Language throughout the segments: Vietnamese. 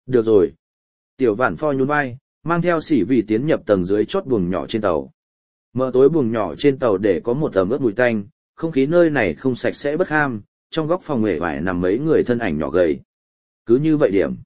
Được rồi. Tiểu Vạn Pho nhún vai, mang theo Sĩ Vì tiến nhập tầng dưới chót buồng nhỏ trên tàu. Mở tối buồng nhỏ trên tàu để có một ẩm ướt mùi tanh, không khí nơi này không sạch sẽ bất ham, trong góc phòng uể oải nằm mấy người thân ảnh nhỏ gầy. Cứ như vậy điểm.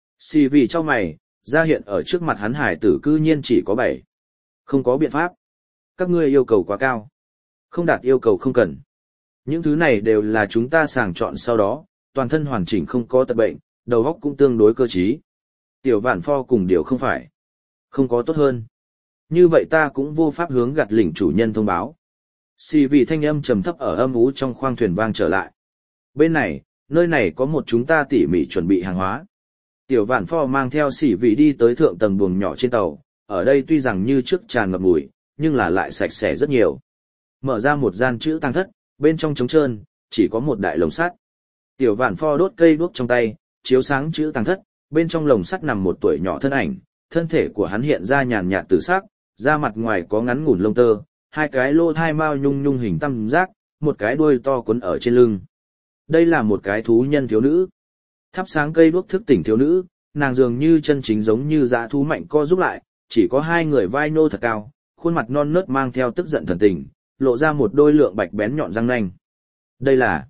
Sĩ Vì trong mày, ra hiện ở trước mặt hắn hải tử cư nhiên chỉ có 7. Không có biện pháp. Các ngươi yêu cầu quá cao. Không đạt yêu cầu không cần. Những thứ này đều là chúng ta sàng chọn sau đó, toàn thân hoàn chỉnh không có tật bệnh, đầu óc cũng tương đối cơ trí. Tiểu Vạn Pho cùng điều không phải. Không có tốt hơn. Như vậy ta cũng vô pháp hướng gạt lĩnh chủ nhân thông báo. Xì vị thanh âm trầm thấp ở âm ú trong khoang thuyền vang trở lại. Bên này, nơi này có một chúng ta tỉ mỉ chuẩn bị hàng hóa. Tiểu Vạn Pho mang theo xì vị đi tới thượng tầng buồng nhỏ trên tàu, ở đây tuy rằng như trước tràn ngập mùi, nhưng là lại sạch sẽ rất nhiều. Mở ra một gian chữ tang thất, bên trong trống trơn, chỉ có một đại lồng sắt. Tiểu Vạn Pho đốt cây đuốc trong tay, chiếu sáng chữ tang thất, bên trong lồng sắt nằm một tuổi nhỏ thân ảnh, thân thể của hắn hiện ra nhàn nhạt tử sắc, da mặt ngoài có ngắn ngủn lông tơ, hai cái lô thai mao nhung nhung hình tam giác, một cái đuôi to quấn ở trên lưng. Đây là một cái thú nhân thiếu nữ. Thắp sáng cây đuốc thức tỉnh thiếu nữ, nàng dường như chân chính giống như dã thú mạnh co giúp lại, chỉ có hai người vai nô thật cao, khuôn mặt non nớt mang theo tức giận thần tình, lộ ra một đôi lượng bạch bén nhọn răng nanh. Đây là...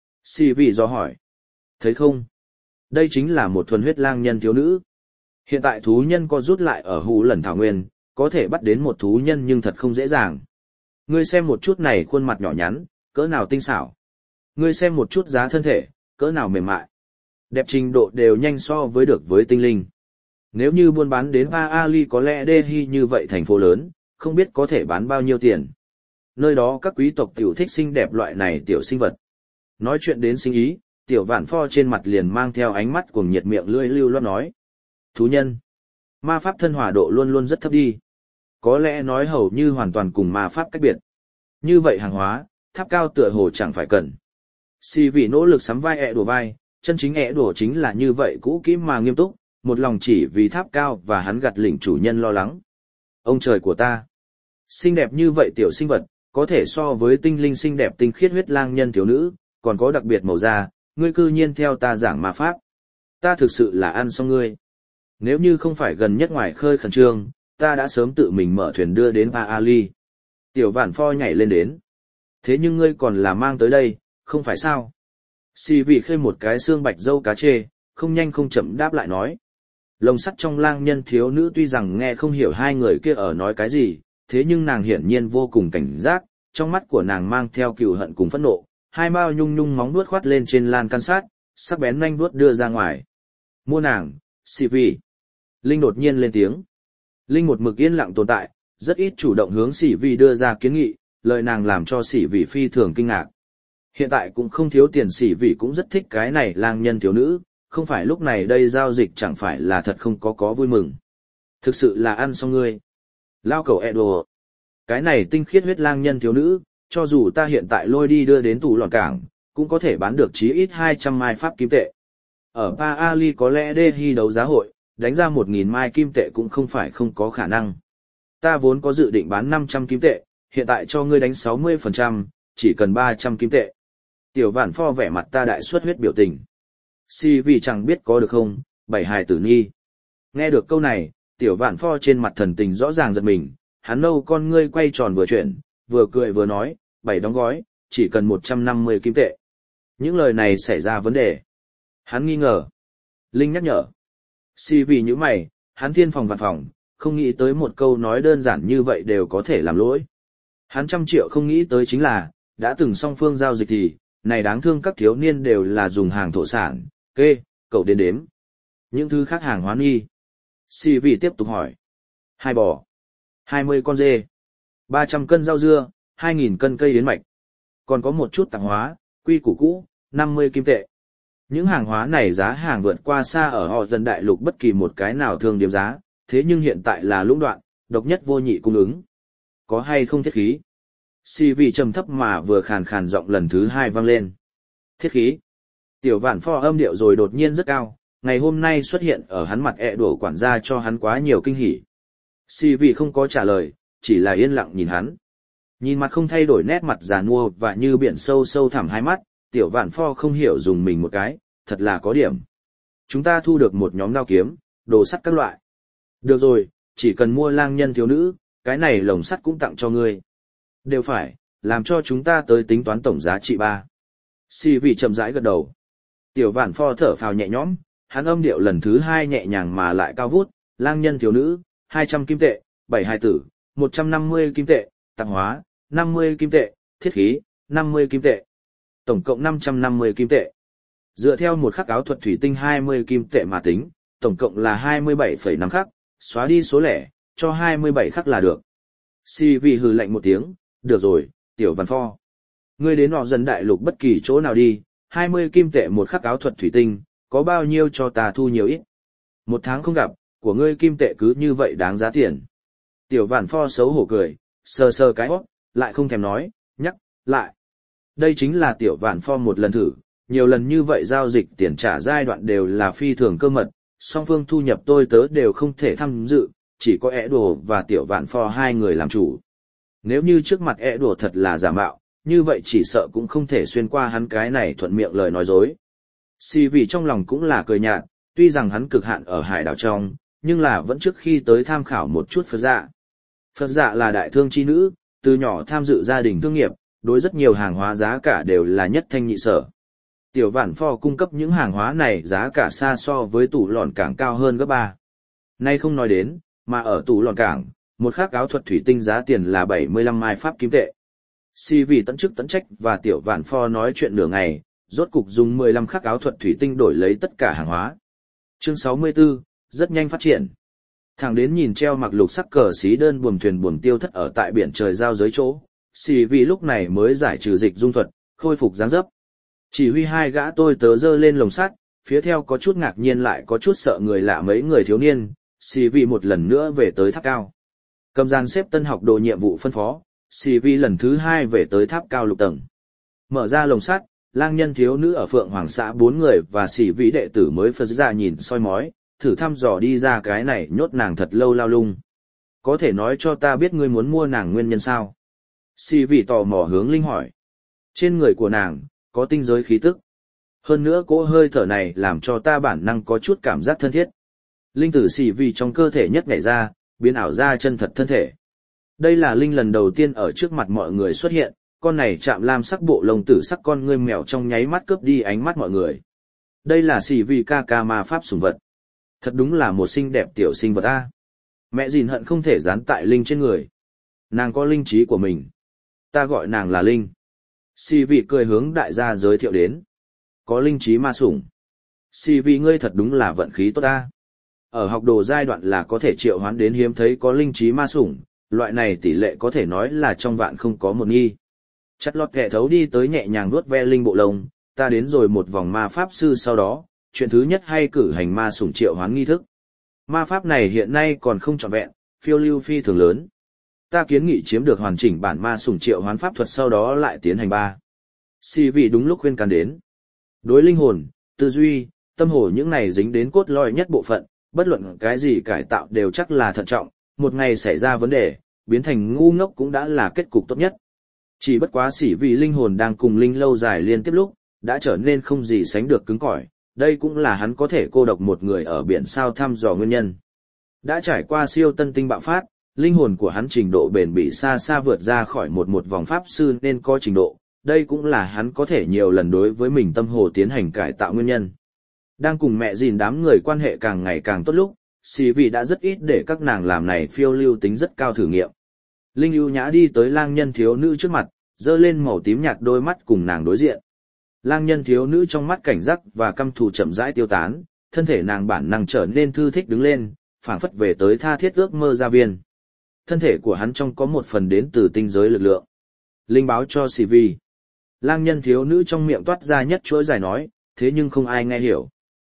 Xì vị do hỏi. Thấy không? Đây chính là một thuần huyết lang nhân thiếu nữ. Hiện tại thú nhân co rút lại ở hú lần thảo nguyên, có thể bắt đến một thú nhân nhưng thật không dễ dàng. Ngươi xem một chút này khuôn mặt nhỏ nhắn, cỡ nào tinh xảo. Ngươi xem một chút giá thân thể, cỡ nào mềm mại. Đẹp trình độ đều nhanh so với được với tinh linh. Nếu như buôn bán đến Ali có lẽ Delhi như vậy thành phố lớn, không biết có thể bán bao nhiêu tiền. Nơi đó các quý tộc tiểu thích xinh đẹp loại này tiểu sinh vật. Nói chuyện đến sinh ý, Tiểu Vạn Pho trên mặt liền mang theo ánh mắt cuồng nhiệt miệng lưỡi lưu loát nói. Thú nhân. Ma pháp thân hòa độ luôn luôn rất thấp đi. Có lẽ nói hầu như hoàn toàn cùng ma pháp cách biệt. Như vậy hàng hóa, tháp cao tựa hồ chẳng phải cần. Xì vì nỗ lực sắm vai ẹ đùa vai, chân chính ẹ đùa chính là như vậy cũ kỹ mà nghiêm túc, một lòng chỉ vì tháp cao và hắn gặt lĩnh chủ nhân lo lắng. Ông trời của ta. Xinh đẹp như vậy tiểu sinh vật, có thể so với tinh linh xinh đẹp tinh khiết huyết lang nhân thiếu nữ, còn có đặc biệt màu da, ngươi cư nhiên theo ta giảng ma pháp. Ta thực sự là ăn xong ngươi. Nếu như không phải gần nhất ngoài khơi khẩn trương, ta đã sớm tự mình mở thuyền đưa đến Ali. Tiểu Vạn Pho nhảy lên đến. Thế nhưng ngươi còn là mang tới đây, không phải sao? Xì vị khơi một cái xương bạch dâu cá chê, không nhanh không chậm đáp lại nói. Lồng sắt trong lang nhân thiếu nữ tuy rằng nghe không hiểu hai người kia ở nói cái gì, thế nhưng nàng hiển nhiên vô cùng cảnh giác, trong mắt của nàng mang theo cừu hận cùng phẫn nộ, hai mao nhung nhung móng vuốt khoát lên trên lan can sát, sắc bén nhanh vuốt đưa ra ngoài. Mua nàng, xì vị. Linh đột nhiên lên tiếng. Linh một mực yên lặng tồn tại, rất ít chủ động hướng xỉ vị đưa ra kiến nghị, lời nàng làm cho xỉ vị phi thường kinh ngạc. Hiện tại cũng không thiếu tiền, xỉ vị cũng rất thích cái này lang nhân thiếu nữ, không phải lúc này đây giao dịch chẳng phải là thật không có vui mừng. Thực sự là ăn xong ngươi. Lao cầu Edo. Cái này tinh khiết huyết lang nhân thiếu nữ, cho dù ta hiện tại lôi đi đưa đến tủ lòn cảng, cũng có thể bán được chí ít 200 mai pháp kim tệ. Ở Ali có lẽ Delhi đấu giá hội, đánh ra 1.000 mai kim tệ cũng không phải không có khả năng. Ta vốn có dự định bán 500 kim tệ, hiện tại cho ngươi đánh 60%, chỉ cần 300 kim tệ. Tiểu Vạn Pho vẻ mặt ta đại suất huyết biểu tình. Si vì chẳng biết có được không, bảy hài tử nhi. Nghe được câu này, Tiểu Vạn Pho trên mặt thần tình rõ ràng giật mình, hắn nâu con ngươi quay tròn vừa chuyển, vừa cười vừa nói, 7 đóng gói, chỉ cần 150 kim tệ. Những lời này xảy ra vấn đề. Hắn nghi ngờ. Linh nhắc nhở. Si vì như mày, hắn thiên phòng vạn phòng, không nghĩ tới một câu nói đơn giản như vậy đều có thể làm lỗi. Hắn 100 triệu không nghĩ tới chính là, đã từng song phương giao dịch thì, này đáng thương các thiếu niên đều là dùng hàng thổ sản, kê, cậu đến đếm. Những thứ khác hàng hoán nghi. Si vì tiếp tục hỏi. 2 bò, 20 con dê, 300 cân rau dưa, 2.000 cân cây yến mạch. Còn có một chút tạp hóa, quy củ cũ, 50 kim tệ. Những hàng hóa này giá hàng vượt qua xa ở họ dân đại lục bất kỳ một cái nào thường điểm giá, thế nhưng hiện tại là lũng đoạn, độc nhất vô nhị cung ứng. Có hay không thiết khí? Si vì trầm thấp mà vừa khàn khàn giọng lần thứ 2 vang lên. Thiết khí. Tiểu Vạn Pho âm điệu rồi đột nhiên rất cao, ngày hôm nay xuất hiện ở hắn mặt đổ quản gia cho hắn quá nhiều kinh hỉ. Si vì không có trả lời, chỉ là yên lặng nhìn hắn. Nhìn mặt không thay đổi nét mặt già nua và như biển sâu sâu thẳm hai mắt, Tiểu Vạn Pho không hiểu dùng mình một cái, thật là có điểm. chúng ta thu được một nhóm đao kiếm, đồ sắt các loại. Được rồi, chỉ cần mua lang nhân thiếu nữ, cái này lồng sắt cũng tặng cho ngươi. Đều phải, làm cho chúng ta tới tính toán tổng giá trị 3. Si vị chậm rãi gật đầu. Tiểu Vạn Pho thở phào nhẹ nhõm, hắn âm điệu lần thứ 2 nhẹ nhàng mà lại cao vút, lang nhân thiếu nữ, 200 kim tệ, 7 hài tử, 150 kim tệ, tạp hóa, 50 kim tệ, thiết khí, 50 kim tệ. Tổng cộng 550 kim tệ. Dựa theo một khắc áo thuật thủy tinh 20 kim tệ mà tính, tổng cộng là 27,5 khắc, xóa đi số lẻ, cho 27 khắc là được. Si vị hừ lạnh một tiếng, được rồi, Tiểu Vạn Pho. Ngươi đến họ dần đại lục bất kỳ chỗ nào đi, 20 kim tệ một khắc áo thuật thủy tinh, có bao nhiêu cho ta thu nhiều ít. Một tháng không gặp, của ngươi kim tệ cứ như vậy đáng giá tiền. Tiểu Vạn Pho xấu hổ cười, sờ sờ cái hót, lại không thèm nói, nhắc, lại. Đây chính là Tiểu Vạn Pho một lần thử, nhiều lần như vậy giao dịch tiền trả giai đoạn đều là phi thường cơ mật, song phương thu nhập tôi tớ đều không thể tham dự, chỉ có ẻ đồ và Tiểu Vạn Pho hai người làm chủ. Nếu như trước mặt ẻ đồ thật là giả mạo, như vậy chỉ sợ cũng không thể xuyên qua hắn cái này thuận miệng lời nói dối. Si vì trong lòng cũng là cười nhạt, tuy rằng hắn cực hạn ở hải đảo trong, nhưng là vẫn trước khi tới tham khảo một chút Phật dạ. Phật dạ là đại thương chi nữ, từ nhỏ tham dự gia đình thương nghiệp, đối rất nhiều hàng hóa giá cả đều là nhất thanh nhị sở. Tiểu Vạn Pho cung cấp những hàng hóa này giá cả xa so với tủ lòn cảng cao hơn gấp 3. Nay không nói đến, mà ở tủ lòn cảng, một khắc áo thuật thủy tinh giá tiền là 75 mai pháp kim tệ. Si vì tận chức tận trách và Tiểu Vạn Pho nói chuyện nửa ngày, rốt cục dùng 15 khắc áo thuật thủy tinh đổi lấy tất cả hàng hóa. Chương 64, rất nhanh phát triển. Thẳng đến nhìn treo mặc lục sắc cờ xí đơn buồm thuyền buồm tiêu thất ở tại biển trời giao giới chỗ, Si vì lúc này mới giải trừ dịch dung thuật, khôi phục dáng dấp. Chỉ huy hai gã tôi tớ dơ lên lồng sắt, phía theo có chút ngạc nhiên lại có chút sợ người lạ mấy người thiếu niên, Si vì một lần nữa về tới tháp cao. Cầm gian xếp tân học đồ nhiệm vụ phân phó, Si vì lần thứ 2 về tới tháp cao lục tầng. Mở ra lồng sắt, lang nhân thiếu nữ ở Phượng Hoàng xã 4 người và Si vì đệ tử mới Phật ra nhìn soi mói, thử thăm dò đi ra cái này nhốt nàng thật lâu lao lung. Có thể nói cho ta biết ngươi muốn mua nàng nguyên nhân sao? Si vì tò mò hướng Linh hỏi. Trên người của nàng, có tinh giới khí tức. Hơn nữa cỗ hơi thở này làm cho ta bản năng có chút cảm giác thân thiết. Linh tử Si vì trong cơ thể nhất nhảy ra, biến ảo ra chân thật thân thể. Đây là Linh lần đầu tiên ở trước mặt mọi người xuất hiện, con này chạm lam sắc bộ lông tử sắc con ngươi mèo trong nháy mắt cướp đi ánh mắt mọi người. Đây là Si vì ca ca ma pháp sủng vật. Thật đúng là một xinh đẹp tiểu sinh vật a. Mẹ gìn hận không thể dán tại Linh trên người. Nàng có linh trí của mình. Ta gọi nàng là Linh. Si vị cười hướng đại gia giới thiệu đến. Có linh trí ma sủng. Si vị ngươi thật đúng là vận khí tốt ta. Ở học đồ giai đoạn là có thể triệu hoán đến hiếm thấy có linh trí ma sủng, loại này tỷ lệ có thể nói là trong vạn không có một nghi. Chặt lọt kẻ thấu đi tới nhẹ nhàng vuốt ve Linh bộ lông, ta đến rồi một vòng ma pháp sư sau đó, chuyện thứ nhất hay cử hành ma sủng triệu hoán nghi thức. Ma pháp này hiện nay còn không trọn vẹn, phiêu lưu phi thường lớn. Ta kiến nghị chiếm được hoàn chỉnh bản ma sủng triệu hoán pháp thuật sau đó lại tiến hành 3. Si vị đúng lúc khuyên can đến. Đối linh hồn, tư duy, tâm hồ những này dính đến cốt lõi nhất bộ phận, bất luận cái gì cải tạo đều chắc là thận trọng, một ngày xảy ra vấn đề, biến thành ngu ngốc cũng đã là kết cục tốt nhất. Chỉ bất quá Si vị linh hồn đang cùng Linh lâu dài liên tiếp lúc, đã trở nên không gì sánh được cứng cỏi, đây cũng là hắn có thể cô độc một người ở biển sao thăm dò nguyên nhân. Đã trải qua siêu tân tinh bạo phát, linh hồn của hắn trình độ bền bỉ xa xa vượt ra khỏi một vòng pháp sư nên có trình độ, đây cũng là hắn có thể nhiều lần đối với mình tâm hồ tiến hành cải tạo nguyên nhân. Đang cùng mẹ gìn đám người quan hệ càng ngày càng tốt lúc, Si vị đã rất ít để các nàng làm này phiêu lưu tính rất cao thử nghiệm. Linh ưu nhã đi tới lang nhân thiếu nữ trước mặt, giơ lên màu tím nhạt đôi mắt cùng nàng đối diện. Lang nhân thiếu nữ trong mắt cảnh giác và căm thù chậm rãi tiêu tán, thân thể nàng bản năng trở nên thư thích đứng lên, phảng phất về tới tha thiết ước mơ gia viên. Thân thể của hắn trong có một phần đến từ tinh giới lực lượng. Linh báo cho Si vi. Lang nhân thiếu nữ trong miệng toát ra nhất chuỗi dài nói, thế nhưng không ai nghe hiểu.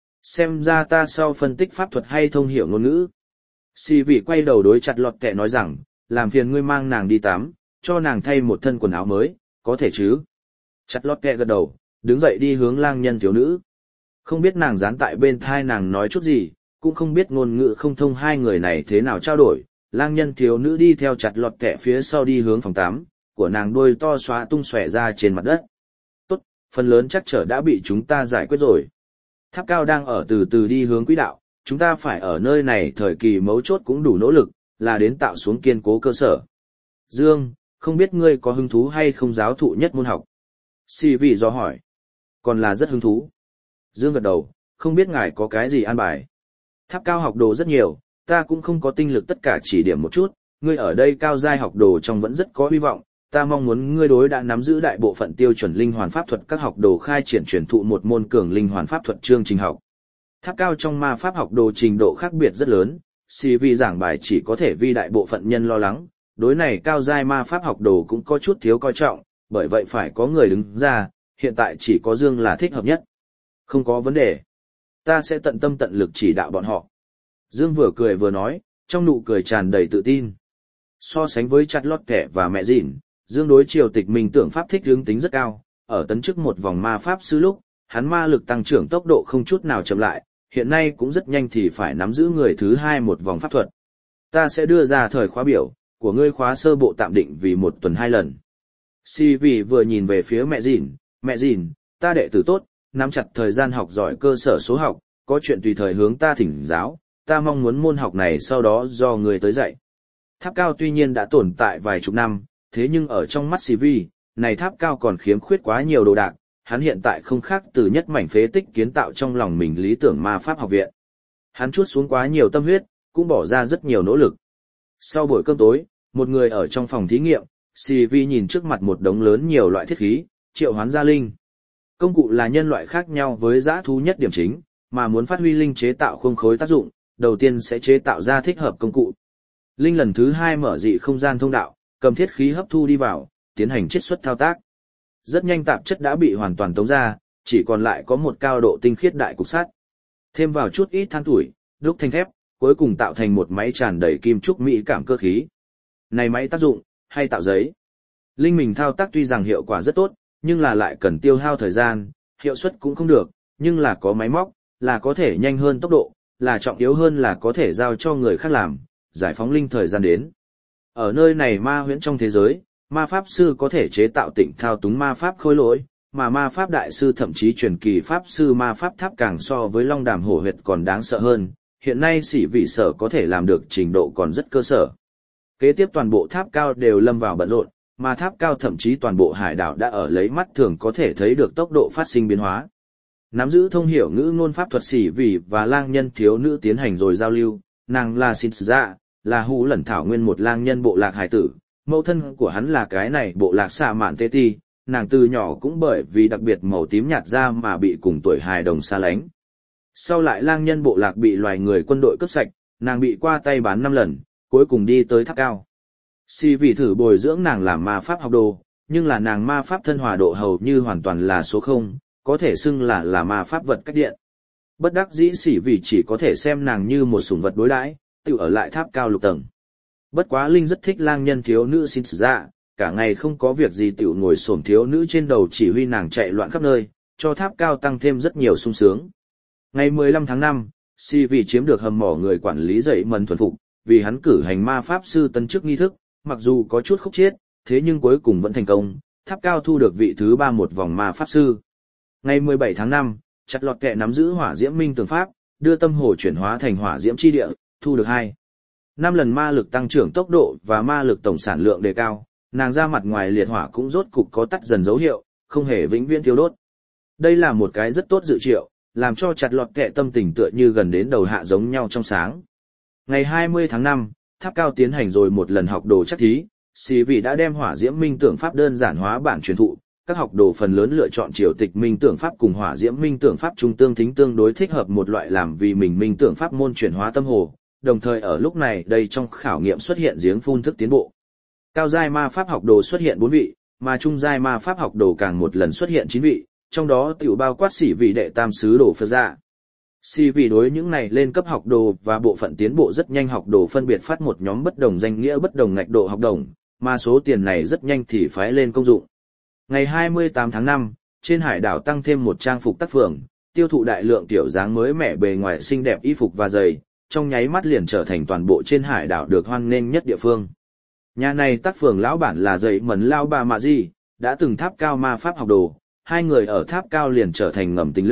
Xem ra ta sau phân tích pháp thuật hay thông hiểu ngôn ngữ. Si vi quay đầu đối chặt lọt kẹ nói rằng, làm phiền ngươi mang nàng đi tắm, cho nàng thay một thân quần áo mới, có thể chứ? Chặt lọt kẹ gật đầu, đứng dậy đi hướng lang nhân thiếu nữ. Không biết nàng dán tại bên thai nàng nói chút gì, cũng không biết ngôn ngữ không thông hai người này thế nào trao đổi. Lang nhân thiếu nữ đi theo chặt lọt kẹ phía sau đi hướng phòng tắm, của nàng đuôi to xóa tung xòe ra trên mặt đất. Tốt, phần lớn chắc trở đã bị chúng ta giải quyết rồi. Tháp cao đang ở từ từ đi hướng quỹ đạo, chúng ta phải ở nơi này thời kỳ mấu chốt cũng đủ nỗ lực, là đến tạo xuống kiên cố cơ sở. Dương, không biết ngươi có hứng thú hay không giáo thụ nhất môn học? Si vị do hỏi. Còn là rất hứng thú. Dương gật đầu, không biết ngài có cái gì an bài. Tháp cao học đồ rất nhiều, ta cũng không có tinh lực tất cả chỉ điểm một chút, ngươi ở đây cao giai học đồ trong vẫn rất có hy vọng, ta mong muốn ngươi đối đã nắm giữ đại bộ phận tiêu chuẩn linh hoàn pháp thuật các học đồ khai triển truyền thụ một môn cường linh hoàn pháp thuật chương trình học. Tháp cao trong ma pháp học đồ trình độ khác biệt rất lớn, CV giảng bài chỉ có thể vi đại bộ phận nhân lo lắng, đối này cao giai ma pháp học đồ cũng có chút thiếu coi trọng, bởi vậy phải có người đứng ra, hiện tại chỉ có Dương là thích hợp nhất. Không có vấn đề. Ta sẽ tận tâm tận lực chỉ đạo bọn họ. Dương vừa cười vừa nói, trong nụ cười tràn đầy tự tin. So sánh với chặt lót kẻ và mẹ dịn, Dương đối triều tịch minh tưởng pháp thích hướng tính rất cao, ở tấn chức một vòng ma pháp sư lúc, hắn ma lực tăng trưởng tốc độ không chút nào chậm lại, hiện nay cũng rất nhanh thì phải nắm giữ người thứ hai một vòng pháp thuật. Ta sẽ đưa ra thời khóa biểu, của ngươi khóa sơ bộ tạm định vì 1 tuần 2 lần. Si vì vừa nhìn về phía mẹ dịn, ta đệ tử tốt, nắm chặt thời gian học giỏi cơ sở số học, có chuyện tùy thời hướng ta thỉnh giáo, ta mong muốn môn học này sau đó do người tới dạy. Tháp cao tuy nhiên đã tồn tại vài chục năm, thế nhưng ở trong mắt CV, này tháp cao còn khiếm khuyết quá nhiều đồ đạc, hắn hiện tại không khác từ nhất mảnh phế tích kiến tạo trong lòng mình lý tưởng ma pháp học viện. Hắn chuốt xuống quá nhiều tâm huyết, cũng bỏ ra rất nhiều nỗ lực. Sau buổi cơm tối, một người ở trong phòng thí nghiệm, CV nhìn trước mặt một đống lớn nhiều loại thiết khí, triệu hoán ra linh. Công cụ là nhân loại khác nhau với dã thú nhất điểm chính, mà muốn phát huy linh chế tạo khung khối tác dụng, đầu tiên sẽ chế tạo ra thích hợp công cụ. Linh lần thứ 2 mở dị không gian thông đạo, cầm thiết khí hấp thu đi vào, tiến hành chiết xuất thao tác. Rất nhanh tạp chất đã bị hoàn toàn tống ra, chỉ còn lại có một cao độ tinh khiết đại cục sắt. Thêm vào chút ít than tuổi, đúc thanh thép, cuối cùng tạo thành một máy tràn đầy kim trúc mỹ cảm cơ khí. Này máy tác dụng, hay tạo giấy. Linh mình thao tác tuy rằng hiệu quả rất tốt, nhưng là lại cần tiêu hao thời gian, hiệu suất cũng không được, nhưng là có máy móc, là có thể nhanh hơn tốc độ, là trọng yếu hơn là có thể giao cho người khác làm, giải phóng linh thời gian đến. Ở nơi này ma huyễn trong thế giới, ma pháp sư có thể chế tạo tịnh thao túng ma pháp khối lỗi, mà ma pháp đại sư thậm chí truyền kỳ pháp sư ma pháp tháp càng so với long đàm hổ huyệt còn đáng sợ hơn, hiện nay sĩ vị sở có thể làm được trình độ còn rất cơ sở. Kế tiếp toàn bộ tháp cao đều lâm vào bận rộn, mà tháp cao thậm chí toàn bộ hải đảo đã ở lấy mắt thường có thể thấy được tốc độ phát sinh biến hóa. Nắm giữ thông hiểu ngữ ngôn pháp thuật sĩ vị và lang nhân thiếu nữ tiến hành rồi giao lưu, nàng là xin dạ, là hú lẩn thảo nguyên một lang nhân bộ lạc hải tử, mẫu thân của hắn là cái này bộ lạc xạ mạn tê ti, nàng từ nhỏ cũng bởi vì đặc biệt màu tím nhạt da mà bị cùng tuổi hài đồng xa lánh. Sau lại lang nhân bộ lạc bị loài người quân đội cướp sạch, nàng bị qua tay bán 5 lần, cuối cùng đi tới tháp cao. Si vì thử bồi dưỡng nàng làm ma pháp học đồ, nhưng là nàng ma pháp thân hòa độ hầu như hoàn toàn là số 0, có thể xưng là ma pháp vật cách điện. Bất đắc dĩ sĩ vì chỉ có thể xem nàng như một sủng vật đối đãi, tự ở lại tháp cao lục tầng. Bất quá Linh rất thích lang nhân thiếu nữ xin dạ, cả ngày không có việc gì tiểu ngồi xổm thiếu nữ trên đầu chỉ huy nàng chạy loạn khắp nơi, cho tháp cao tăng thêm rất nhiều sung sướng. Ngày 15 tháng 5, Si vì chiếm được hầm mỏ người quản lý dậy mần thuần phục, vì hắn cử hành ma pháp sư tân chức nghi thức, mặc dù có chút khúc chiết, thế nhưng cuối cùng vẫn thành công, tháp cao thu được vị thứ 3 một vòng ma pháp sư. Ngày 17 tháng 5, chặt lọt kẹ nắm giữ hỏa diễm minh tường pháp, đưa tâm hồ chuyển hóa thành hỏa diễm chi địa, thu được 5 lần ma lực tăng trưởng tốc độ và ma lực tổng sản lượng đề cao, nàng ra mặt ngoài liệt hỏa cũng rốt cục có tắt dần dấu hiệu, không hề vĩnh viễn thiêu đốt. Đây là một cái rất tốt dự triệu, làm cho chặt lọt kẹ tâm tình tựa như gần đến đầu hạ giống nhau trong sáng. Ngày 20 tháng 5, tháp cao tiến hành rồi một lần học đồ chắc thí, sĩ vị đã đem hỏa diễm minh tưởng pháp đơn giản hóa bản truyền thụ, các học đồ phần lớn lựa chọn triều tịch minh tưởng pháp cùng hỏa diễm minh tưởng pháp trung tương thính tương đối thích hợp một loại làm vì mình minh tưởng pháp môn chuyển hóa tâm hồ, đồng thời ở lúc này đây trong khảo nghiệm xuất hiện giếng phun thức tiến bộ. Cao giai ma pháp học đồ xuất hiện 4 vị, mà trung giai ma pháp học đồ càng một lần xuất hiện 9 vị, trong đó tiểu bao quát sĩ vị đệ tam sứ đồ Phật gia. Si vì đối những này lên cấp học đồ và bộ phận tiến bộ rất nhanh học đồ phân biệt phát một nhóm bất đồng danh nghĩa bất đồng ngạch độ học đồng, mà số tiền này rất nhanh thì phái lên công dụng. Ngày 28 tháng 5, trên hải đảo tăng thêm một trang phục tác phường, tiêu thụ đại lượng tiểu dáng mới mẻ bề ngoài xinh đẹp y phục và giày, trong nháy mắt liền trở thành toàn bộ trên hải đảo được hoan nghênh nhất địa phương. Nhà này tác phường lão bản là dậy mẩn lao bà mạ gì, đã từng tháp cao ma pháp học đồ, hai người ở tháp cao liền trở thành ngầm tình lữ,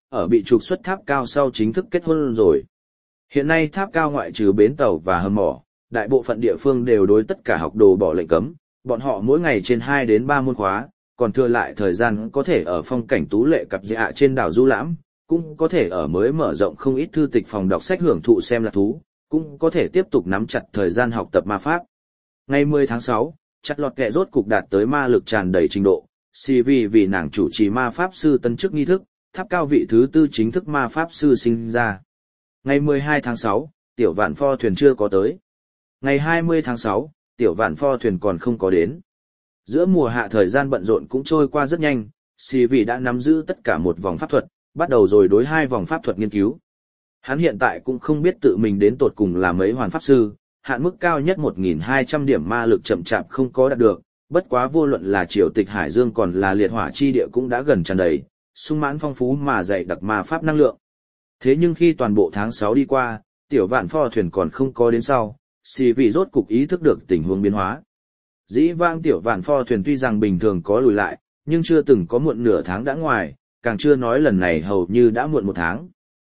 ở bị trục xuất tháp cao sau chính thức kết hôn rồi. Hiện nay tháp cao ngoại trừ bến tàu và hầm mỏ, đại bộ phận địa phương đều đối tất cả học đồ bỏ lệnh cấm, bọn họ mỗi ngày trên 2 đến 3 môn khóa, còn thừa lại thời gian có thể ở phong cảnh tú lệ cặp dạ trên đảo du lãm, cũng có thể ở mới mở rộng không ít thư tịch phòng đọc sách hưởng thụ xem lạc thú, cũng có thể tiếp tục nắm chặt thời gian học tập ma pháp. Ngày 10 tháng 6, chặt lọt kẹ rốt cục đạt tới ma lực tràn đầy trình độ, vì nàng chủ trì ma pháp sư tân chức nghi thức, tháp cao vị thứ 4 chính thức ma pháp sư sinh ra. Ngày 12 tháng 6, tiểu vạn pho thuyền chưa có tới. Ngày 20 tháng 6, tiểu vạn pho thuyền còn không có đến. Giữa mùa hạ thời gian bận rộn cũng trôi qua rất nhanh, đã nắm giữ tất cả một vòng pháp thuật, bắt đầu rồi đối 2 vòng pháp thuật nghiên cứu. Hắn hiện tại cũng không biết tự mình đến tột cùng là mấy hoàn pháp sư, hạn mức cao nhất 1.200 điểm ma lực chậm chạp không có đạt được, bất quá vô luận là triều tịch Hải Dương còn là liệt hỏa chi địa cũng đã gần tràn đầy, sung mãn phong phú mà dày đặc ma pháp năng lượng. Thế nhưng khi toàn bộ tháng 6 đi qua, tiểu vạn pho thuyền còn không có đến sau, rốt cục ý thức được tình huống biến hóa. Dĩ vãng tiểu vạn pho thuyền tuy rằng bình thường có lùi lại, nhưng chưa từng có muộn nửa tháng đã ngoài, càng chưa nói lần này hầu như đã muộn 1 tháng.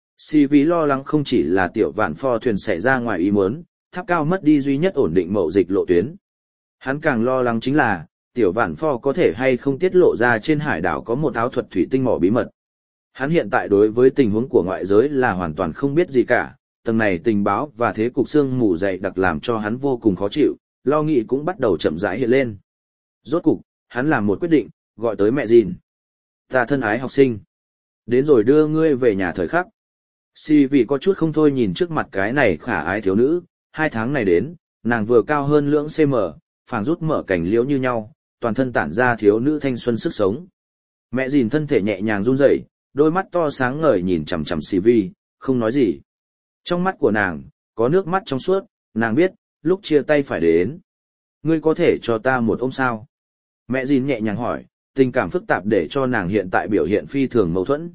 Lo lắng không chỉ là tiểu vạn pho thuyền xảy ra ngoài ý muốn, tháp cao mất đi duy nhất ổn định mậu dịch lộ tuyến. Hắn càng lo lắng chính là, tiểu vạn pho có thể hay không tiết lộ ra trên hải đảo có một áo thuật thủy tinh mỏ bí mật. Hắn hiện tại đối với tình huống của ngoại giới là hoàn toàn không biết gì cả, tầng này tình báo và thế cục sương mù dày đặc làm cho hắn vô cùng khó chịu, lo nghĩ cũng bắt đầu chậm rãi hiện lên. Rốt cục, hắn làm một quyết định, gọi tới mẹ Dìn. Ta thân ái học sinh. Đến rồi đưa ngươi về nhà thời khắc. Vì có chút không thôi nhìn trước mặt cái này khả ái thiếu nữ, 2 tháng này đến, nàng vừa cao hơn lưỡng cm, phảng rút mở cảnh liễu như nhau, toàn thân tản ra thiếu nữ thanh xuân sức sống. Mẹ Dìn thân thể nhẹ nhàng run rẩy, đôi mắt to sáng ngời nhìn chằm chằm không nói gì. Trong mắt của nàng, có nước mắt trong suốt, nàng biết, lúc chia tay phải đến. Ngươi có thể cho ta một ôm sao? Mẹ Dìn nhẹ nhàng hỏi, tình cảm phức tạp để cho nàng hiện tại biểu hiện phi thường mâu thuẫn.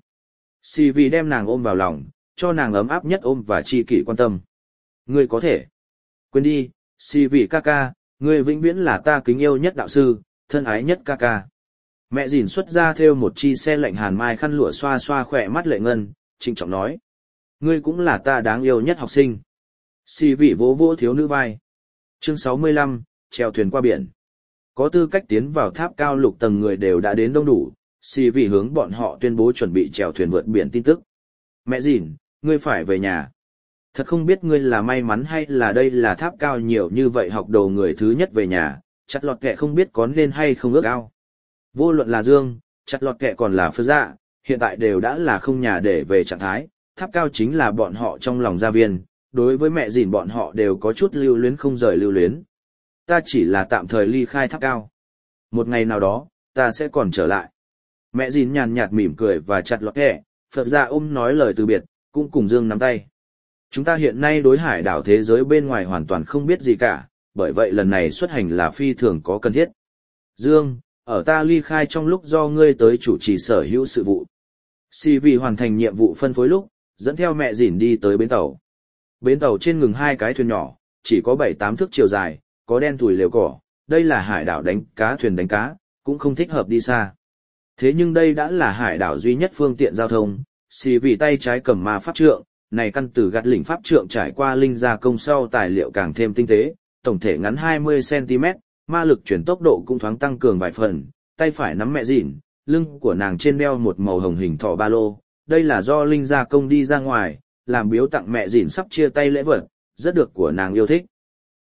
Đem nàng ôm vào lòng, cho nàng ấm áp nhất ôm và tri kỷ quan tâm. Ngươi có thể. Quên đi, ca ca, ngươi vĩnh viễn là ta kính yêu nhất đạo sư, thân ái nhất ca ca. Mẹ Dìn xuất ra thêu một chi xe lạnh hàn mai khăn lụa xoa xoa khỏe mắt lệ ngân, trịnh trọng nói. Ngươi cũng là ta đáng yêu nhất học sinh. Vỗ vỗ thiếu nữ vai. Chương 65, chèo thuyền qua biển. Có tư cách tiến vào tháp cao lục tầng người đều đã đến đông đủ, hướng bọn họ tuyên bố chuẩn bị chèo thuyền vượt biển tin tức. Mẹ Dìn, ngươi phải về nhà. Thật không biết ngươi là may mắn hay là đây là tháp cao nhiều như vậy học đồ người thứ nhất về nhà, chặt lọt kẹ không biết có nên hay không ước ao. Vô luận là Dương, chặt lọt kẹ còn là Phơ Dạ, hiện tại đều đã là không nhà để về trạng thái, tháp cao chính là bọn họ trong lòng gia viên, đối với mẹ Dìn bọn họ đều có chút lưu luyến không rời lưu luyến. Ta chỉ là tạm thời ly khai tháp cao. Một ngày nào đó, ta sẽ còn trở lại. Mẹ Dìn nhàn nhạt mỉm cười và chặt lọt kẹ, Phật Dạ ôm nói lời từ biệt, cũng cùng Dương nắm tay. Chúng ta hiện nay đối hải đảo thế giới bên ngoài hoàn toàn không biết gì cả, bởi vậy lần này xuất hành là phi thường có cần thiết. Dương, ở ta ly khai trong lúc do ngươi tới chủ trì sở hữu sự vụ. Hoàn thành nhiệm vụ phân phối lúc, dẫn theo mẹ Dìn đi tới bến tàu. Bến tàu trên ngừng 2 cái thuyền nhỏ, chỉ có 7-8 thước chiều dài, có đen thùi lều cỏ, đây là hải đảo đánh cá thuyền đánh cá, cũng không thích hợp đi xa. Thế nhưng đây đã là hải đảo duy nhất phương tiện giao thông, tay trái cầm ma pháp trượng, này căn từ gạt lỉnh pháp trượng trải qua linh gia công sau tài liệu càng thêm tinh tế, tổng thể ngắn 20cm, ma lực chuyển tốc độ cũng thoáng tăng cường vài phần, tay phải nắm mẹ Dìn, lưng của nàng trên đeo một màu hồng hình thỏ ba lô, đây là do linh gia công đi ra ngoài, làm biếu tặng mẹ Dìn sắp chia tay lễ vật, rất được của nàng yêu thích.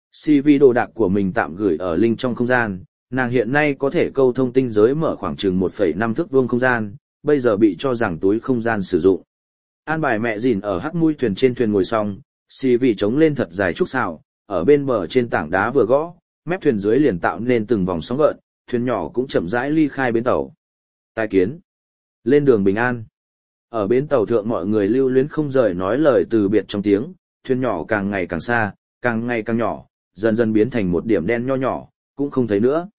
Đồ đạc của mình tạm gửi ở linh trong không gian, nàng hiện nay có thể câu thông tinh giới mở khoảng chừng 1,5 thước vuông không gian, bây giờ bị cho rằng túi không gian sử dụng. An bài mẹ Dìn ở hắc mui thuyền trên thuyền ngồi xong, chống lên thật dài trúc xào, ở bên bờ trên tảng đá vừa gõ, mép thuyền dưới liền tạo nên từng vòng sóng gợn, thuyền nhỏ cũng chậm rãi ly khai bến tàu. Tai kiến. Lên đường bình an. Ở bến tàu thượng mọi người lưu luyến không rời nói lời từ biệt trong tiếng, thuyền nhỏ càng ngày càng xa, càng ngày càng nhỏ, dần dần biến thành một điểm đen nho nhỏ, cũng không thấy nữa.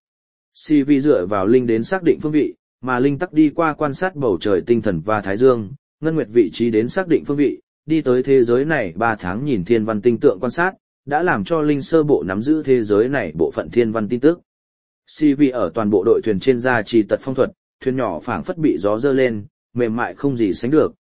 Dựa vào linh đến xác định phương vị, mà linh tắc đi qua quan sát bầu trời tinh thần và thái dương, ngân nguyệt vị trí đến xác định phương vị, đi tới thế giới này 3 tháng nhìn thiên văn tinh tượng quan sát, đã làm cho linh sơ bộ nắm giữ thế giới này bộ phận thiên văn tin tức. Ở toàn bộ đội thuyền trên gia trì tật phong thuật, thuyền nhỏ phảng phất bị gió dơ lên, mềm mại không gì sánh được,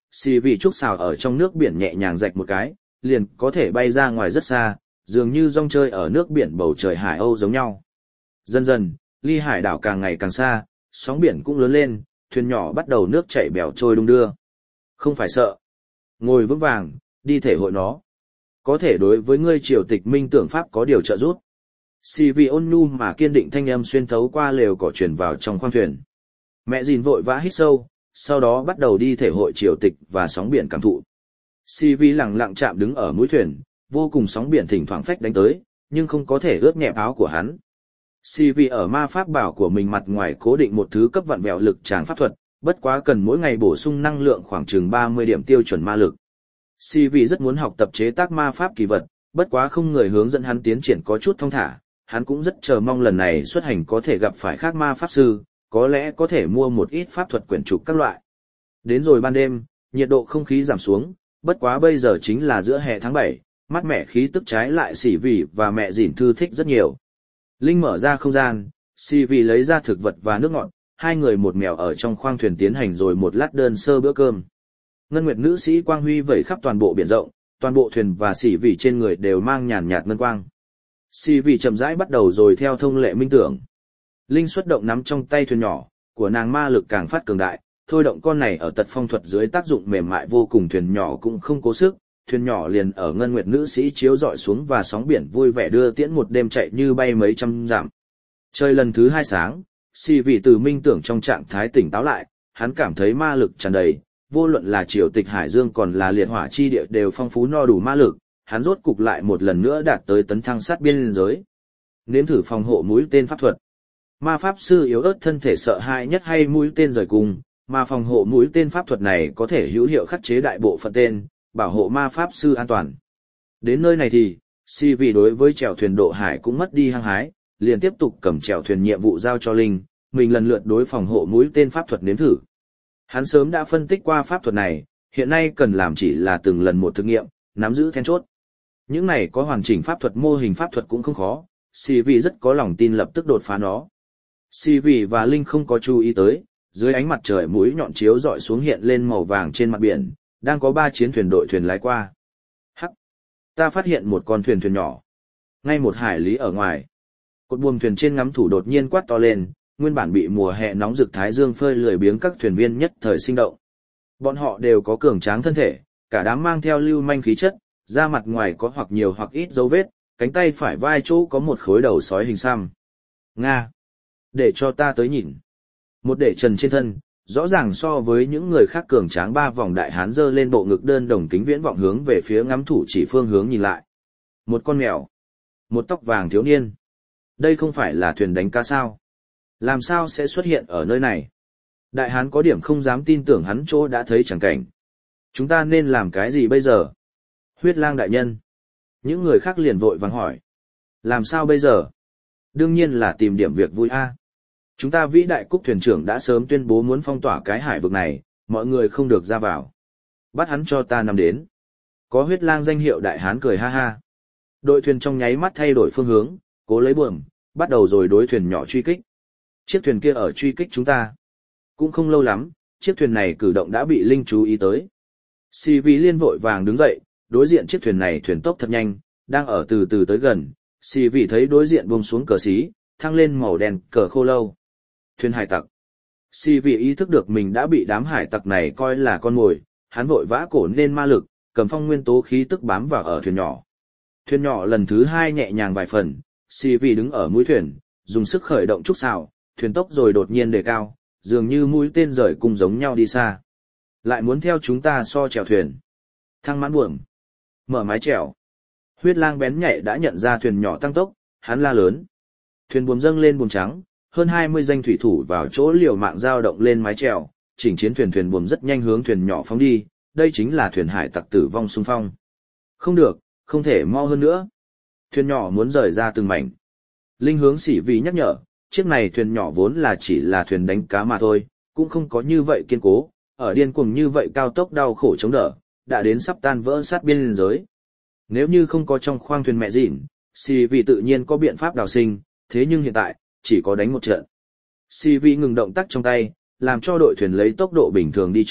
xì vị trúc xào ở trong nước biển nhẹ nhàng rạch một cái, liền có thể bay ra ngoài rất xa, dường như rong chơi ở nước biển bầu trời Hải Âu giống nhau. Dần dần, ly hải đảo càng ngày càng xa, sóng biển cũng lớn lên, thuyền nhỏ bắt đầu nước chảy bèo trôi đung đưa. Không phải sợ. Ngồi vững vàng, đi thể hội nó. Có thể đối với ngươi triều tịch minh tưởng pháp có điều trợ giúp. Xì vì ôn nhu mà kiên định thanh âm xuyên thấu qua lều cỏ truyền vào trong khoang thuyền. Mẹ gìn vội vã hít sâu, sau đó bắt đầu đi thể hội triều tịch và sóng biển cảm thụ. Xì vì lặng lặng chạm đứng ở mũi thuyền, vô cùng sóng biển thỉnh thoảng phách đánh tới, nhưng không có thể ướt nhẹp áo của hắn. Si vì ở ma pháp bảo của mình mặt ngoài cố định một thứ cấp vặn vẹo lực tràng pháp thuật, bất quá cần mỗi ngày bổ sung năng lượng khoảng chừng 30 điểm tiêu chuẩn ma lực. Si vì rất muốn học tập chế tác ma pháp kỳ vật, bất quá không người hướng dẫn hắn tiến triển có chút thong thả, hắn cũng rất chờ mong lần này xuất hành có thể gặp phải khác ma pháp sư, có lẽ có thể mua một ít pháp thuật quyển trục các loại. Đến rồi ban đêm, nhiệt độ không khí giảm xuống, bất quá bây giờ chính là giữa hè tháng 7, mát mẻ khí tức trái lại xỉ vì và mẹ dỉn thư thích rất nhiều. Linh mở ra không gian, xỉ vì lấy ra thực vật và nước ngọt, hai người một mèo ở trong khoang thuyền tiến hành rồi một lát đơn sơ bữa cơm. Ngân nguyệt nữ sĩ quang huy vẩy khắp toàn bộ biển rộng, toàn bộ thuyền và xỉ vì trên người đều mang nhàn nhạt ngân quang. Xỉ vì chậm rãi bắt đầu rồi theo thông lệ minh tưởng. Linh xuất động nắm trong tay thuyền nhỏ, của nàng ma lực càng phát cường đại, thôi động con này ở tật phong thuật dưới tác dụng mềm mại vô cùng, thuyền nhỏ cũng không cố sức, thuyền nhỏ liền ở ngân nguyệt nữ sĩ chiếu dọi xuống và sóng biển vui vẻ đưa tiễn một đêm chạy như bay mấy trăm dặm. Trời lần thứ 2 sáng, xì vị từ minh tưởng trong trạng thái tỉnh táo lại, hắn cảm thấy ma lực tràn đầy, vô luận là triều tịch hải dương còn là liệt hỏa chi địa đều phong phú no đủ ma lực, hắn rốt cục lại một lần nữa đạt tới tấn thăng sát biên giới. Nếm thử phòng hộ mũi tên pháp thuật. Ma pháp sư yếu ớt thân thể sợ hãi nhất hay mũi tên rời cung, mà phòng hộ mũi tên pháp thuật này có thể hữu hiệu khắc chế đại bộ phận tên, bảo hộ ma pháp sư an toàn. Đến nơi này thì, si vì đối với chèo thuyền độ hải cũng mất đi hăng hái, liền tiếp tục cầm chèo thuyền nhiệm vụ giao cho Linh, mình lần lượt đối phòng hộ mũi tên pháp thuật nếm thử. Hắn sớm đã phân tích qua pháp thuật này, hiện nay cần làm chỉ là từng lần một thực nghiệm, nắm giữ then chốt. Những này có hoàn chỉnh pháp thuật mô hình pháp thuật cũng không khó, si vì rất có lòng tin lập tức đột phá nó. Si vì và Linh không có chú ý tới, dưới ánh mặt trời mũi nhọn chiếu dọi xuống hiện lên màu vàng trên mặt biển, đang có 3 chiến thuyền đội thuyền lái qua. Hắc! Ta phát hiện một con thuyền nhỏ. Ngay một hải lý ở ngoài. Cột buồm thuyền trên ngắm thủ đột nhiên quát to lên, nguyên bản bị mùa hè nóng rực thái dương phơi lười biếng các thuyền viên nhất thời sinh động. Bọn họ đều có cường tráng thân thể, cả đám mang theo lưu manh khí chất, da mặt ngoài có hoặc nhiều hoặc ít dấu vết, cánh tay phải vai chỗ có một khối đầu sói hình xăm. Nga! Để cho ta tới nhìn. Một để trần trên thân, rõ ràng so với những người khác cường tráng 3 vòng đại hán giơ lên bộ ngực đơn đồng kính viễn vọng hướng về phía ngắm thủ chỉ phương hướng nhìn lại. Một con mèo. Một tóc vàng thiếu niên. Đây không phải là thuyền đánh cá sao? Làm sao sẽ xuất hiện ở nơi này? Đại hán có điểm không dám tin tưởng hắn chỗ đã thấy chẳng cảnh. Chúng ta nên làm cái gì bây giờ? Huyết lang đại nhân. Những người khác liền vội vàng hỏi. Làm sao bây giờ? Đương nhiên là tìm điểm việc vui a. Chúng ta vĩ đại cúc thuyền trưởng đã sớm tuyên bố muốn phong tỏa cái hải vực này, mọi người không được ra vào. Bắt hắn cho ta nằm đến. Có huyết lang danh hiệu đại hán cười ha ha. Đội thuyền trong nháy mắt thay đổi phương hướng, cố lấy buồm, bắt đầu rồi đối thuyền nhỏ truy kích. Chiếc thuyền kia ở truy kích chúng ta. Cũng không lâu lắm, chiếc thuyền này cử động đã bị Linh chú ý tới. Si Vi liên vội vàng đứng dậy, đối diện chiếc thuyền này thuyền tốc thật nhanh, đang ở từ từ tới gần. Si Vi thấy đối diện buông xuống cờ xí, thăng lên màu đen cờ khô lâu. Thuyền hải tặc. Si Vi ý thức được mình đã bị đám hải tặc này coi là con mồi, hắn vội vã cổ nên ma lực, cầm phong nguyên tố khí tức bám vào ở thuyền nhỏ. Thuyền nhỏ lần thứ 2 nhẹ nhàng vài phần, Si Vi đứng ở mũi thuyền, dùng sức khởi động trúc xào, thuyền tốc rồi đột nhiên đề cao, dường như mũi tên rời cùng giống nhau đi xa. Lại muốn theo chúng ta so chèo thuyền. Thăng mãn buồm. Mở mái chèo. Huyết lang bén nhạy đã nhận ra thuyền nhỏ tăng tốc, hắn la lớn. Thuyền buồm dâng lên buồm trắng, hơn 20 danh thủy thủ vào chỗ liều mạng dao động lên mái chèo, chỉnh chiến thuyền buồm rất nhanh hướng thuyền nhỏ phóng đi, đây chính là thuyền hải tặc tử vong xung phong. Không được, không thể mau hơn nữa. Thuyền nhỏ muốn rời ra từng mảnh. Linh hướng Sĩ Vi nhắc nhở, chiếc này thuyền nhỏ vốn là chỉ là thuyền đánh cá mà thôi, cũng không có như vậy kiên cố, ở điên cuồng như vậy cao tốc đau khổ chống đỡ, đã đến sắp tan vỡ sát biên giới. Nếu như không có trong khoang thuyền mẹ dịn, Sĩ Vi tự nhiên có biện pháp đào sinh, thế nhưng hiện tại, chỉ có đánh một trận. Sĩ Vi ngừng động tác trong tay, làm cho đội thuyền lấy tốc độ bình thường đi trước,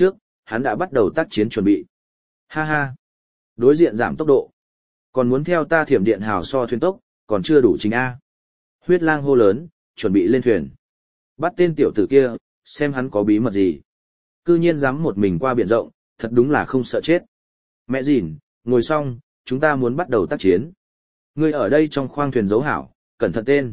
hắn đã bắt đầu tác chiến chuẩn bị. Ha ha! Đối diện giảm tốc độ. Còn muốn theo ta thiểm điện hào so thuyền tốc, còn chưa đủ chính A. Huyết lang hô lớn, chuẩn bị lên thuyền. Bắt tên tiểu tử kia, xem hắn có bí mật gì. Cư nhiên dám một mình qua biển rộng, thật đúng là không sợ chết. Mẹ dìn, ngồi xong, chúng ta muốn bắt đầu tác chiến. Ngươi ở đây trong khoang thuyền giấu hảo, cẩn thận tên.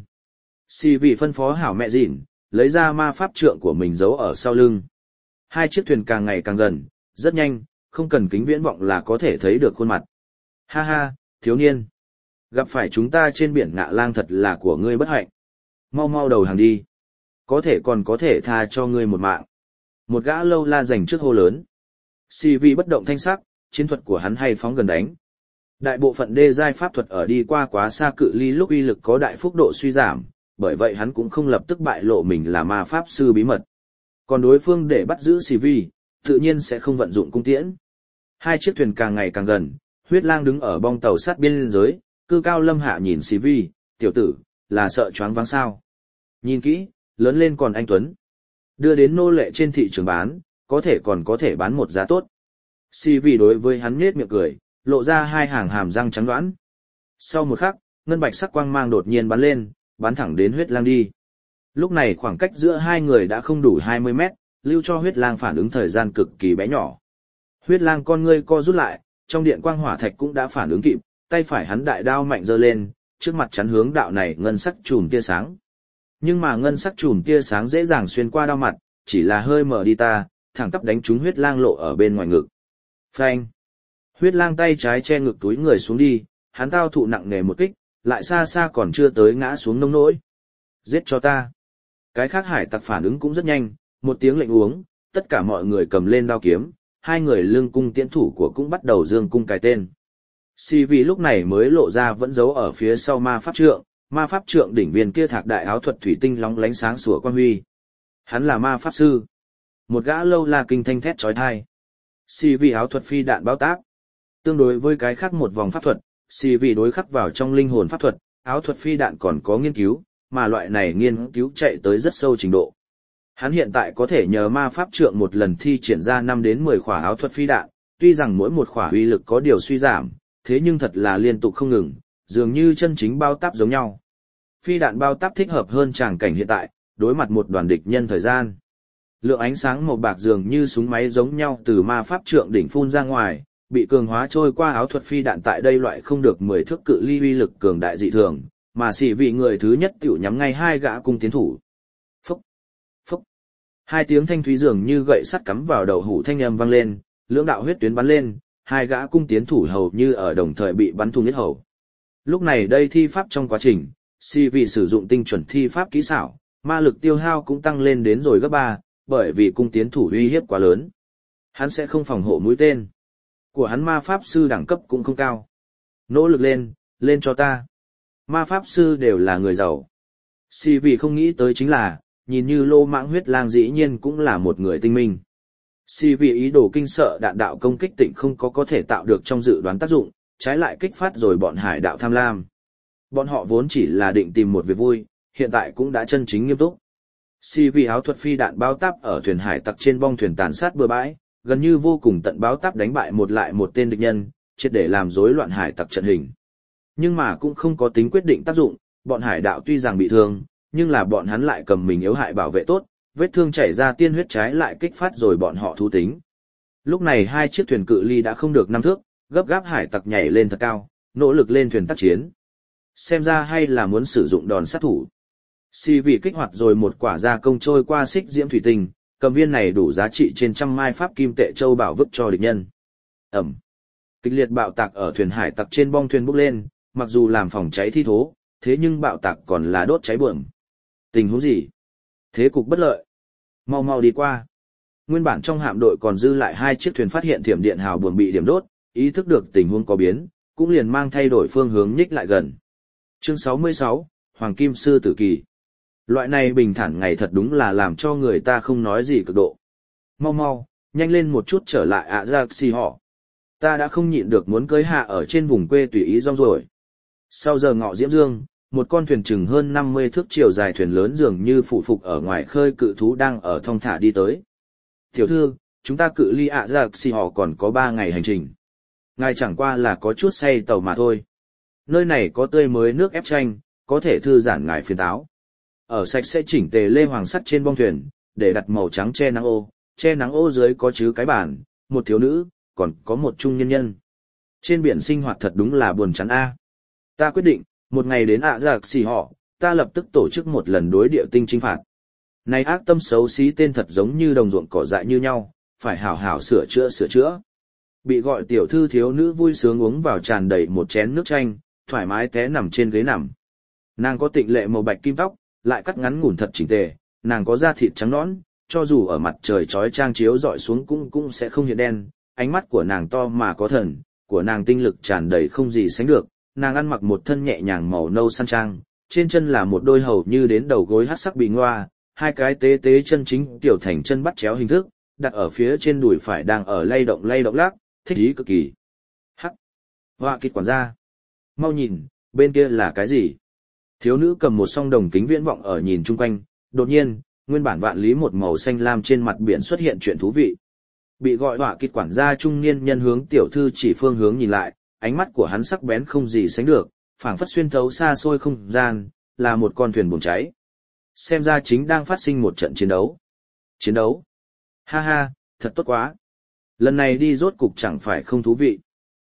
Xì vị phân phó hảo mẹ dìn, lấy ra ma pháp trượng của mình giấu ở sau lưng. Hai chiếc thuyền càng ngày càng gần, rất nhanh, không cần kính viễn vọng là có thể thấy được khuôn mặt. Ha ha, thiếu niên. Gặp phải chúng ta trên biển Ngạ Lang thật là của ngươi bất hạnh. Mau mau đầu hàng đi. Có thể còn có thể tha cho ngươi một mạng. Một gã lâu la giành trước hô lớn. Xì vị bất động thanh sắc, chiến thuật của hắn hay phóng gần đánh. Đại bộ phận đê giai pháp thuật ở đi qua quá xa cự ly lúc uy lực có đại phúc độ suy giảm, bởi vậy hắn cũng không lập tức bại lộ mình là ma pháp sư bí mật. Còn đối phương để bắt giữ xì vi, tự nhiên sẽ không vận dụng cung tiễn. Hai chiếc thuyền càng ngày càng gần, huyết lang đứng ở bong tàu sát biên giới, cư cao lâm hạ nhìn xì vi, tiểu tử, là sợ choáng váng sao. Nhìn kỹ, lớn lên còn anh Tuấn. Đưa đến nô lệ trên thị trường bán, có thể còn có thể bán một giá tốt. Xì vi đối với hắn nhếch miệng cười, lộ ra hai hàng hàm răng trắng đoán. Sau một khắc, ngân bạch sắc quang mang đột nhiên bắn lên, bắn thẳng đến huyết lang đi. Lúc này khoảng cách giữa hai người đã không đủ 20 mét, lưu cho huyết lang phản ứng thời gian cực kỳ bé nhỏ. Huyết lang con ngươi co rút lại, trong điện quang hỏa thạch cũng đã phản ứng kịp, tay phải hắn đại đao mạnh giơ lên, trước mặt chắn hướng đạo này ngân sắc chùm tia sáng. Nhưng mà ngân sắc chùm tia sáng dễ dàng xuyên qua đao mặt, chỉ là hơi mở đi ta, thẳng tắp đánh trúng huyết lang lộ ở bên ngoài ngực. Phanh! Huyết lang tay trái che ngực túi người xuống đi, hắn tao thụ nặng nề một kích, lại xa xa còn chưa tới ngã xuống nông nỗi. Giết cho ta! Cái khác hải tặc phản ứng cũng rất nhanh, một tiếng lệnh uống, tất cả mọi người cầm lên đao kiếm, hai người lưng cung tiễn thủ của cũng bắt đầu dương cung cài tên. Si vì lúc này mới lộ ra vẫn giấu ở phía sau ma pháp trượng đỉnh viên kia thạc đại áo thuật thủy tinh lóng lánh sáng sủa quang huy. Hắn là ma pháp sư. Một gã lâu la kinh thanh thét chói tai. Si vì áo thuật phi đạn bao tác. Tương đối với cái khác một vòng pháp thuật, si vì đối khắc vào trong linh hồn pháp thuật, áo thuật phi đạn còn có nghiên cứu, mà loại này nghiên cứu chạy tới rất sâu trình độ. Hắn hiện tại có thể nhờ ma pháp trượng một lần thi triển ra 5 đến 10 khỏa áo thuật phi đạn, tuy rằng mỗi một khỏa uy lực có điều suy giảm, thế nhưng thật là liên tục không ngừng, dường như chân chính bao táp giống nhau. Phi đạn bao táp thích hợp hơn tràng cảnh hiện tại, đối mặt một đoàn địch nhân thời gian. Lượng ánh sáng màu bạc dường như súng máy giống nhau từ ma pháp trượng đỉnh phun ra ngoài, bị cường hóa trôi qua áo thuật phi đạn tại đây loại không được 10 thước cự ly uy lực cường đại dị thường, mà xỉ vị người thứ nhất tiểu nhắm ngay hai gã cung tiến thủ. Phúc! Phúc! Hai tiếng thanh thúy dường như gậy sắt cắm vào đầu hủ thanh âm vang lên, lưỡng đạo huyết tuyến bắn lên, hai gã cung tiến thủ hầu như ở đồng thời bị bắn thủng nhất hầu. Lúc này đây thi pháp trong quá trình, si vị sử dụng tinh chuẩn thi pháp kỹ xảo, ma lực tiêu hao cũng tăng lên đến rồi gấp 3, bởi vì cung tiến thủ uy hiếp quá lớn. Hắn sẽ không phòng hộ mũi tên. Của hắn ma pháp sư đẳng cấp cũng không cao. Nỗ lực lên, lên cho ta. Ma pháp sư đều là người giàu. Si vị không nghĩ tới chính là, nhìn như lô mãng huyết lang dĩ nhiên cũng là một người tinh minh. Si vị ý đồ kinh sợ đạn đạo công kích tịnh không có thể tạo được trong dự đoán tác dụng, trái lại kích phát rồi bọn hải đạo tham lam. Bọn họ vốn chỉ là định tìm một việc vui, hiện tại cũng đã chân chính nghiêm túc. Si vị áo thuật phi đạn bao táp ở thuyền hải tặc trên bong thuyền tàn sát bừa bãi, gần như vô cùng tận báo táp đánh bại một lại một tên địch nhân, triệt để làm rối loạn hải tặc trận hình. Nhưng mà cũng không có tính quyết định tác dụng, bọn hải đạo tuy rằng bị thương, nhưng là bọn hắn lại cầm mình yếu hại bảo vệ tốt, vết thương chảy ra tiên huyết trái lại kích phát rồi bọn họ thú tính. Lúc này hai chiếc thuyền cự ly đã không được 5 thước, gấp gáp hải tặc nhảy lên thật cao, nỗ lực lên thuyền tác chiến. Xem ra hay là muốn sử dụng đòn sát thủ. Si vị kích hoạt rồi một quả gia công trôi qua xích diễm thủy tinh, cầm viên này đủ giá trị trên trăm mai pháp kim tệ châu bảo vứt cho địch nhân. Ẩm. Kịch liệt bạo tạc ở thuyền hải tặc trên bong thuyền bốc lên, mặc dù làm phòng cháy thi thố, thế nhưng bạo tạc còn là đốt cháy bượm. Tình huống gì? Thế cục bất lợi. Mau mau đi qua. Nguyên bản trong hạm đội còn dư lại 2 chiếc thuyền phát hiện thiểm điện hào buồm bị điểm đốt, ý thức được tình huống có biến, cũng liền mang thay đổi phương hướng nhích lại gần. Chương 66, Hoàng Kim Sư Tử Kỳ. Loại này bình thản ngày thật đúng là làm cho người ta không nói gì cực độ. Mau mau, nhanh lên một chút trở lại ạ ra xì họ. Ta đã không nhịn được muốn cưới hạ ở trên vùng quê tùy ý rong rồi. Sau giờ ngọ diễm dương, một con thuyền chừng hơn 50 thước chiều dài thuyền lớn dường như phụ phục ở ngoài khơi cự thú đang ở thong thả đi tới. Tiểu thư, chúng ta cự ly ạ giặc xì họ còn có 3 ngày hành trình. Ngài chẳng qua là có chút say tàu mà thôi. Nơi này có tươi mới nước ép chanh, có thể thư giãn ngài phiền táo. Ở sạch sẽ chỉnh tề lê hoàng sắt trên bong thuyền, để đặt màu trắng che nắng ô dưới có chứa cái bàn, một thiếu nữ, còn có một trung nhân nhân. Trên biển sinh hoạt thật đúng là buồn chán a. Ta quyết định, một ngày đến ạ giặc xì họ, ta lập tức tổ chức một lần đối địa tinh chinh phạt. Này ác tâm xấu xí tên thật giống như đồng ruộng cỏ dại như nhau, phải hảo hảo sửa chữa. Bị gọi tiểu thư thiếu nữ vui sướng uống vào tràn đầy một chén nước chanh, thoải mái té nằm trên ghế nằm. Nàng có tịnh lệ màu bạch kim tóc, lại cắt ngắn ngủn thật chỉnh tề, nàng có da thịt trắng nõn, cho dù ở mặt trời chói chang chiếu dọi xuống cũng sẽ không hiện đen, ánh mắt của nàng to mà có thần, của nàng tinh lực tràn đầy không gì sánh được, nàng ăn mặc một thân nhẹ nhàng màu nâu săn trang, trên chân là một đôi hầu như đến đầu gối hắc sắc bị ngoa, hai cái tế tế chân chính tiểu thành chân bắt chéo hình thức, đặt ở phía trên đùi phải đang ở lay động lắc, thích ý cực kỳ. Hắc. Họa kịch quản gia. Mau nhìn, bên kia là cái gì? Thiếu nữ cầm một song đồng kính viễn vọng ở nhìn chung quanh, đột nhiên, nguyên bản vạn lý một màu xanh lam trên mặt biển xuất hiện chuyện thú vị. Bị gọi họa kịch quản gia trung niên nhân hướng tiểu thư chỉ phương hướng nhìn lại, ánh mắt của hắn sắc bén không gì sánh được, phảng phất xuyên thấu xa xôi không gian, là một con thuyền buồn cháy. Xem ra chính đang phát sinh một trận chiến đấu. Chiến đấu? Ha ha, thật tốt quá. Lần này đi rốt cục chẳng phải không thú vị.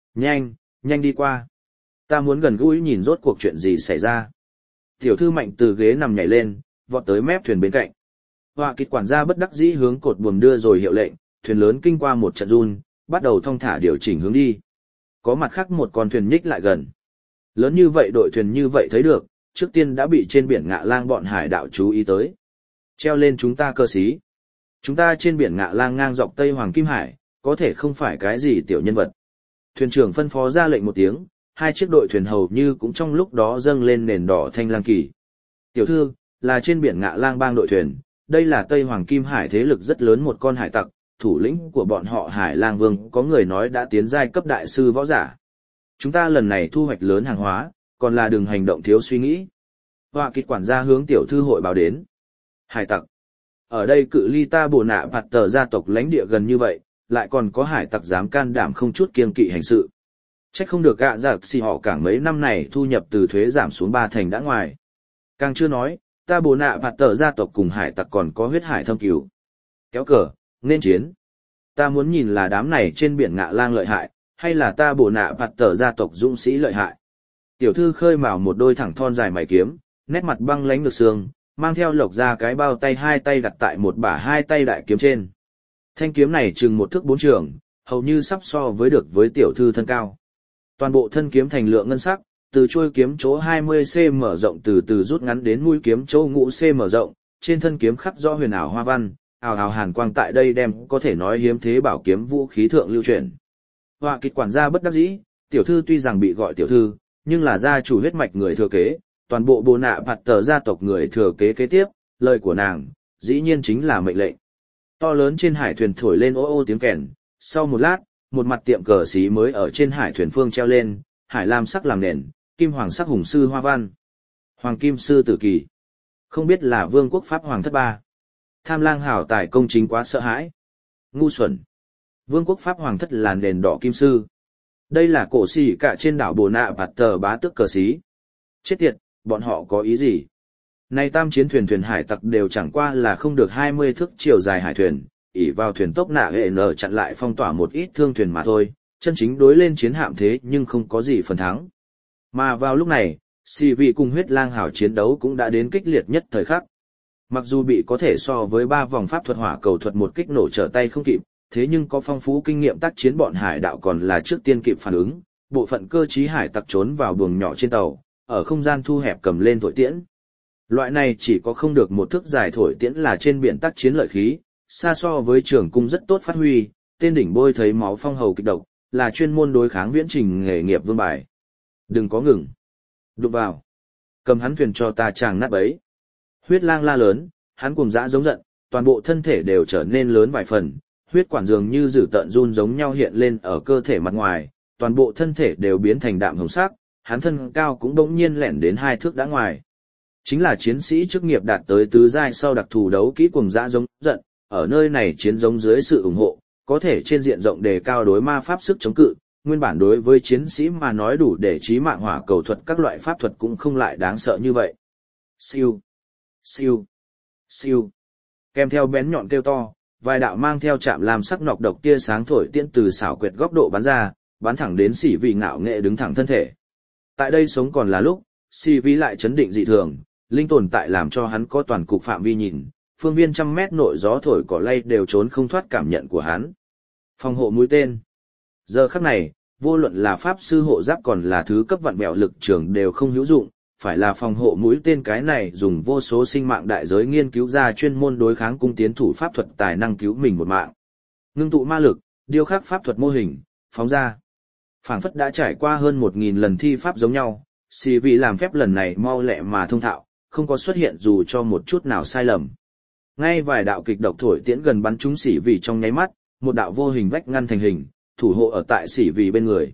Nhanh đi qua. Ta muốn gần gũi nhìn rốt cuộc chuyện gì xảy ra. Tiểu thư mạnh từ ghế nằm nhảy lên, vọt tới mép thuyền bên cạnh. Họa kịch quản gia bất đắc dĩ hướng cột buồm đưa rồi hiệu lệnh, thuyền lớn kinh qua một trận run, bắt đầu thong thả điều chỉnh hướng đi. Có mặt khác một con thuyền nhích lại gần. Lớn như vậy đội thuyền như vậy thấy được, trước tiên đã bị trên biển Ngạ Lang bọn hải đạo chú ý tới. Treo lên chúng ta cơ sĩ. Chúng ta trên biển Ngạ Lang ngang dọc Tây Hoàng Kim Hải, có thể không phải cái gì tiểu nhân vật. Thuyền trưởng phân phó ra lệnh một tiếng, hai chiếc đội thuyền hầu như cũng trong lúc đó dâng lên nền đỏ thanh lang kỳ. Tiểu thư, là trên biển Ngạ Lang bang đội thuyền, đây là Tây Hoàng Kim Hải thế lực rất lớn một con hải tặc, thủ lĩnh của bọn họ Hải Lang Vương có người nói đã tiến giai cấp đại sư võ giả. Chúng ta lần này thu hoạch lớn hàng hóa, còn là đừng hành động thiếu suy nghĩ. Họa kịch quản gia hướng tiểu thư hội báo đến. Hải tặc. Ở đây cự ly ta Bồ Nạ Bạt Tờ gia tộc lãnh địa gần như vậy, lại còn có hải tặc dám can đảm không chút kiêng kỵ hành sự. Trách không được gạ giặc xì họ cảng mấy năm này thu nhập từ thuế giảm xuống 3 thành đã ngoài. Càng chưa nói, ta Bồ Nạ Bạt Tờ gia tộc cùng hải tặc còn có huyết hải thâm cửu. Kéo cờ, nên chiến. Ta muốn nhìn là đám này trên biển Ngạ Lang lợi hại, hay là ta Bồ Nạ Bạt Tờ gia tộc dũng sĩ lợi hại. Tiểu thư khơi mào một đôi thẳng thon dài mày kiếm, nét mặt băng lãnh được xương, mang theo lộc ra cái bao tay hai tay đặt tại một bả hai tay đại kiếm trên. Thanh kiếm này chừng 1 thước 4 trường, hầu như sắp so với được với tiểu thư thân cao. Toàn bộ thân kiếm thành lượng ngân sắc, từ chuôi kiếm chỗ 20cm rộng từ từ rút ngắn đến mũi kiếm chỗ 5cm rộng, trên thân kiếm khắc rõ huyền ảo hoa văn, ảo ảo hàn quang tại đây đem có thể nói hiếm thế bảo kiếm vũ khí thượng lưu truyền. Họa kịch quản gia bất đắc dĩ, tiểu thư tuy rằng bị gọi tiểu thư, nhưng là gia chủ huyết mạch người thừa kế, toàn bộ Bồ Nạ Bạt Tờ gia tộc người thừa kế kế tiếp, lời của nàng, dĩ nhiên chính là mệnh lệnh. To lớn trên hải thuyền thổi lên ô ô tiếng kèn, sau một lát, một mặt tiệm cờ xí mới ở trên hải thuyền phương treo lên, hải lam sắc làm nền, kim hoàng sắc hùng sư hoa văn. Hoàng kim sư tử kỳ. Không biết là vương quốc Pháp Hoàng thất ba. Tham lang hảo tài công chính quá sợ hãi. Ngu xuẩn. Vương quốc Pháp Hoàng thất là nền đỏ kim sư. Đây là cổ xỉ cả trên đảo Bồ Nạ Bạt Tờ bá tước cờ xí. Chết tiệt, bọn họ có ý gì? Nay tam chiến thuyền hải tặc đều chẳng qua là không được 20 thước chiều dài hải thuyền, ỷ vào thuyền tốc nạ hệ nở chặn lại phong tỏa một ít thương thuyền mà thôi, chân chính đối lên chiến hạm thế nhưng không có gì phần thắng. Mà vào lúc này, xì vị cùng huyết lang hảo chiến đấu cũng đã đến kích liệt nhất thời khắc. Mặc dù bị có thể so với 3 vòng pháp thuật hỏa cầu thuật một kích nổ trở tay không kịp, thế nhưng có phong phú kinh nghiệm tác chiến bọn hải đạo còn là trước tiên kịp phản ứng, bộ phận cơ trí hải tặc trốn vào buồng nhỏ trên tàu, ở không gian thu hẹp cầm lên thổi tiễn. Loại này chỉ có không được 1 thước dài thổi tiễn là trên biển tác chiến lợi khí, xa so với trường cung rất tốt phát huy, tên đỉnh bôi thấy máu phong hầu kịch độc, là chuyên môn đối kháng viễn trình nghề nghiệp vương bài. Đừng có ngừng. Đụng vào. Cầm hắn thuyền cho ta chàng nát bấy. Huyết lang la lớn, hắn cuồng dã giống giận, toàn bộ thân thể đều trở nên lớn vài phần, huyết quản dường như dữ tợn run giống nhau hiện lên ở cơ thể mặt ngoài, toàn bộ thân thể đều biến thành đạm hồng sắc, hắn thân cao cũng bỗng nhiên lẻn đến 2 thước đã ngoài. Chính là chiến sĩ chức nghiệp đạt tới tứ giai sau đặc thù đấu kỹ cuồng dã giống giận, ở nơi này chiến giống dưới sự ủng hộ, có thể trên diện rộng đề cao đối ma pháp sức chống cự, nguyên bản đối với chiến sĩ mà nói đủ để chí mạng hỏa cầu thuật các loại pháp thuật cũng không lại đáng sợ như vậy. Siêu, siêu, siêu. Kèm theo bén nhọn kêu to, vài đạo mang theo chạm làm sắc nọc độc tia sáng thổi tiễn từ xảo quyệt góc độ bắn ra, bắn thẳng đến Sĩ Vĩ ngạo nghệ đứng thẳng thân thể. Tại đây sống còn là lúc, Sĩ Vĩ lại chấn định dị thường, linh tồn tại làm cho hắn có toàn cục phạm vi nhìn, phương viên 100 mét nội gió thổi cỏ lay đều trốn không thoát cảm nhận của hắn. Phòng hộ mũi tên. Giờ khắc này, vô luận là pháp sư hộ giáp còn là thứ cấp vặn bẹo lực trường đều không hữu dụng, phải là phòng hộ mũi tên cái này dùng vô số sinh mạng đại giới nghiên cứu ra chuyên môn đối kháng cung tiến thủ pháp thuật tài năng cứu mình một mạng. Ngưng tụ ma lực, điêu khắc pháp thuật mô hình, phóng ra. Phảng phất đã trải qua hơn 1000 lần thi pháp giống nhau, Sĩ Vĩ làm phép lần này mau lẹ mà thông thạo, không có xuất hiện dù cho một chút nào sai lầm. Ngay vài đạo kịch độc thổi tiễn gần bắn trúng Sĩ Vĩ trong nháy mắt, một đạo vô hình vách ngăn thành hình, thủ hộ ở tại Sĩ Vĩ bên người.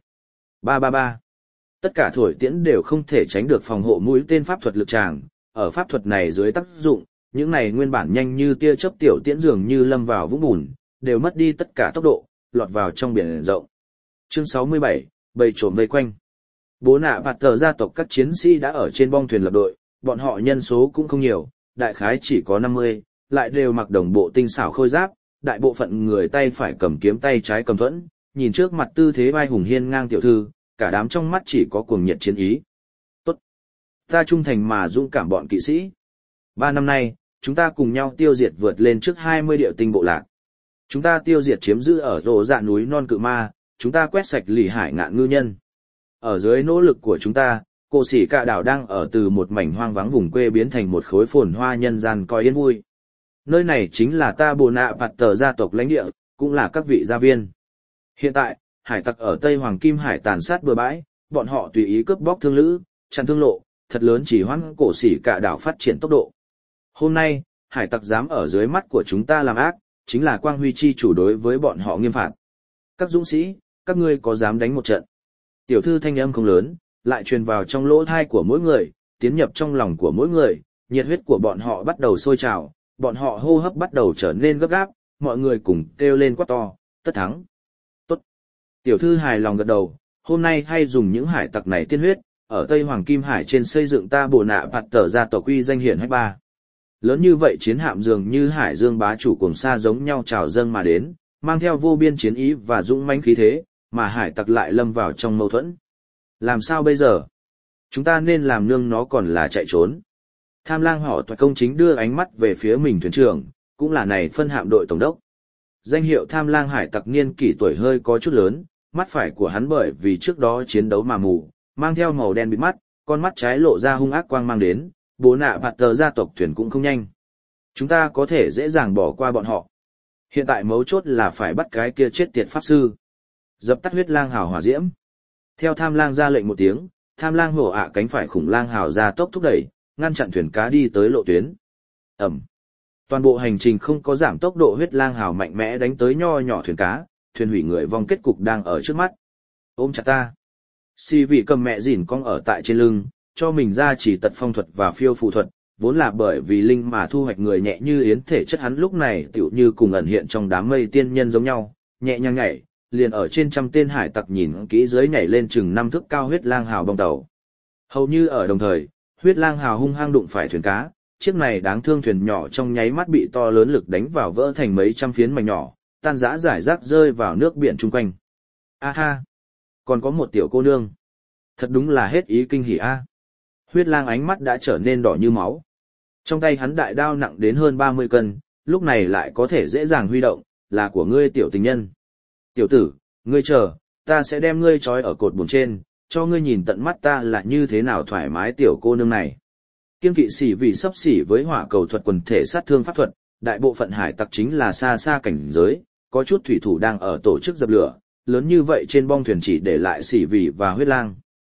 333. Tất cả thổi tiễn đều không thể tránh được phòng hộ mũi tên pháp thuật lực tràng, ở pháp thuật này dưới tác dụng, những này nguyên bản nhanh như tia chớp tiểu tiễn dường như lâm vào vũng bùn, đều mất đi tất cả tốc độ, lọt vào trong biển rộng. Chương 67, bầy trộm vây quanh. Bố nạ bạt tờ gia tộc các chiến sĩ đã ở trên bong thuyền lập đội, bọn họ nhân số cũng không nhiều, đại khái chỉ có 50, lại đều mặc đồng bộ tinh xảo khôi giáp, đại bộ phận người tay phải cầm kiếm tay trái cầm thuẫn, nhìn trước mặt tư thế vai hùng hiên ngang tiểu thư, cả đám trong mắt chỉ có cuồng nhiệt chiến ý. Tốt! Ta trung thành mà dũng cảm bọn kỵ sĩ. 3 năm nay, chúng ta cùng nhau tiêu diệt vượt lên trước 20 điệu tinh bộ lạc. Chúng ta tiêu diệt chiếm giữ ở rổ dạ núi non cự ma, chúng ta quét sạch lì hải ngạn ngư nhân. Ở dưới nỗ lực của chúng ta, cổ sĩ cả đảo đang ở từ một mảnh hoang vắng vùng quê biến thành một khối phồn hoa nhân gian coi yên vui. Nơi này chính là ta Bồ Nạ Bạt Tờ gia tộc lãnh địa, cũng là các vị gia viên. Hiện tại, hải tặc ở Tây Hoàng Kim Hải tàn sát bừa bãi, bọn họ tùy ý cướp bóc thương lữ, chặn thương lộ, thật lớn chỉ hoãn cổ sĩ cả đảo phát triển tốc độ. Hôm nay, hải tặc dám ở dưới mắt của chúng ta làm ác, chính là quang huy chi chủ đối với bọn họ nghiêm phạt. Các dũng sĩ, các ngươi có dám đánh một trận? Tiểu thư thanh âm không lớn, lại truyền vào trong lỗ tai của mỗi người, tiến nhập trong lòng của mỗi người, nhiệt huyết của bọn họ bắt đầu sôi trào, bọn họ hô hấp bắt đầu trở nên gấp gáp, mọi người cùng kêu lên quát to, tất thắng. Tốt. Tiểu thư hài lòng gật đầu, hôm nay hay dùng những hải tặc này tiên huyết, ở Tây Hoàng Kim Hải trên xây dựng ta Bồ Nạ Bạt Tờ gia tộc uy danh hiển hách ba. Lớn như vậy chiến hạm dường như hải dương bá chủ cùng xa giống nhau trào dâng mà đến, mang theo vô biên chiến ý và dũng mãnh khí thế, mà hải tặc lại lâm vào trong mâu thuẫn. Làm sao bây giờ? Chúng ta nên làm nương nó còn là chạy trốn. Tham lang họ Toại công chính đưa ánh mắt về phía mình thuyền trưởng, cũng là này phân hạm đội tổng đốc. Danh hiệu Tham lang hải tặc niên kỷ tuổi hơi có chút lớn, mắt phải của hắn bởi vì trước đó chiến đấu mà mù, mang theo màu đen bịt mắt, con mắt trái lộ ra hung ác quang mang đến, Bố Nạ Bạt Tờ gia tộc thuyền cũng không nhanh. Chúng ta có thể dễ dàng bỏ qua bọn họ. Hiện tại mấu chốt là phải bắt cái kia chết tiệt pháp sư. Dập tắt huyết lang hào hỏa diễm. Theo Tham lang ra lệnh một tiếng, Tham lang hổ ạ cánh phải khủng lang hào ra tốc thúc đẩy, ngăn chặn thuyền cá đi tới lộ tuyến. Ẩm. Toàn bộ hành trình không có giảm tốc độ, huyết lang hào mạnh mẽ đánh tới nho nhỏ thuyền cá, thuyền hủy người vong kết cục đang ở trước mắt. Ôm chặt ta. Sĩ Vĩ cầm mẹ dỉn cong ở tại trên lưng, cho mình ra chỉ tật phong thuật và phiêu phù thuật, vốn là bởi vì linh mà thu hoạch người nhẹ như yến thể chất hắn lúc này tựu như cùng ẩn hiện trong đám mây tiên nhân giống nhau, nhẹ nhàng nhảy, liền ở trên trăm tên hải tặc nhìn kỹ dưới nhảy lên chừng 5 thước cao huyết lang hào bong tàu. Hầu như ở đồng thời, huyết lang hào hung hăng đụng phải thuyền cá, chiếc này đáng thương thuyền nhỏ trong nháy mắt bị to lớn lực đánh vào vỡ thành mấy trăm phiến mảnh nhỏ, tan rã rải rác rơi vào nước biển chung quanh. A ha! Còn có một tiểu cô nương. Thật đúng là hết ý kinh hỉ a. Huyết lang ánh mắt đã trở nên đỏ như máu. Trong tay hắn đại đao nặng đến hơn 30 cân, lúc này lại có thể dễ dàng huy động, là của ngươi tiểu tình nhân. Tiểu tử, ngươi chờ, ta sẽ đem ngươi trói ở cột buồm trên, cho ngươi nhìn tận mắt ta là như thế nào thoải mái tiểu cô nương này. Kiêng kỵ sĩ vì sấp xỉ với hỏa cầu thuật quần thể sát thương pháp thuật, đại bộ phận hải tặc chính là xa xa cảnh giới, có chút thủy thủ đang ở tổ chức dập lửa, lớn như vậy trên bong thuyền chỉ để lại sĩ vị và huyết lang.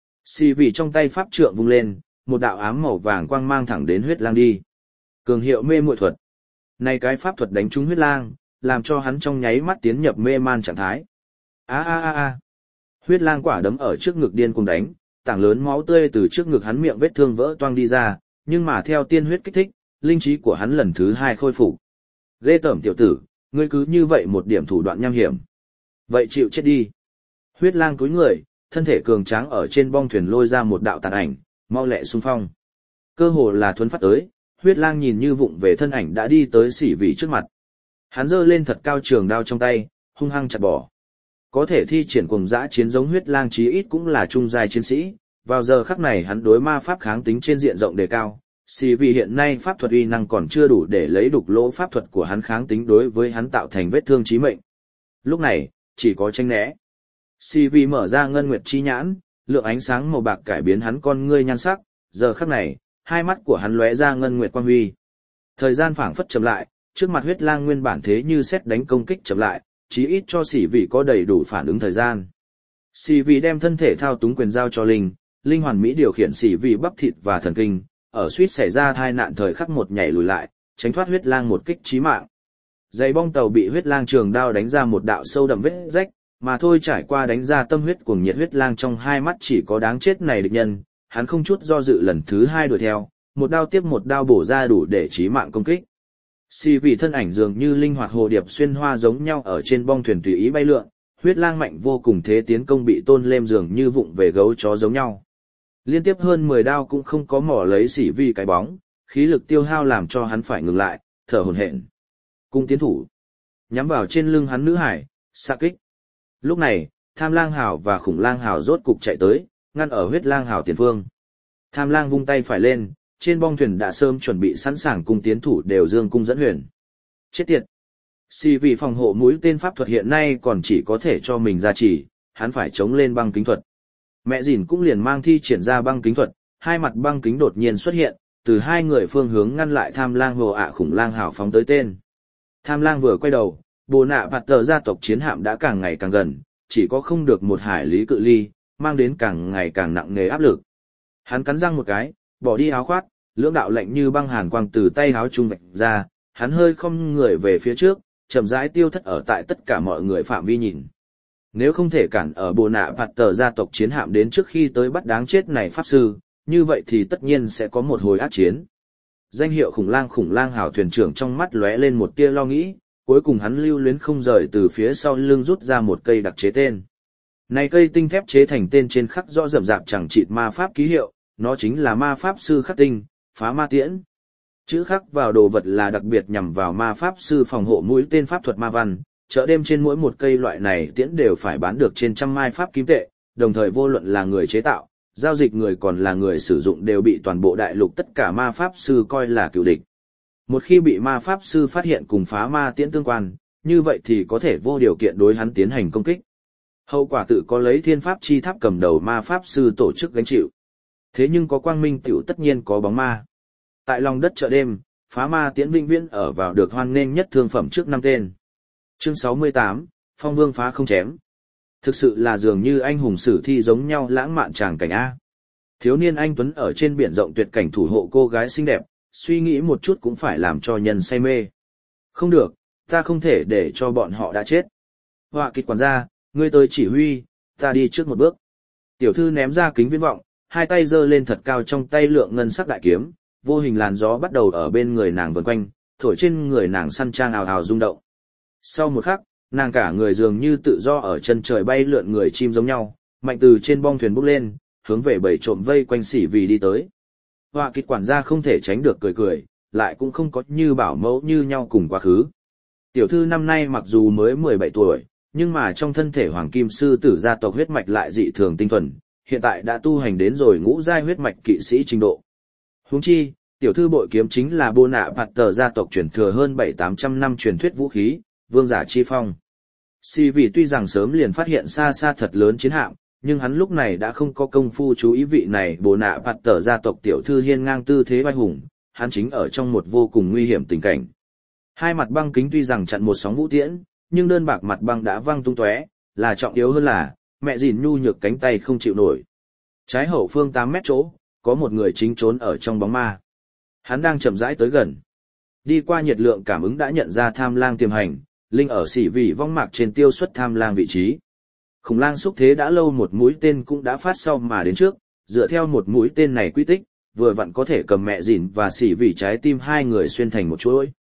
Sĩ vị trong tay pháp trượng vung lên, một đạo ám màu vàng quang mang thẳng đến huyết lang đi. Cường hiệu mê muội thuật. Này cái pháp thuật đánh trúng huyết lang, làm cho hắn trong nháy mắt tiến nhập mê man trạng thái. A. Huyết lang quả đấm ở trước ngực điên cuồng đánh, tảng lớn máu tươi từ trước ngực hắn miệng vết thương vỡ toang đi ra, nhưng mà theo tiên huyết kích thích, linh trí của hắn lần thứ 2 khôi phục. Ghê tởm tiểu tử, ngươi cứ như vậy một điểm thủ đoạn nham hiểm. Vậy chịu chết đi. Huyết lang cúi người, thân thể cường tráng ở trên bong thuyền lôi ra một đạo tàn ảnh, mau lẹ xung phong. Cơ hồ là thuấn phát tới, huyết lang nhìn như vụng về thân ảnh đã đi tới Sĩ Vĩ trước mặt. Hắn giơ lên thật cao trường đao trong tay, hung hăng chặt bỏ. Có thể thi triển cuồng dã chiến giống huyết lang chí ít cũng là trung giai chiến sĩ, vào giờ khắc này hắn đối ma pháp kháng tính trên diện rộng đề cao. Sĩ Vĩ hiện nay pháp thuật uy năng còn chưa đủ để lấy đục lỗ pháp thuật của hắn kháng tính đối với hắn tạo thành vết thương chí mệnh. Lúc này, chỉ có tránh né. Sĩ Vĩ mở ra ngân nguyệt chi nhãn, lượng ánh sáng màu bạc cải biến hắn con ngươi nhan sắc, giờ khắc này, hai mắt của hắn lóe ra ngân nguyệt quang huy. Thời gian phảng phất chậm lại, trước mặt huyết lang nguyên bản thế như sét đánh công kích chậm lại, chí ít cho Sĩ Vĩ có đầy đủ phản ứng thời gian. Sĩ Vĩ đem thân thể thao túng quyền giao cho linh hoàn mỹ điều khiển Sĩ Vĩ bắp thịt và thần kinh, ở suýt xảy ra tai nạn thời khắc một nhảy lùi lại, tránh thoát huyết lang một kích chí mạng. Dây bong tàu bị huyết lang trường đao đánh ra một đạo sâu đậm vết rách, mà thôi trải qua đánh ra tâm huyết cuồng nhiệt huyết lang trong hai mắt chỉ có đáng chết này địch nhân, hắn không chút do dự lần thứ hai đuổi theo, một đao tiếp một đao bổ ra đủ để chí mạng công kích. Sĩ Vĩ thân ảnh dường như linh hoạt hồ điệp xuyên hoa giống nhau ở trên bong thuyền tùy ý bay lượn, huyết lang mạnh vô cùng thế tiến công bị tôn lêm dường như vụng về gấu chó giống nhau. Liên tiếp hơn 10 đao cũng không có mỏ lấy Sĩ Vĩ cái bóng, khí lực tiêu hao làm cho hắn phải ngừng lại, thở hổn hển. Cung tiến thủ, nhắm vào trên lưng hắn nữ hải, xạ kích. Lúc này, Tham Lang Hào và Khủng Lang Hào rốt cục chạy tới, ngăn ở huyết lang hào tiền phương. Tham Lang vung tay phải lên, trên bong thuyền đã sớm chuẩn bị sẵn sàng cung tiến thủ đều dương cung dẫn huyền. Chết tiệt! Sĩ Vĩ phòng hộ mũi tên pháp thuật hiện nay còn chỉ có thể cho mình gia trì, hắn phải chống lên băng kính thuật. Mẹ dìn cũng liền mang thi triển ra băng kính thuật, hai mặt băng kính đột nhiên xuất hiện, từ hai người phương hướng ngăn lại Tham Lang Hồ Khủng Lang Hào phóng tới tên. Tham Lang vừa quay đầu, Bồ Nạ Bạt Tờ gia tộc chiến hạm đã càng ngày càng gần, chỉ có không được một hải lý cự ly, mang đến càng ngày càng nặng nề áp lực. Hắn cắn răng một cái, bỏ đi áo khoác, lưỡng đạo lạnh như băng hàn quang từ tay áo trung vạch ra, hắn hơi không người về phía trước, chậm rãi tiêu thất ở tại tất cả mọi người phạm vi nhìn. Nếu không thể cản ở Bồ Nạ Bạt Tờ gia tộc chiến hạm đến trước khi tới bắt đáng chết này pháp sư, như vậy thì tất nhiên sẽ có một hồi ác chiến. Danh hiệu Khủng Lang Hào thuyền trưởng trong mắt lóe lên một tia lo nghĩ, cuối cùng hắn lưu luyến không rời từ phía sau lưng rút ra một cây đặc chế tên. Này cây tinh thép chế thành tên trên khắc rõ rậm rạp chẳng chịt ma pháp ký hiệu, nó chính là ma pháp sư khắc tinh, phá ma tiễn. Chữ khắc vào đồ vật là đặc biệt nhằm vào ma pháp sư phòng hộ mũi tên pháp thuật ma văn, chợ đêm trên mỗi một cây loại này tiễn đều phải bán được trên trăm mai pháp kim tệ, đồng thời vô luận là người chế tạo, giao dịch người còn là người sử dụng đều bị toàn bộ đại lục tất cả ma pháp sư coi là cựu địch. Một khi bị ma pháp sư phát hiện cùng phá ma tiễn tương quan, như vậy thì có thể vô điều kiện đối hắn tiến hành công kích. Hậu quả tự có lấy thiên pháp chi tháp cầm đầu ma pháp sư tổ chức gánh chịu. Thế nhưng có quang minh tiểu tất nhiên có bóng ma. Tại lòng đất chợ đêm, phá ma tiễn vĩnh viễn ở vào được hoan nghênh nhất thương phẩm trước 5 tên. Chương 68, Phong Vương phá không chém. Thực sự là dường như anh hùng sử thi giống nhau lãng mạn tràng cảnh A. Thiếu niên anh Tuấn ở trên biển rộng tuyệt cảnh thủ hộ cô gái xinh đẹp, suy nghĩ một chút cũng phải làm cho nhân say mê. Không được, ta không thể để cho bọn họ đã chết. Họa kịch quản gia, ngươi tới chỉ huy, ta đi trước một bước. Tiểu thư ném ra kính viễn vọng, hai tay giơ lên thật cao trong tay lượng ngân sắc đại kiếm, vô hình làn gió bắt đầu ở bên người nàng vần quanh, thổi trên người nàng săn trang ào ào rung động. Sau một khắc, nàng cả người dường như tự do ở chân trời bay lượn người chim giống nhau, mạnh từ trên bong thuyền bốc lên, hướng về bầy trộm vây quanh Sĩ Vĩ đi tới. Họa kịch quản gia không thể tránh được cười cười, lại cũng không có như bảo mẫu như nhau cùng quá khứ. Tiểu thư năm nay mặc dù mới 17 tuổi, nhưng mà trong thân thể hoàng kim sư tử gia tộc huyết mạch lại dị thường tinh thuần, hiện tại đã tu hành đến rồi ngũ giai huyết mạch kỵ sĩ trình độ. Huống chi, tiểu thư bội kiếm chính là Bồ Nạ Bạt Tờ gia tộc truyền thừa hơn 700-800 năm truyền thuyết vũ khí, vương giả chi phong. Sĩ Vĩ tuy rằng sớm liền phát hiện xa xa thật lớn chiến hạm, nhưng hắn lúc này đã không có công phu chú ý vị này Bồ Nạ Bạt Tờ gia tộc tiểu thư hiên ngang tư thế vai hùng, hắn chính ở trong một vô cùng nguy hiểm tình cảnh. Hai mặt băng kính tuy rằng chặn một sóng vũ tiễn, nhưng đơn bạc mặt băng đã văng tung tóe, là trọng yếu hơn là, mẹ dìn nhu nhược cánh tay không chịu nổi. Trái hậu phương 8 mét chỗ, có một người chính trốn ở trong bóng ma. Hắn đang chậm rãi tới gần. Đi qua nhiệt lượng cảm ứng đã nhận ra Tham Lang tiềm hành, linh ở Sĩ Vĩ vong mạc trên tiêu xuất Tham Lang vị trí. Khủng lang xúc thế đã lâu một mũi tên cũng đã phát sau mà đến trước, dựa theo một mũi tên này quy tích, vừa vặn có thể cầm mẹ dìn và Sĩ Vĩ trái tim hai người xuyên thành một chuỗi.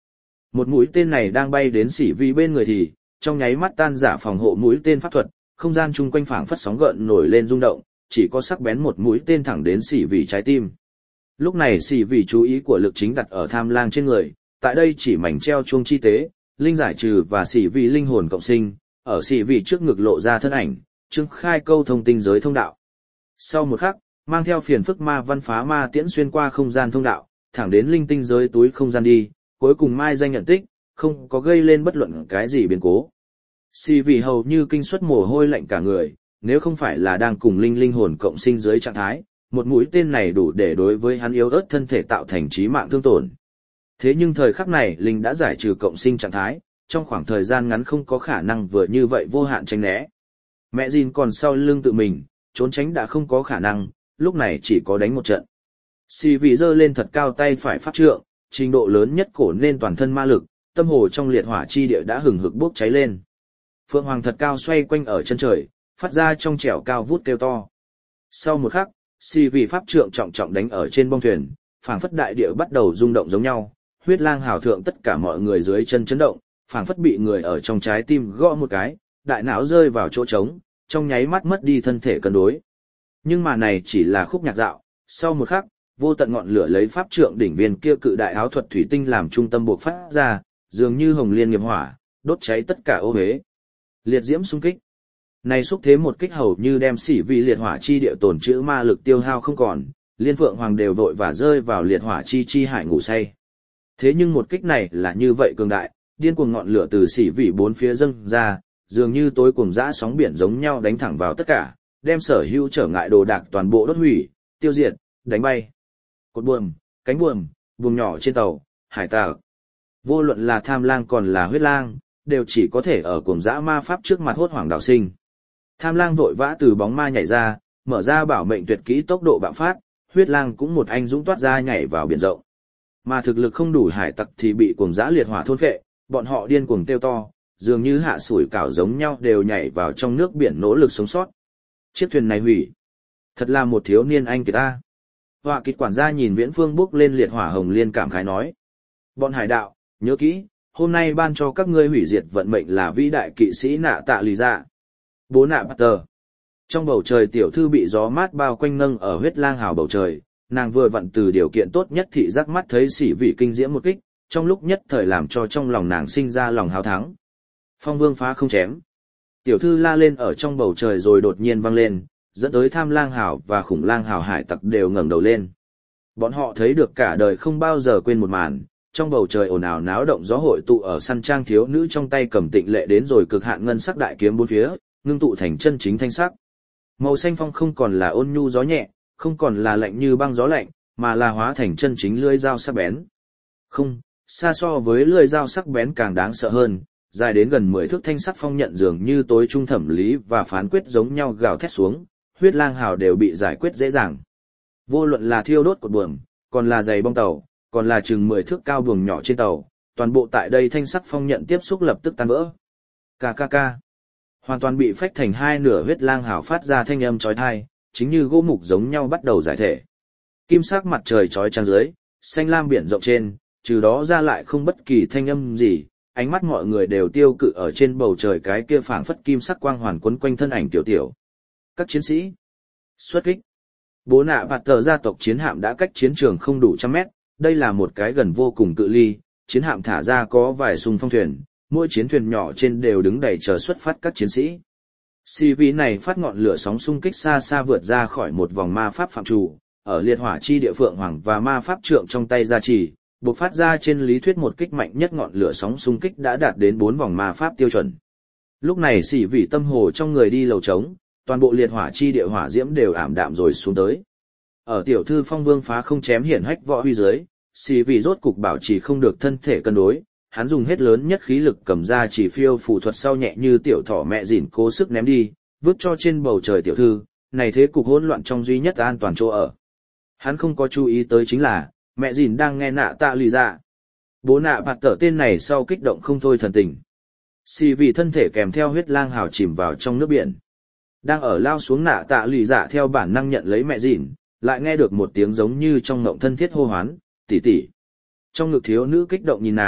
Một mũi tên này đang bay đến Sĩ Vi bên người thì, trong nháy mắt tan giả phòng hộ mũi tên pháp thuật, không gian chung quanh phảng phất sóng gợn nổi lên rung động, chỉ có sắc bén một mũi tên thẳng đến Sĩ Vi trái tim. Lúc này Sĩ Vi chú ý của lực chính đặt ở Tham Lang trên người, tại đây chỉ mảnh treo chuông chi tế, linh giải trừ và Sĩ Vi linh hồn cộng sinh, ở Sĩ Vi trước ngực lộ ra thân ảnh, trưng khai câu thông tinh giới thông đạo. Sau một khắc, mang theo phiền phức ma văn phá ma tiễn xuyên qua không gian thông đạo, thẳng đến linh tinh giới túi không gian đi, cuối cùng mai danh nhận tích, không có gây lên bất luận cái gì biến cố. Sĩ Vi hầu như kinh suất mồ hôi lạnh cả người, nếu không phải là đang cùng linh hồn cộng sinh dưới trạng thái, một mũi tên này đủ để đối với hắn yếu ớt thân thể tạo thành chí mạng thương tổn. Thế nhưng thời khắc này linh đã giải trừ cộng sinh trạng thái, trong khoảng thời gian ngắn không có khả năng vừa như vậy vô hạn tránh né. Mẹ Jin còn sau lưng tự mình, trốn tránh đã không có khả năng, lúc này chỉ có đánh một trận. Sĩ Vi giơ lên thật cao tay phải pháp trượng, trình độ lớn nhất cổ nên toàn thân ma lực, tâm hồ trong liệt hỏa chi địa đã hừng hực bốc cháy lên. Phượng Hoàng thật cao xoay quanh ở chân trời, phát ra trong trẻo cao vút kêu to. Sau một khắc, Sĩ Vi pháp trượng trọng trọng đánh ở trên bông thuyền, phảng phất đại địa bắt đầu rung động giống nhau, huyết lang hào thượng tất cả mọi người dưới chân chấn động, phảng phất bị người ở trong trái tim gõ một cái, đại não rơi vào chỗ trống, trong nháy mắt mất đi thân thể cân đối. Nhưng mà này chỉ là khúc nhạc dạo, sau một khắc, vô tận ngọn lửa lấy pháp trượng đỉnh viên kia cự đại áo thuật thủy tinh làm trung tâm bộc phát ra, dường như hồng liên nghiệp hỏa, đốt cháy tất cả ô hế. Liệt diễm xung kích. Này xúc thế một kích hầu như đem Sĩ Vi liệt hỏa chi địa tổn trữ ma lực tiêu hao không còn, Liên Phượng Hoàng đều vội và rơi vào liệt hỏa chi hải ngủ say. Thế nhưng một kích này là như vậy cường đại, điên cuồng ngọn lửa từ Sĩ Vi bốn phía dâng ra, dường như tối cuồng dã sóng biển giống nhau đánh thẳng vào tất cả, đem sở hữu trở ngại đồ đạc toàn bộ đốt hủy, tiêu diệt, đánh bay. Cột buồm, cánh buồm, buồm nhỏ trên tàu, hải tặc. Vô luận là Tham Lang còn là huyết lang, đều chỉ có thể ở cuồng dã ma pháp trước mặt hốt hoảng đảo sinh. Tham Lang vội vã từ bóng ma nhảy ra, mở ra bảo mệnh tuyệt kỹ tốc độ bạo phát, huyết lang cũng một anh dũng toát ra nhảy vào biển rộng. Mà thực lực không đủ hải tặc thì bị cuồng dã liệt hỏa thôn phệ, bọn họ điên cuồng kêu to, dường như hạ sủi cảo giống nhau đều nhảy vào trong nước biển nỗ lực sống sót. Chiếc thuyền này hủy. Thật là một thiếu niên anh kiệt ta. Họa kịch quản gia nhìn viễn phương bước lên liệt hỏa hồng liên cảm khái nói. Bọn hải đạo, nhớ kỹ, hôm nay ban cho các ngươi hủy diệt vận mệnh là vĩ đại kỵ sĩ Nạ Tạ Lì Dạ. Bố Nạ Bát Tờ. Trong bầu trời tiểu thư bị gió mát bao quanh nâng ở huyết lang hào bầu trời, nàng vừa vặn từ điều kiện tốt nhất thị giác mắt thấy Sĩ Vi kinh diễm một kích, trong lúc nhất thời làm cho trong lòng nàng sinh ra lòng háo thắng. Phong vương phá không chém. Tiểu thư la lên ở trong bầu trời rồi đột nhiên vang lên, dẫn tới Tham Lang hào và Khủng Lang hào hải tặc đều ngẩng đầu lên. Bọn họ thấy được cả đời không bao giờ quên một màn, trong bầu trời ồn ào náo động gió hội tụ ở săn trang thiếu nữ trong tay cầm tịnh lệ đến rồi cực hạn ngân sắc đại kiếm bốn phía, ngưng tụ thành chân chính thanh sắc. Màu xanh phong không còn là ôn nhu gió nhẹ, không còn là lạnh như băng gió lạnh, mà là hóa thành chân chính lưỡi dao sắc bén. Không, xa so với lưỡi dao sắc bén càng đáng sợ hơn, dài đến gần 10 thước thanh sắc phong nhận dường như tối trung thẩm lý và phán quyết giống nhau gào thét xuống, huyết lang hào đều bị giải quyết dễ dàng. Vô luận là thiêu đốt cột buồm, còn là giày bong tàu, còn là chừng 10 thước cao buồng nhỏ trên tàu, toàn bộ tại đây thanh sắc phong nhận tiếp xúc lập tức tan vỡ. KKK. Hoàn toàn bị phách thành hai nửa, huyết lang hào phát ra thanh âm chói tai, chính như gỗ mục giống nhau bắt đầu giải thể. Kim sắc mặt trời chói chang dưới, xanh lam biển rộng trên, trừ đó ra lại không bất kỳ thanh âm gì, ánh mắt mọi người đều tiêu cự ở trên bầu trời cái kia phảng phất kim sắc quang hoàn quấn quanh thân ảnh tiểu tiểu. Các chiến sĩ xuất kích. Bố Nạ Bát Tờ gia tộc chiến hạm đã cách chiến trường không đủ trăm mét, đây là một cái gần vô cùng cự ly, chiến hạm thả ra có vài xung phong thuyền, mỗi chiến thuyền nhỏ trên đều đứng đầy chờ xuất phát các chiến sĩ. Sĩ Vi này phát ngọn lửa sóng xung kích xa xa vượt ra khỏi một vòng ma pháp phạm trù, ở liệt hỏa chi địa Phượng Hoàng và ma pháp trượng trong tay gia trì, bộc phát ra trên lý thuyết một kích mạnh nhất, ngọn lửa sóng xung kích đã đạt đến 4 vòng ma pháp tiêu chuẩn. Lúc này Sĩ Vi tâm hồ trong người đi lầu trống, toàn bộ liệt hỏa chi địa hỏa diễm đều ảm đạm rồi xuống tới. Ở tiểu thư phong vương phá không chém hiển hách võ huy dưới, Sĩ Vi rốt cục bảo trì không được thân thể cân đối, hắn dùng hết lớn nhất khí lực cầm ra chỉ phiêu phù thuật sau nhẹ như tiểu thỏ mẹ dỉn cố sức ném đi, vứt cho trên bầu trời tiểu thư, này thế cục hỗn loạn trong duy nhất an toàn chỗ ở. Hắn không có chú ý tới chính là, mẹ dỉn đang nghe Nạ Tạ Lì Dạ. Bố Nạ Bát Tờ tên này sau kích động không thôi thần tình. Sĩ Vi thân thể kèm theo huyết lang hào chìm vào trong nước biển. Đang ở lao xuống Nạ Tạ Lì Dạ theo bản năng nhận lấy mẹ dỉn, lại nghe được một tiếng giống như trong ngộng thân thiết hô hoán, tỷ tỷ. Trong ngực thiếu nữ kích động nhìn nàng,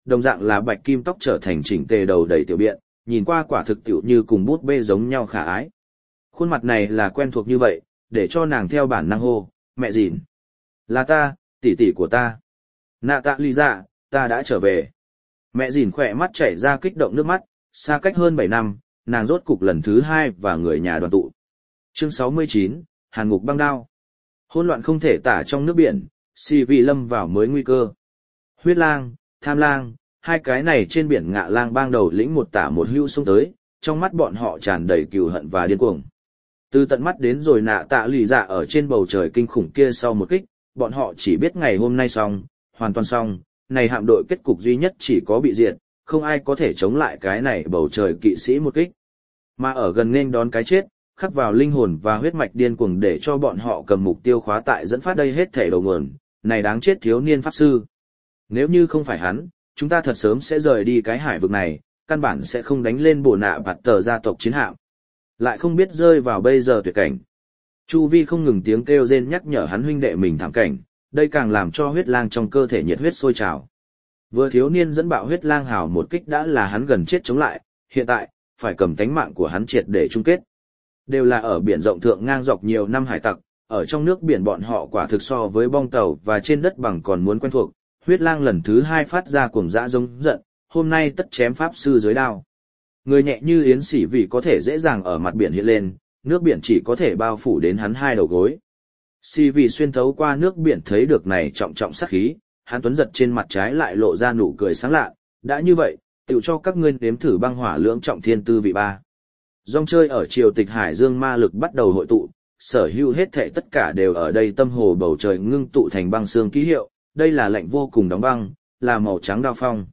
đồng dạng là bạch kim tóc trở thành chỉnh tề đầu đầy tiểu biện, nhìn qua quả thực tiểu như cùng bút bê giống nhau khả ái. Khuôn mặt này là quen thuộc như vậy, để cho nàng theo bản năng hô, mẹ dìn. Là ta, tỷ tỷ của ta. Nạ tạ lì dạ, ta đã trở về. Mẹ dìn khỏe mắt chảy ra kích động nước mắt, xa cách hơn 7 năm, nàng rốt cục lần thứ 2 và người nhà đoàn tụ. Chương 69, Hàn ngục băng đao. Hỗn loạn không thể tả trong nước biển, xì vị lâm vào mới nguy cơ. Huyết lang, tham lang, hai cái này trên biển ngạ lang bang đầu lĩnh một tả một hữu xông tới, trong mắt bọn họ tràn đầy cừu hận và điên cuồng. Từ tận mắt đến rồi nạ tạ lì dạ ở trên bầu trời kinh khủng kia sau một kích, bọn họ chỉ biết ngày hôm nay xong, hoàn toàn xong, này hạm đội kết cục duy nhất chỉ có bị diệt, không ai có thể chống lại cái này bầu trời kỵ sĩ một kích. Mà ở gần nên đón cái chết, khắc vào linh hồn và huyết mạch điên cuồng để cho bọn họ cầm mục tiêu khóa tại dẫn phát đây hết thể đầu nguồn, này đáng chết thiếu niên pháp sư. Nếu như không phải hắn, chúng ta thật sớm sẽ rời đi cái hải vực này, căn bản sẽ không đánh lên bổ nạ bạt tờ gia tộc chiến hạm. Lại không biết rơi vào bây giờ tuyệt cảnh. Chu vi không ngừng tiếng kêu rên nhắc nhở hắn huynh đệ mình thảm cảnh, đây càng làm cho huyết lang trong cơ thể nhiệt huyết sôi trào. Vừa thiếu niên dẫn bạo huyết lang hào một kích đã là hắn gần chết chống lại, hiện tại, phải cầm tánh mạng của hắn triệt để chung kết. Đều là ở biển rộng thượng ngang dọc nhiều năm hải tặc, ở trong nước biển bọn họ quả thực so với bong tàu và trên đất bằng còn muốn quen thuộc. Huyết lang lần thứ 2 phát ra cuồng dã giống giận, hôm nay tất chém pháp sư dưới đao. Người nhẹ như yến xỉ vì có thể dễ dàng ở mặt biển hiện lên, nước biển chỉ có thể bao phủ đến hắn 2 đầu gối. Xỉ vì xuyên thấu qua nước biển thấy được này trọng trọng sát khí, hắn tuấn giật trên mặt trái lại lộ ra nụ cười sáng lạ, đã như vậy, tiểu cho các ngươi nếm thử băng hỏa lưỡng trọng thiên tư vị ba. Dòng chơi ở triều tịch hải dương ma lực bắt đầu hội tụ, sở hữu hết thảy tất cả đều ở đây tâm hồ bầu trời ngưng tụ thành băng xương ký hiệu, đây là lệnh vô cùng đóng băng, là màu trắng đao phong.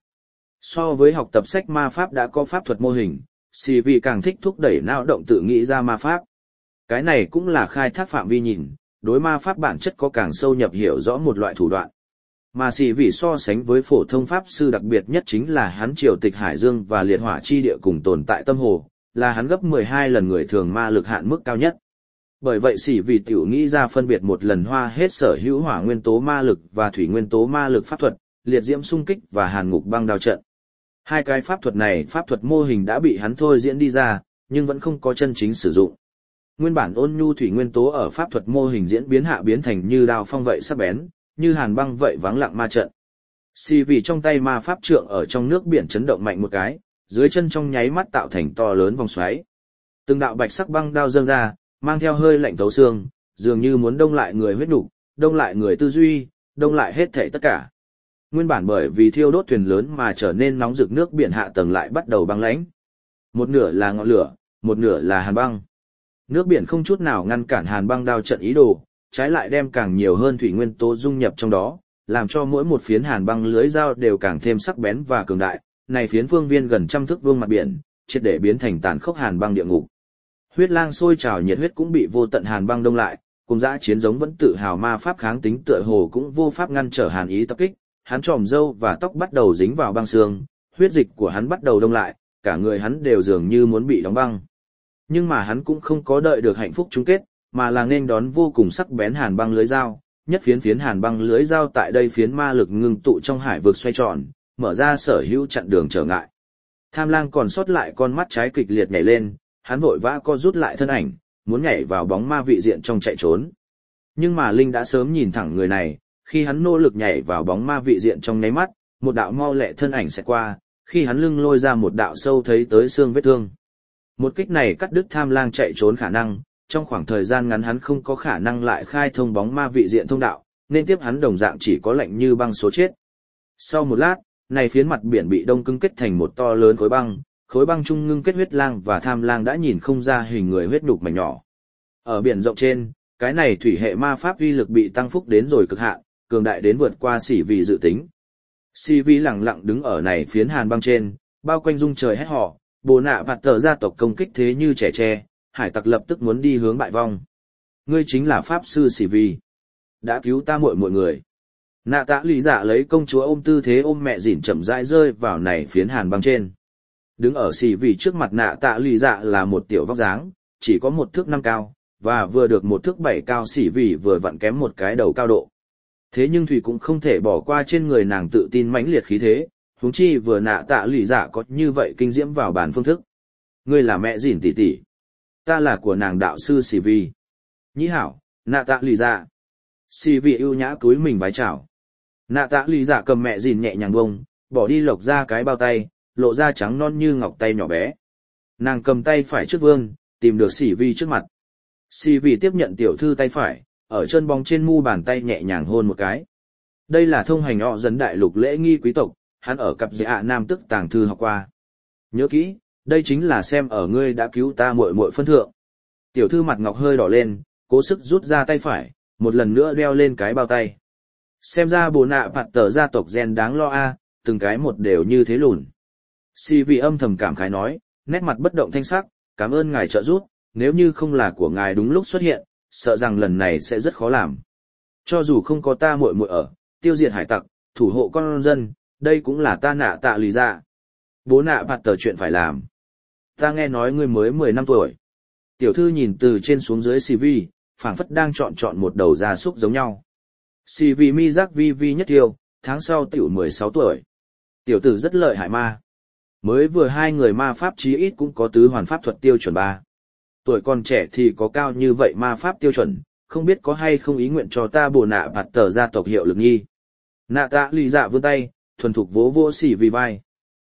So với học tập sách ma pháp đã có pháp thuật mô hình, xì vì càng thích thúc đẩy não động tự nghĩ ra ma pháp. Cái này cũng là khai thác phạm vi nhìn, đối ma pháp bản chất có càng sâu nhập hiểu rõ một loại thủ đoạn. Mà xì vì so sánh với phổ thông pháp sư đặc biệt nhất chính là hắn triều tịch hải dương và liệt hỏa chi địa cùng tồn tại tâm hồ, là hắn gấp 12 lần người thường ma lực hạn mức cao nhất. Bởi vậy xỉ vì tiểu nghĩ ra phân biệt một lần hoa hết sở hữu hỏa nguyên tố ma lực và thủy nguyên tố ma lực pháp thuật, liệt diễm xung kích và hàn ngục băng đao trận. Hai cái pháp thuật này pháp thuật mô hình đã bị hắn thôi diễn đi ra, nhưng vẫn không có chân chính sử dụng. Nguyên bản ôn nhu thủy nguyên tố ở pháp thuật mô hình diễn biến hạ biến thành như đao phong vậy sắc bén, như hàn băng vậy vắng lặng ma trận. Xỉ vì trong tay ma pháp trượng ở trong nước biển chấn động mạnh một cái, dưới chân trong nháy mắt tạo thành to lớn vòng xoáy. Từng đạo bạch sắc băng đao dâng ra, mang theo hơi lạnh thấu xương, dường như muốn đông lại người huyết nục, đông lại người tư duy, đông lại hết thảy tất cả. Nguyên bản bởi vì thiêu đốt thuyền lớn mà trở nên nóng rực nước biển hạ tầng lại bắt đầu băng lãnh. Một nửa là ngọn lửa, một nửa là hàn băng. Nước biển không chút nào ngăn cản hàn băng đao trận ý đồ, trái lại đem càng nhiều hơn thủy nguyên tố dung nhập trong đó, làm cho mỗi một phiến hàn băng lưới dao đều càng thêm sắc bén và cường đại. Này phiến phương viên gần trăm thước vuông mặt biển, triệt để biến thành tàn khốc hàn băng địa ngục. Huyết lang sôi trào nhiệt huyết cũng bị vô tận hàn băng đông lại, cùng dã chiến giống vẫn tự hào ma pháp kháng tính tựa hồ cũng vô pháp ngăn trở hàn ý tập kích, hắn tròm râu và tóc bắt đầu dính vào băng xương, huyết dịch của hắn bắt đầu đông lại, cả người hắn đều dường như muốn bị đóng băng. Nhưng mà hắn cũng không có đợi được hạnh phúc chung kết, mà là nên đón vô cùng sắc bén hàn băng lưới dao, nhất phiến phiến hàn băng lưới dao tại đây phiến ma lực ngưng tụ trong hải vực xoay tròn, mở ra sở hữu chặn đường trở ngại. Tham lang còn sót lại con mắt trái kịch liệt nhảy lên, hắn vội vã co rút lại thân ảnh, muốn nhảy vào bóng ma vị diện trong chạy trốn. Nhưng mà Linh đã sớm nhìn thẳng người này, khi hắn nỗ lực nhảy vào bóng ma vị diện trong nháy mắt, một đạo mau lẹ thân ảnh sẽ qua, khi hắn lưng lôi ra một đạo sâu thấy tới xương vết thương. Một kích này cắt đứt tham lang chạy trốn khả năng, trong khoảng thời gian ngắn hắn không có khả năng lại khai thông bóng ma vị diện thông đạo, nên tiếp hắn đồng dạng chỉ có lạnh như băng số chết. Sau một lát, này phiến mặt biển bị đông cứng kết thành một to lớn khối băng trung ngưng kết huyết lang và tham lang đã nhìn không ra hình người huyết nhục mảnh nhỏ. Ở biển rộng trên, cái này thủy hệ ma pháp uy lực bị tăng phúc đến rồi cực hạn, cường đại đến vượt qua xỉ vì dự tính. Xỉ vì lặng lặng đứng ở này phiến hàn băng trên, bao quanh rung trời hét họ, bồ nạ vạt tờ gia tộc công kích thế như trẻ tre, hải tặc lập tức muốn đi hướng bại vong. Ngươi chính là pháp sư xỉ vì, đã cứu ta mọi người. Nạ tạ lì dạ lấy công chúa ôm tư thế ôm mẹ dỉn chậm rãi rơi vào này phiến hàn băng trên. Đứng ở xỉ vì trước mặt nạ tạ lì dạ là một tiểu vóc dáng, chỉ có 1 thước 5 cao, và vừa được 1 thước 7 cao xỉ vì vừa vặn kém một cái đầu cao độ. Thế nhưng Thủy cũng không thể bỏ qua trên người nàng tự tin mãnh liệt khí thế, Huống chi vừa nạ tạ lì dạ có như vậy kinh diễm vào bản phương thức. Ngươi là mẹ dìn tỷ tỷ. Ta là của nàng đạo sư Sĩ Vi. Nhĩ hảo, nạ tạ lì dạ. Sĩ Vi ưu nhã cúi mình vái chào. Nạ tạ lì dạ cầm mẹ dìn nhẹ nhàng bông, bỏ đi lộc ra cái bao tay, lộ ra trắng non như ngọc tay nhỏ bé. Nàng cầm tay phải trước vương, tìm được Sĩ Vi trước mặt. Sĩ Vi tiếp nhận tiểu thư tay phải, ở chân bóng trên mu bàn tay nhẹ nhàng hôn một cái. Đây là thông hành họ dẫn đại lục lễ nghi quý tộc, hắn ở cặp dạ nam tức tàng thư học qua. Nhớ kỹ, đây chính là xem ở ngươi đã cứu ta muội muội phân thượng. Tiểu thư mặt ngọc hơi đỏ lên, cố sức rút ra tay phải, một lần nữa đeo lên cái bao tay. Xem ra bồ nạ phạt tờ gia tộc gen đáng lo a, từng cái một đều như thế lùn. Si vì âm thầm cảm khái nói, nét mặt bất động thanh sắc, cảm ơn ngài trợ giúp, nếu như không là của ngài đúng lúc xuất hiện, sợ rằng lần này sẽ rất khó làm. Cho dù không có ta muội muội ở, tiêu diệt hải tặc, thủ hộ con dân, đây cũng là ta nạ tạ lì dạ. Bố nạ phạt tờ chuyện phải làm. Ta nghe nói ngươi mới 10 năm tuổi. Tiểu thư nhìn từ trên xuống dưới CV, phảng phất đang chọn một đầu gia súc giống nhau. CV mi giác vi vi nhất tiêu, tháng sau tiểu 16 tuổi. Tiểu tử rất lợi hại ma. Mới vừa hai người ma pháp chí ít cũng có tứ hoàn pháp thuật tiêu chuẩn 3. Tuổi còn trẻ thì có cao như vậy ma pháp tiêu chuẩn, không biết có hay không ý nguyện cho ta bổ nạ phạt tờ gia tộc hiệu lực nghi. Nạ tạ lì dạ vươn tay, thuần thục vỗ vỗ xỉ vì vai.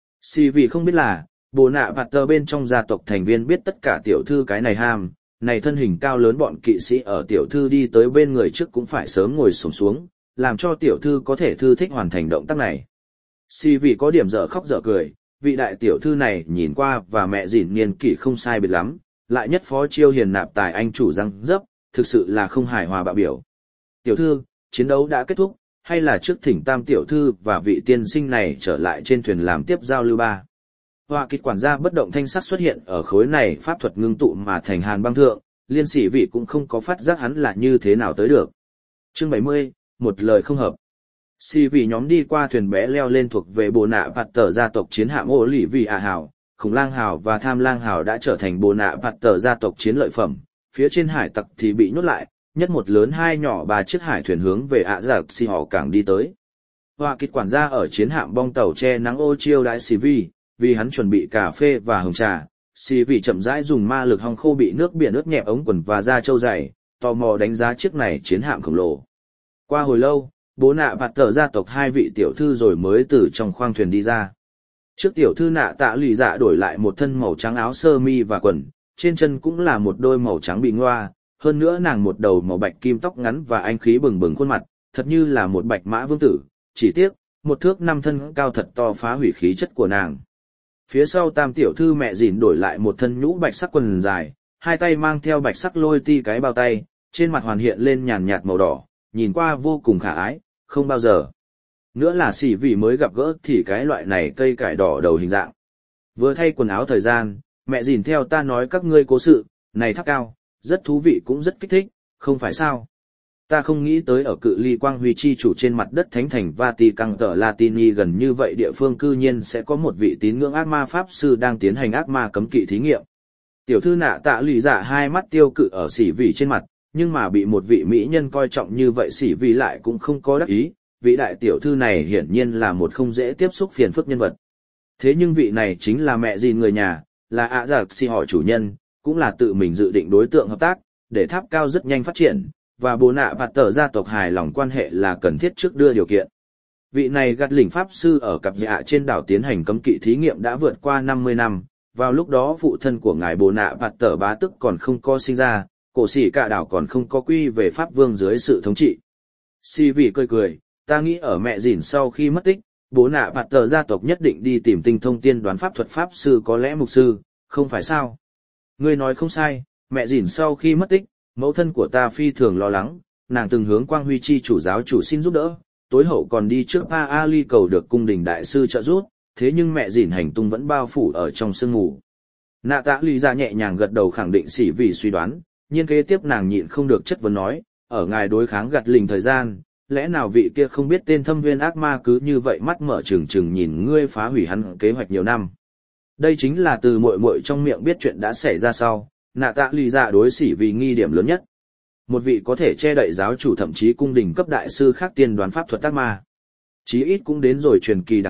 Xỉ vì không biết là, bồ nạ phạt tờ bên trong gia tộc thành viên biết tất cả tiểu thư cái này ham, này thân hình cao lớn bọn kỵ sĩ ở tiểu thư đi tới bên người trước cũng phải sớm ngồi xổm xuống, làm cho tiểu thư có thể thư thích hoàn thành động tác này. Xỉ vì có điểm dở khóc dở cười, vị đại tiểu thư này nhìn qua và mẹ dìn niên kỷ không sai biệt lắm, lại nhất phó chiêu hiền nạp tài anh chủ răng dấp, thực sự là không hài hòa bạo biểu. Tiểu thư, chiến đấu đã kết thúc, hay là trước thỉnh tam tiểu thư và vị tiên sinh này trở lại trên thuyền làm tiếp giao lưu ba. Hoa kịch quản gia bất động thanh sắc xuất hiện ở khối này pháp thuật ngưng tụ mà thành hàn băng thượng, liên sĩ vị cũng không có phát giác hắn là như thế nào tới được. Chương 70, một lời không hợp. Sĩ vị nhóm đi qua thuyền bé leo lên thuộc về bồ nạ phạt tờ gia tộc chiến hạm ô lì vì hào, khủng lang hào và tham lang hào đã trở thành bồ nạ phạt tờ gia tộc chiến lợi phẩm, phía trên hải tặc thì bị nhốt lại, nhất một lớn hai nhỏ 3 chiếc hải thuyền hướng về ạ giặc xì họ cảng đi tới. Hoa kịch quản gia ở chiến hạm bong tàu che nắng ô chiêu đãi xì vì hắn chuẩn bị cà phê và hồng trà. Xì vì chậm rãi dùng ma lực hong khô bị nước biển ướt nhẹp ống quần và da trâu dày, tò mò đánh giá chiếc này chiến hạm khổng lồ. Qua hồi lâu, bố nạ phạt tờ gia tộc 2 vị tiểu thư rồi mới từ trong khoang thuyền đi ra. Trước tiểu thư nạ tạ lì dạ đổi lại một thân màu trắng áo sơ mi và quần, trên chân cũng là một đôi màu trắng bị ngoa, hơn nữa nàng một đầu màu bạch kim tóc ngắn và anh khí bừng bừng khuôn mặt, thật như là một bạch mã vương tử, chỉ tiếc, một thước 5 thân cao thật to phá hủy khí chất của nàng. Phía sau tam tiểu thư mẹ dìn đổi lại một thân nhũ bạch sắc quần dài, hai tay mang theo bạch sắc lôi ti cái bao tay, trên mặt hoàn hiện lên nhàn nhạt màu đỏ, nhìn qua vô cùng khả ái, không bao giờ. Nữa là xỉ vì mới gặp gỡ thì cái loại này cây cải đỏ đầu hình dạng. Vừa thay quần áo thời gian, mẹ dìn theo ta nói các ngươi cố sự, này tháp cao, rất thú vị cũng rất kích thích, không phải sao? Ta không nghĩ tới ở cự ly quang huy chi chủ trên mặt đất thánh thành Vatican tờ Latini gần như vậy địa phương cư nhiên sẽ có một vị tín ngưỡng ác ma pháp sư đang tiến hành ác ma cấm kỵ thí nghiệm. Tiểu thư nạ tạ lì dạ hai mắt tiêu cự ở xỉ vị trên mặt, nhưng mà bị một vị mỹ nhân coi trọng như vậy xỉ vị lại cũng không có đắc ý, vị đại tiểu thư này hiển nhiên là một không dễ tiếp xúc phiền phức nhân vật. Thế nhưng vị này chính là mẹ dìn người nhà, là ạ giặc xì họ chủ nhân, cũng là tự mình dự định đối tượng hợp tác, để tháp cao rất nhanh phát triển, và bồ nạ phạt tờ gia tộc hài lòng quan hệ là cần thiết trước đưa điều kiện. Vị này gạt lỉnh pháp sư ở cặp dạ trên đảo tiến hành cấm kỵ thí nghiệm đã vượt qua 50 năm, vào lúc đó phụ thân của ngài bồ nạ phạt tờ bá tức còn không có sinh ra, cổ sĩ cả đảo còn không có quy về pháp vương dưới sự thống trị. Si vì cười, ta nghĩ ở mẹ dìn sau khi mất tích, bố nạ phạt tờ gia tộc nhất định đi tìm tinh thông tiên đoán pháp thuật pháp sư có lẽ mục sư, không phải sao? Ngươi nói không sai, mẹ dìn sau khi mất tích, mẫu thân của ta phi thường lo lắng, nàng từng hướng quang huy chi chủ giáo chủ xin giúp đỡ, tối hậu còn đi trước Pa Ali cầu được cung đình đại sư trợ giúp, thế nhưng mẹ dìn hành tung vẫn bao phủ ở trong sương mù. Nạ tạ lì ra nhẹ nhàng gật đầu khẳng định xỉ vì suy đoán, nhiên kế tiếp nàng nhịn không được chất vấn nói, ở ngài đối kháng gặt lình thời gian, lẽ nào vị kia không biết tên thâm viên ác ma cứ như vậy mắt mở trừng trừng nhìn ngươi phá hủy hắn kế hoạch nhiều năm. Đây chính là từ muội muội trong miệng biết chuyện đã xảy ra sau, nạ tạ lì dạ đối xỉ vì nghi điểm lớn nhất. Một vị có thể che đậy giáo chủ thậm chí cung đình cấp đại sư khác tiên đoán pháp thuật ác ma. Chí ít cũng đến rồi truyền kỳ đẳng cấp,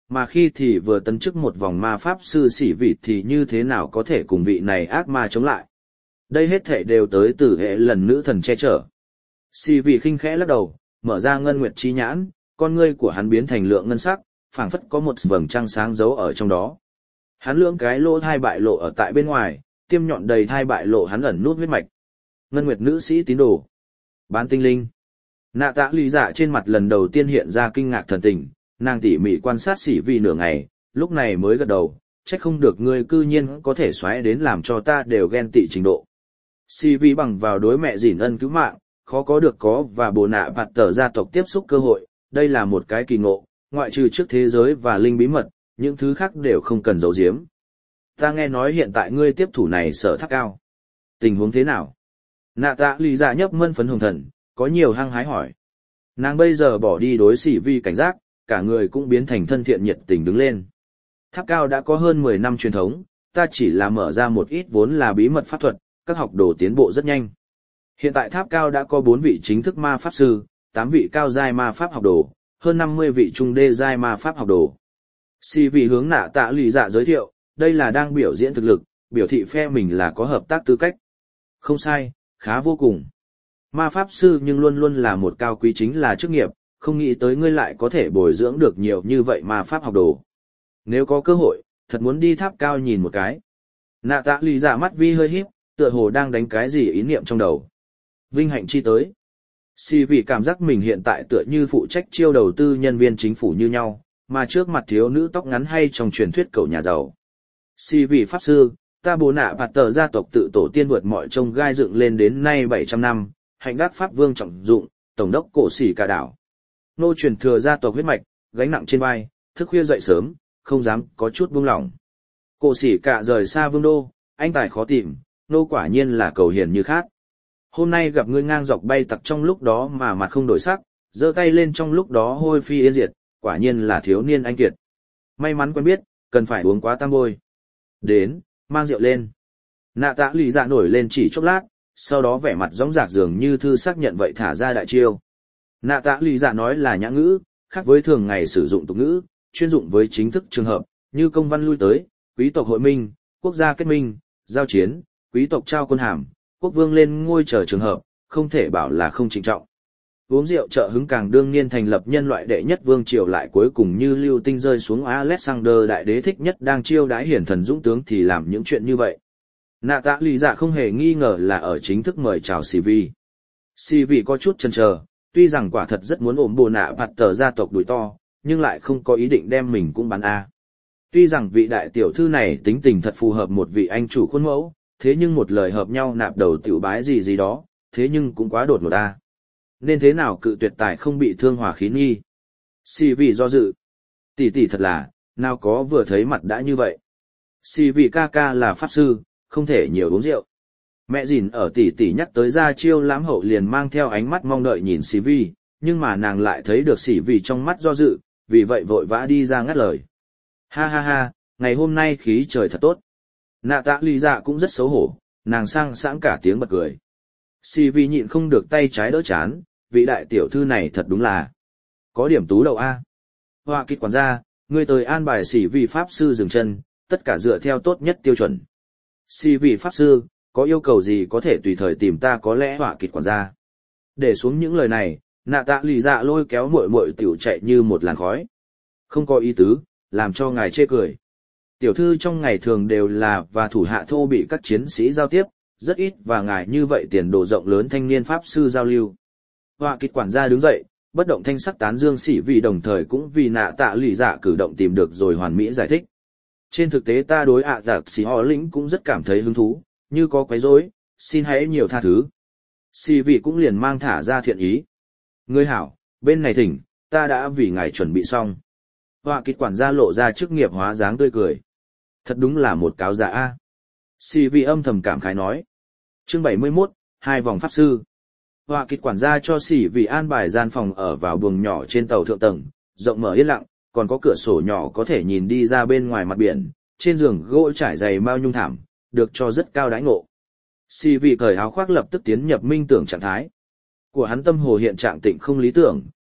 mà khi thì vừa tấn chức một vòng ma pháp sư xỉ vị thì như thế nào có thể cùng vị này ác ma chống lại. Đây hết thể đều tới từ hệ lần nữ thần che chở. Xỉ vị khinh khẽ lắc đầu, mở ra ngân nguyệt chi nhãn, con ngươi của hắn biến thành lượng ngân sắc, phảng phất có một vầng trăng sáng giấu ở trong đó. Hắn lưỡng cái lỗ thai bại lộ ở tại bên ngoài, tiêm nhọn đầy thai bại lộ hắn ẩn nút huyết mạch. Ngân nguyệt nữ sĩ tín đồ. Bán tinh linh. Nạ tạ lì dạ trên mặt lần đầu tiên hiện ra kinh ngạc thần tình, nàng tỉ mỉ quan sát xỉ vì nửa ngày, lúc này mới gật đầu, trách không được ngươi cư nhiên có thể xoáy đến làm cho ta đều ghen tị trình độ. Xỉ vì bằng vào đối mẹ dỉn ân cứu mạng, khó có được có và bồ nạ bạt tờ gia tộc tiếp xúc cơ hội, đây là một cái kỳ ngộ, ngoại trừ trước thế giới và linh bí mật, những thứ khác đều không cần giấu giếm. Ta nghe nói hiện tại ngươi tiếp thủ này sở tháp cao. Tình huống thế nào? Nạ tạ lì dạ nhấp mân phấn hồng thần, có nhiều hăng hái hỏi. Nàng bây giờ bỏ đi đối xỉ vi cảnh giác, cả người cũng biến thành thân thiện nhiệt tình đứng lên. Tháp cao đã có hơn 10 năm truyền thống, ta chỉ là mở ra một ít vốn là bí mật pháp thuật, các học đồ tiến bộ rất nhanh. Hiện tại tháp cao đã có 4 vị chính thức ma pháp sư, 8 vị cao giai ma pháp học đồ, hơn 50 vị trung đê giai ma pháp học đồ. Xỉ vi hướng nạ tạ lì dạ giới thiệu, đây là đang biểu diễn thực lực, biểu thị phe mình là có hợp tác tư cách. Không sai, khá vô cùng. Ma pháp sư nhưng luôn luôn là một cao quý chính là chức nghiệp, không nghĩ tới ngươi lại có thể bồi dưỡng được nhiều như vậy ma pháp học đồ. Nếu có cơ hội, thật muốn đi tháp cao nhìn một cái. Nạ tạ lì dạ mắt vi hơi híp, tựa hồ đang đánh cái gì ý niệm trong đầu. Vinh hạnh chi tới. Xỉ vì cảm giác mình hiện tại tựa như phụ trách chiêu đầu tư nhân viên chính phủ như nhau, mà trước mặt thiếu nữ tóc ngắn hay trong truyền thuyết cậu nhà giàu. Xỉ vì pháp sư, ta bố nạ bạt tờ gia tộc tự tổ tiên vượt mọi trông gai dựng lên đến nay 700 năm, hạnh đắc pháp vương trọng dụng, tổng đốc cổ xỉ cả đảo. Nô truyền thừa gia tộc huyết mạch, gánh nặng trên vai, thức khuya dậy sớm, không dám có chút buông lỏng. Cổ xỉ cả rời xa vương đô, anh tài khó tìm, nô quả nhiên là cầu hiền như khác. Hôm nay gặp ngươi ngang dọc bay tặc trong lúc đó mà mặt không đổi sắc, giơ tay lên trong lúc đó hôi phi yên diệt, quả nhiên là thiếu niên anh kiệt. May mắn quen biết, cần phải uống quá tam bôi. Đến, mang rượu lên. Nạ tạ lì dạ nổi lên chỉ chốc lát, sau đó vẻ mặt rõng rạc dường như thư xác nhận vậy thả ra đại chiêu. Nạ tạ lì dạ nói là nhã ngữ, khác với thường ngày sử dụng tục ngữ, chuyên dụng với chính thức trường hợp, như công văn lui tới, quý tộc hội minh, quốc gia kết minh, giao chiến, quý tộc trao quân hàm, quốc vương lên ngôi chờ trường hợp, không thể bảo là không trịnh trọng. Uống rượu trợ hứng càng đương nhiên thành lập nhân loại đệ nhất vương triều lại cuối cùng như lưu tinh rơi xuống Alexander đại đế thích nhất đang chiêu đãi hiển thần dũng tướng thì làm những chuyện như vậy. Nạ tạ lì dạ không hề nghi ngờ là ở chính thức mời chào xỉ vi. Xỉ vi có chút chần chờ, tuy rằng quả thật rất muốn ôm bồ nạ bạt tờ gia tộc đùi to, nhưng lại không có ý định đem mình cũng bán a. Tuy rằng vị đại tiểu thư này tính tình thật phù hợp một vị anh chủ khuôn mẫu, thế nhưng một lời hợp nhau nạp đầu tiểu bái gì gì đó, thế nhưng cũng quá đột ngột ta. Nên thế nào cự tuyệt tài không bị thương hòa khí nghi. Xỉ vì do dự. Tỷ tỷ thật là, nào có vừa thấy mặt đã như vậy. Xỉ vì ca ca là pháp sư, không thể nhiều uống rượu. Mẹ dìn ở tỷ tỷ nhắc tới ra chiêu lãm hậu liền mang theo ánh mắt mong đợi nhìn xỉ vi, nhưng mà nàng lại thấy được xỉ vì trong mắt do dự, vì vậy vội vã đi ra ngắt lời. Ha ha ha, ngày hôm nay khí trời thật tốt. Nạ tạ lì dạ cũng rất xấu hổ, nàng sang sảng cả tiếng bật cười. Xỉ vì nhịn không được tay trái đỡ chán, vị đại tiểu thư này thật đúng là có điểm tú đầu a. Hoa kịch quản gia, ngươi tới an bài xỉ vì pháp sư dừng chân, tất cả dựa theo tốt nhất tiêu chuẩn. Xỉ vì pháp sư, có yêu cầu gì có thể tùy thời tìm ta có lẽ hoa kịch quản gia. Để xuống những lời này, nạ tạ lì dạ lôi kéo muội muội tiểu chạy như một làn khói. Không có ý tứ, làm cho ngài chê cười. Tiểu thư trong ngày thường đều là và thủ hạ thô bị các chiến sĩ giao tiếp, rất ít và ngài như vậy tiền đồ rộng lớn thanh niên pháp sư giao lưu. Hoa kịch quản gia đứng dậy, bất động thanh sắc tán dương xỉ vì đồng thời cũng vì nạ tạ lì dạ cử động tìm được rồi hoàn mỹ giải thích. Trên thực tế ta đối ạ giặc xỉ họ lĩnh cũng rất cảm thấy hứng thú, như có quấy rối, xin hãy nhiều tha thứ. Xỉ vì cũng liền mang thả ra thiện ý. Ngươi hảo, bên này thỉnh, ta đã vì ngài chuẩn bị xong. Hoa kịch quản gia lộ ra chức nghiệp hóa dáng tươi cười. Thật đúng là một cáo giả a. Xỉ vì âm thầm cảm khái nói. Chương 71, 2 vòng pháp sư. Hoa kịch quản gia cho xỉ vì an bài gian phòng ở vào buồng nhỏ trên tàu thượng tầng, rộng mở yên lặng, còn có cửa sổ nhỏ có thể nhìn đi ra bên ngoài mặt biển, trên giường gỗ trải dày mao nhung thảm, được cho rất cao đãi ngộ. Xỉ vì cởi áo khoác lập tức tiến nhập minh tưởng trạng thái. Của hắn tâm hồ hiện trạng tịnh không lý tưởng,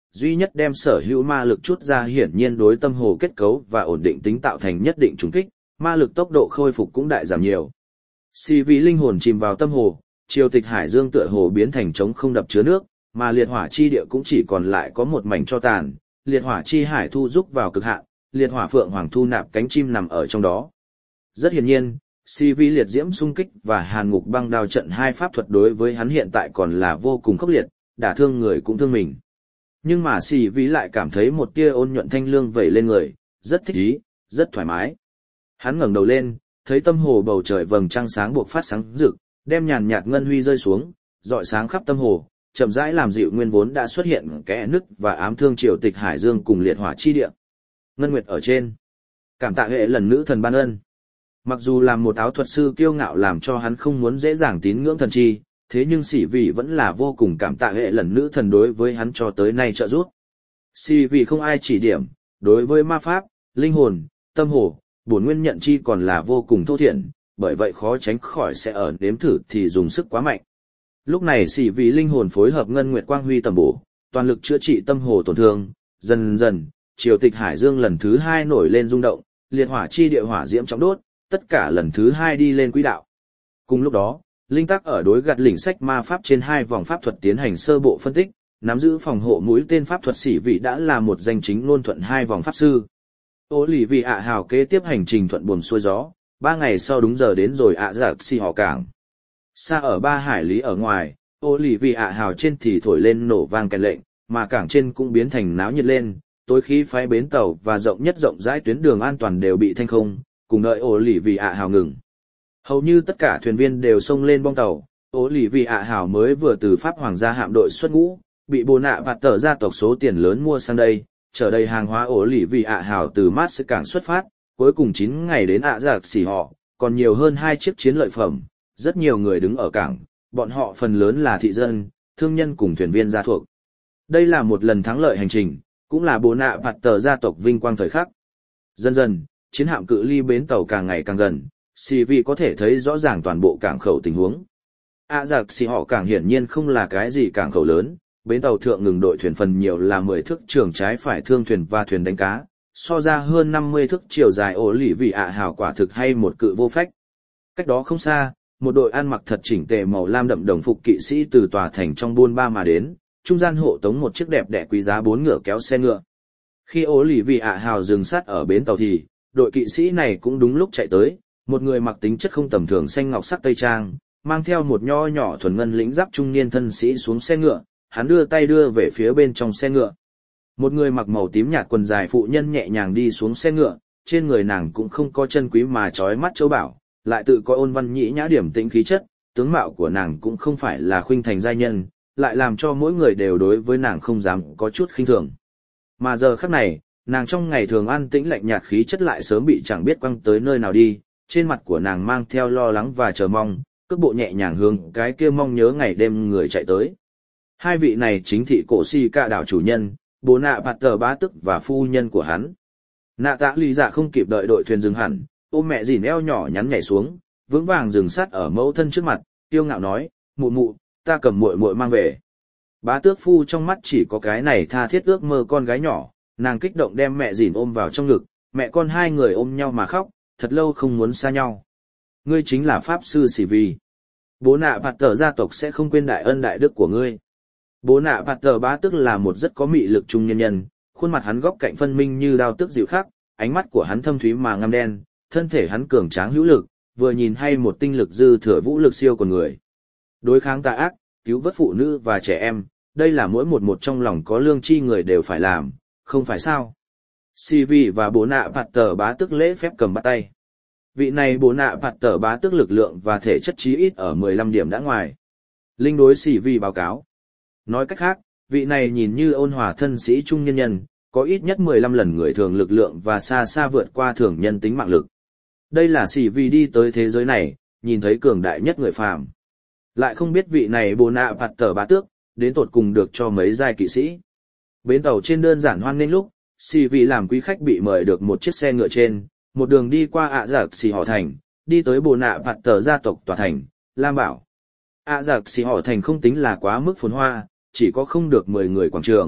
duy nhất đem sở hữu ma lực chút ra hiển nhiên đối tâm hồ kết cấu và ổn định tính tạo thành nhất định trùng kích, ma lực tốc độ khôi phục cũng đại giảm nhiều. Xì vì linh hồn chìm vào tâm hồ, triều tịch hải dương tựa hồ biến thành trống không đập chứa nước, mà liệt hỏa chi địa cũng chỉ còn lại có một mảnh tro tàn, liệt hỏa chi hải thu rúc vào cực hạn, liệt hỏa phượng hoàng thu nạp cánh chim nằm ở trong đó. Rất hiển nhiên, si vi liệt diễm xung kích và hàn ngục băng đao trận hai pháp thuật đối với hắn hiện tại còn là vô cùng khốc liệt, đả thương người cũng thương mình. Nhưng mà si vi lại cảm thấy một tia ôn nhuận thanh lương vẩy lên người, rất thích ý, rất thoải mái. Hắn ngẩng đầu lên, thấy tâm hồ bầu trời vầng trăng sáng buộc phát sáng rực, đem nhàn nhạt ngân huy rơi xuống, rọi sáng khắp tâm hồ, chậm rãi làm dịu nguyên vốn đã xuất hiện kẽ nứt và ám thương triều tịch hải dương cùng liệt hỏa chi địa. Ngân nguyệt ở trên, cảm tạ hệ lần nữ thần ban ân. Mặc dù làm một áo thuật sư kiêu ngạo làm cho hắn không muốn dễ dàng tín ngưỡng thần chi, thế nhưng Sĩ Vị vẫn là vô cùng cảm tạ hệ lần nữ thần đối với hắn cho tới nay trợ giúp. Sĩ Vị không ai chỉ điểm, đối với ma pháp, linh hồn, tâm hồ, bổn nguyên nhận chi còn là vô cùng thô thiển, bởi vậy khó tránh khỏi sẽ ở nếm thử thì dùng sức quá mạnh. Lúc này Sĩ Vị linh hồn phối hợp ngân nguyệt quang huy tầm bổ, toàn lực chữa trị tâm hồ tổn thương, dần dần, triều tịch hải dương lần thứ 2 nổi lên rung động, liệt hỏa chi địa hỏa diễm trọng đốt, tất cả lần thứ 2 đi lên quỹ đạo. Cùng lúc đó, linh tắc ở đối gặt lĩnh sách ma pháp trên 2 vòng pháp thuật tiến hành sơ bộ phân tích, nắm giữ phòng hộ mũi tên pháp thuật Sĩ Vị đã là một danh chính ngôn thuận 2 vòng pháp sư. Ô lì vì ạ hào kế tiếp hành trình thuận buồm xuôi gió, 3 ngày sau đúng giờ đến rồi ạ giặc xì họ cảng. Xa ở 3 hải lý ở ngoài, ô lì vì ạ hào trên thì thổi lên nổ vang kèn lệnh, mà cảng trên cũng biến thành náo nhiệt lên, tối khí phái bến tàu và rộng nhất rộng rãi tuyến đường an toàn đều bị thanh không, cùng đợi ô lì vì ạ hào ngừng. Hầu như tất cả thuyền viên đều xông lên bong tàu, ô lì vì ạ hào mới vừa từ Pháp Hoàng gia hạm đội xuất ngũ, bị bồ nạ bạt tờ gia tộc số tiền lớn mua sang đây, chở đầy hàng hóa ổ lì vì ạ hào từ mát sẽ cảng xuất phát, cuối cùng 9 ngày đến ạ giặc xỉ họ, còn nhiều hơn 2 chiếc chiến lợi phẩm, rất nhiều người đứng ở cảng, bọn họ phần lớn là thị dân, thương nhân cùng thuyền viên gia thuộc. Đây là một lần thắng lợi hành trình, cũng là bồ nạ bạt tờ gia tộc vinh quang thời khắc. Dần dần, chiến hạm cự ly bến tàu càng ngày càng gần, xì vị có thể thấy rõ ràng toàn bộ cảng khẩu tình huống. ạ giặc xỉ họ cảng hiển nhiên không là cái gì cảng khẩu lớn. Bến tàu thượng ngừng đội thuyền phần nhiều là 10 thước trường trái phải thương thuyền và thuyền đánh cá, so ra hơn 50 thước chiều dài ổ lì vì ạ hào quả thực hay một cự vô phách. Cách đó không xa, một đội ăn mặc thật chỉnh tề màu lam đậm đồng phục kỵ sĩ từ tòa thành trong buôn ba mà đến, trung gian hộ tống một chiếc đẹp đẽ quý giá 4 ngựa kéo xe ngựa. Khi ổ lì vì ạ hào dừng sát ở bến tàu thì, đội kỵ sĩ này cũng đúng lúc chạy tới, một người mặc tính chất không tầm thường xanh ngọc sắc tây trang, mang theo một nho nhỏ thuần ngân lĩnh giáp trung niên thân sĩ xuống xe ngựa. Hắn đưa tay đưa về phía bên trong xe ngựa. Một người mặc màu tím nhạt quần dài phụ nhân nhẹ nhàng đi xuống xe ngựa, trên người nàng cũng không có chân quý mà trói mắt châu bảo, lại tự có ôn văn nhĩ nhã điểm tĩnh khí chất, tướng mạo của nàng cũng không phải là khuynh thành giai nhân, lại làm cho mỗi người đều đối với nàng không dám có chút khinh thường. Mà giờ khắc này, nàng trong ngày thường an tĩnh lạnh nhạt khí chất lại sớm bị chẳng biết quăng tới nơi nào đi, trên mặt của nàng mang theo lo lắng và chờ mong, cước bộ nhẹ nhàng hướng cái kia mong nhớ ngày đêm người chạy tới. Hai vị này chính thị cổ si ca đảo chủ nhân, bố nạ bạt tờ bá tức và phu nhân của hắn. Nạ tạ lì dạ không kịp đợi đội thuyền dừng hẳn, ôm mẹ dìn eo nhỏ nhắn nhảy xuống, vững vàng dừng sát ở mẫu thân trước mặt, kiêu ngạo nói, mụ mụ, ta cầm muội muội mang về. Bá tước phu trong mắt chỉ có cái này tha thiết ước mơ con gái nhỏ, nàng kích động đem mẹ dìn ôm vào trong ngực, mẹ con hai người ôm nhau mà khóc, thật lâu không muốn xa nhau. Ngươi chính là pháp sư Sĩ Vi. Bố nạ bạt tờ gia tộc sẽ không quên đại ân đại đức của ngươi. Bố nạ bạt tờ bá tức là một rất có mị lực trung nhân nhân, khuôn mặt hắn góc cạnh phân minh như đao tước dịu khắc, ánh mắt của hắn thâm thúy mà ngăm đen, thân thể hắn cường tráng hữu lực, vừa nhìn hay một tinh lực dư thừa vũ lực siêu con người. Đối kháng tà ác, cứu vớt phụ nữ và trẻ em, đây là mỗi một trong lòng có lương tri người đều phải làm, không phải sao? Si Vi và bố nạ bạt tờ bá tức lễ phép cầm bắt tay. Vị này bố nạ bạt tờ bá tức lực lượng và thể chất chí ít ở 15 điểm đã ngoài. Linh đối Si Vi báo cáo. Nói cách khác, vị này nhìn như ôn hòa thân sĩ trung nhân nhân, có ít nhất 15 lần người thường lực lượng và xa xa vượt qua thường nhân tính mạng lực. Đây là Si Vi đi tới thế giới này, nhìn thấy cường đại nhất người phàm. Lại không biết vị này bồ nạ bạt tờ bá tước, đến tột cùng được cho mấy giai kỵ sĩ. Bến tàu trên đơn giản hoan nghênh lúc, Si Vi làm quý khách bị mời được một chiếc xe ngựa trên, một đường đi qua ạ giặc xì họ thành, đi tới bồ nạ bạt tờ gia tộc tòa thành, Lam Bảo. ạ giặc xì họ thành không tính là quá mức phồn hoa, chỉ có không được 10 người quảng trường,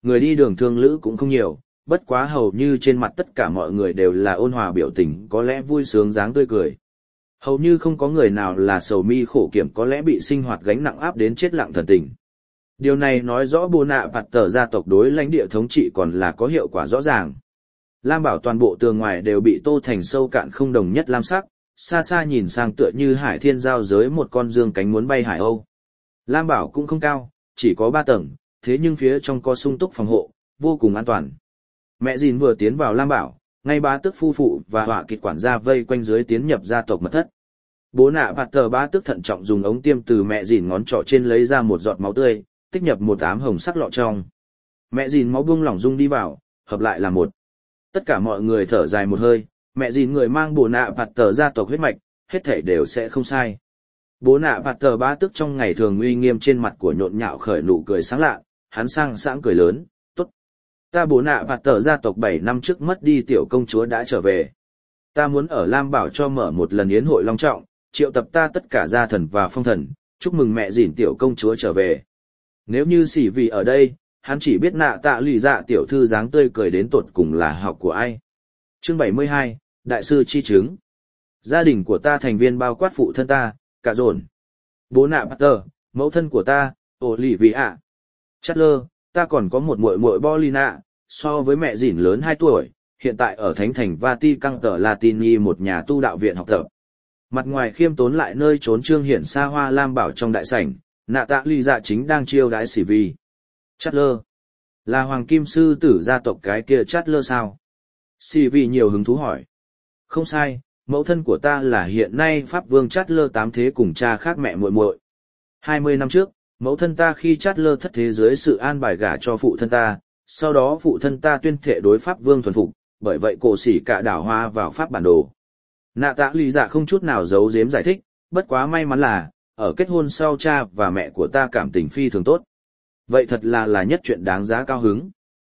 Người đi đường thương lữ cũng không nhiều, bất quá hầu như trên mặt tất cả mọi người đều là ôn hòa biểu tình, có lẽ vui sướng dáng tươi cười. Hầu như không có người nào là sầu mi khổ kiểm, có lẽ bị sinh hoạt gánh nặng áp đến chết lặng thần tình. Điều này nói rõ Bồ Nạ Bạt Tờ gia tộc đối lãnh địa thống trị còn là có hiệu quả rõ ràng. Lam bảo toàn bộ tường ngoài đều bị tô thành sâu cạn không đồng nhất lam sắc, xa xa nhìn sang tựa như hải thiên giao giới một con dương cánh muốn bay hải âu. Lam bảo cũng không cao, chỉ có 3 tầng, thế nhưng phía trong có sung túc phòng hộ, vô cùng an toàn. Mẹ Dìn vừa tiến vào Lam bảo, ngay bá tước phu phụ và họa kịch quản gia vây quanh dưới tiến nhập gia tộc mật thất. Bố Nạ Bạt Tờ bá tước thận trọng dùng ống tiêm từ mẹ Dìn ngón trỏ trên lấy ra một giọt máu tươi, tích nhập một ám hồng sắc lọ trong. Mẹ Dìn máu buông lỏng dung đi vào, hợp lại là một. Tất cả mọi người thở dài một hơi, mẹ Dìn người mang Bồ Nạ Bạt Tờ gia tộc huyết mạch, hết thảy đều sẽ không sai. Bố Nạ Bạt Tờ bá tước trong ngày thường uy nghiêm trên mặt của nhộn nhạo khởi nụ cười sáng lạ, hắn sang sảng cười lớn, tốt. Ta Bố Nạ Bạt Tờ gia tộc 7 năm trước mất đi tiểu công chúa đã trở về. Ta muốn ở Lam Bảo cho mở một lần yến hội long trọng, triệu tập ta tất cả gia thần và phong thần, chúc mừng mẹ Dìn tiểu công chúa trở về. Nếu như Sĩ Vì ở đây, hắn chỉ biết Nạ Tạ Lụy Dạ tiểu thư dáng tươi cười đến tột cùng là học của ai. Chương 72, Đại sư chi chứng. Gia đình của ta thành viên bao quát phụ thân ta, cả dồn. Bố Nạ Bạt Tờ, mẫu thân của ta, Olivia. Chatler, ta còn có một muội muội Bolina, so với mẹ Dìn lớn 2 tuổi, hiện tại ở Thánh thành Vatican tờ Latini một nhà tu đạo viện học tập. Mặt ngoài khiêm tốn lại nơi trốn trương hiển xa hoa lam bảo trong đại sảnh, Nạ Tạ Lụy Dạ chính đang chiêu đãi Sĩ Vi. Chatler, là hoàng kim sư tử gia tộc cái kia Chatler sao? Sĩ Vi nhiều hứng thú hỏi. Không sai, mẫu thân của ta là hiện nay Pháp Vương Chatler 8 thế cùng cha khác mẹ muội muội. 20 năm trước, mẫu thân ta khi Chatler thất thế dưới sự an bài gả cho phụ thân ta, sau đó phụ thân ta tuyên thệ đối Pháp Vương thuần phục, bởi vậy cổ sĩ cả đảo hoa vào Pháp bản đồ. Nạ Tạ Lụy Dạ không chút nào giấu giếm giải thích, bất quá may mắn là, ở kết hôn sau cha và mẹ của ta cảm tình phi thường tốt. Vậy thật là nhất chuyện đáng giá cao hứng.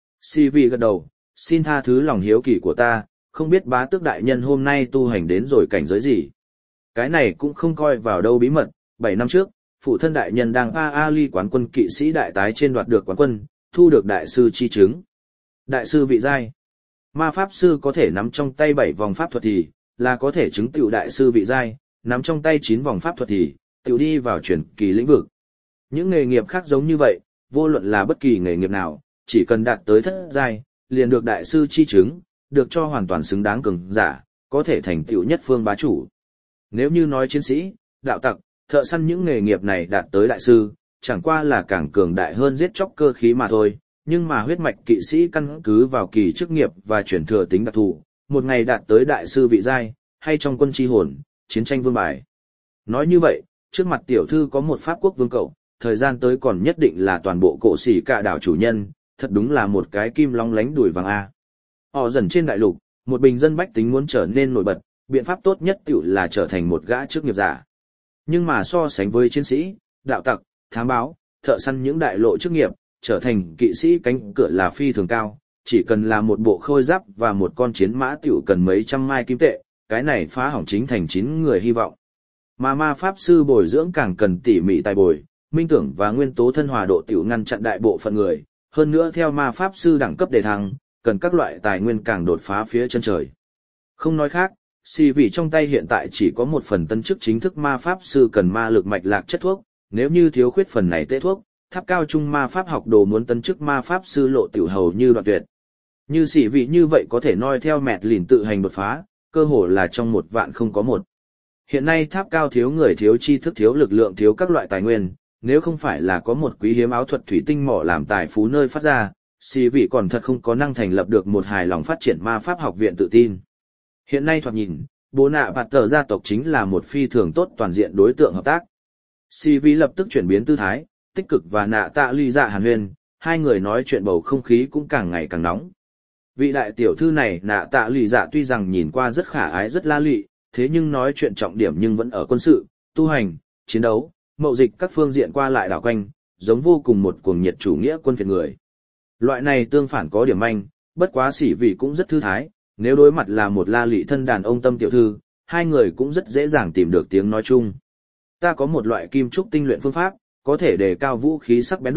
Si Vi gật đầu, xin tha thứ lòng hiếu kỳ của ta, không biết bá tước đại nhân hôm nay tu hành đến rồi cảnh giới gì. Cái này cũng không coi vào đâu bí mật, 7 năm trước, phụ thân đại nhân đang Ali quán quân kỵ sĩ đại tái trên đoạt được quán quân, thu được đại sư chi chứng. Đại sư vị giai. Ma pháp sư có thể nắm trong tay 7 vòng pháp thuật thì, là có thể chứng tựu đại sư vị giai, nắm trong tay 9 vòng pháp thuật thì, tựu đi vào chuyển kỳ lĩnh vực. Những nghề nghiệp khác giống như vậy, vô luận là bất kỳ nghề nghiệp nào, chỉ cần đạt tới thất giai, liền được đại sư chi chứng, được cho hoàn toàn xứng đáng cường giả, có thể thành tựu nhất phương bá chủ. Nếu như nói chiến sĩ, đạo tặc, thợ săn những nghề nghiệp này đạt tới đại sư, chẳng qua là càng cường đại hơn giết chóc cơ khí mà thôi, nhưng mà huyết mạch kỵ sĩ căn cứ vào kỳ chức nghiệp và chuyển thừa tính đặc thù, một ngày đạt tới đại sư vị giai, hay trong quân chi hồn, chiến tranh vương bài. Nói như vậy, trước mặt tiểu thư có một pháp quốc vương cậu, thời gian tới còn nhất định là toàn bộ cổ sĩ cả đảo chủ nhân, thật đúng là một cái kim long lánh đùi vàng A. Họ dần trên đại lục, một bình dân bách tính muốn trở nên nổi bật, biện pháp tốt nhất tiểu là trở thành một gã chức nghiệp giả. Nhưng mà so sánh với chiến sĩ, đạo tặc, thám báo, thợ săn những đại lộ chức nghiệp, trở thành kỵ sĩ cánh cửa là phi thường cao, chỉ cần là một bộ khôi giáp và một con chiến mã tiểu cần mấy trăm mai kim tệ, cái này phá hỏng chính thành 9 người hy vọng. Mà ma pháp sư bồi dưỡng càng cần tỉ mỉ tài bồi, minh tưởng và nguyên tố thân hòa độ tiểu ngăn chặn đại bộ phận người, hơn nữa theo ma pháp sư đẳng cấp đề thăng, cần các loại tài nguyên càng đột phá phía chân trời. Không nói khác, Si vì trong tay hiện tại chỉ có một phần tân chức chính thức ma pháp sư cần ma lực mạch lạc chất thuốc, nếu như thiếu khuyết phần này tê thuốc, tháp cao trung ma pháp học đồ muốn tân chức ma pháp sư lộ tiểu hầu như đoạn tuyệt. Như Si vị như vậy có thể noi theo mẹt lìn tự hành đột phá, cơ hồ là trong 1 vạn không có một. Hiện nay tháp cao thiếu người, thiếu tri thức, thiếu lực lượng, thiếu các loại tài nguyên, nếu không phải là có một quý hiếm áo thuật thủy tinh mỏ làm tài phú nơi phát ra, Si vị còn thật không có năng thành lập được một hài lòng phát triển ma pháp học viện tự tin. Hiện nay thoạt nhìn, Bố Nạ Bạt Tờ gia tộc chính là một phi thường tốt toàn diện đối tượng hợp tác. Si vị lập tức chuyển biến tư thái, tích cực và Nạ Tạ Lụy Dạ hàn huyên, hai người nói chuyện bầu không khí cũng càng ngày càng nóng. Vị đại tiểu thư này Nạ Tạ Lụy Dạ tuy rằng nhìn qua rất khả ái rất la lị, thế nhưng nói chuyện trọng điểm nhưng vẫn ở quân sự, tu hành, chiến đấu, mậu dịch các phương diện qua lại đảo quanh, giống vô cùng một cuồng nhiệt chủ nghĩa quân phiệt người. Loại này tương phản có điểm manh, bất quá sĩ vị cũng rất thư thái, nếu đối mặt là một la lị thân đàn ông tâm tiểu thư, hai người cũng rất dễ dàng tìm được tiếng nói chung. Ta có một loại kim trúc tinh luyện phương pháp, có thể đề cao vũ khí sắc bén độ,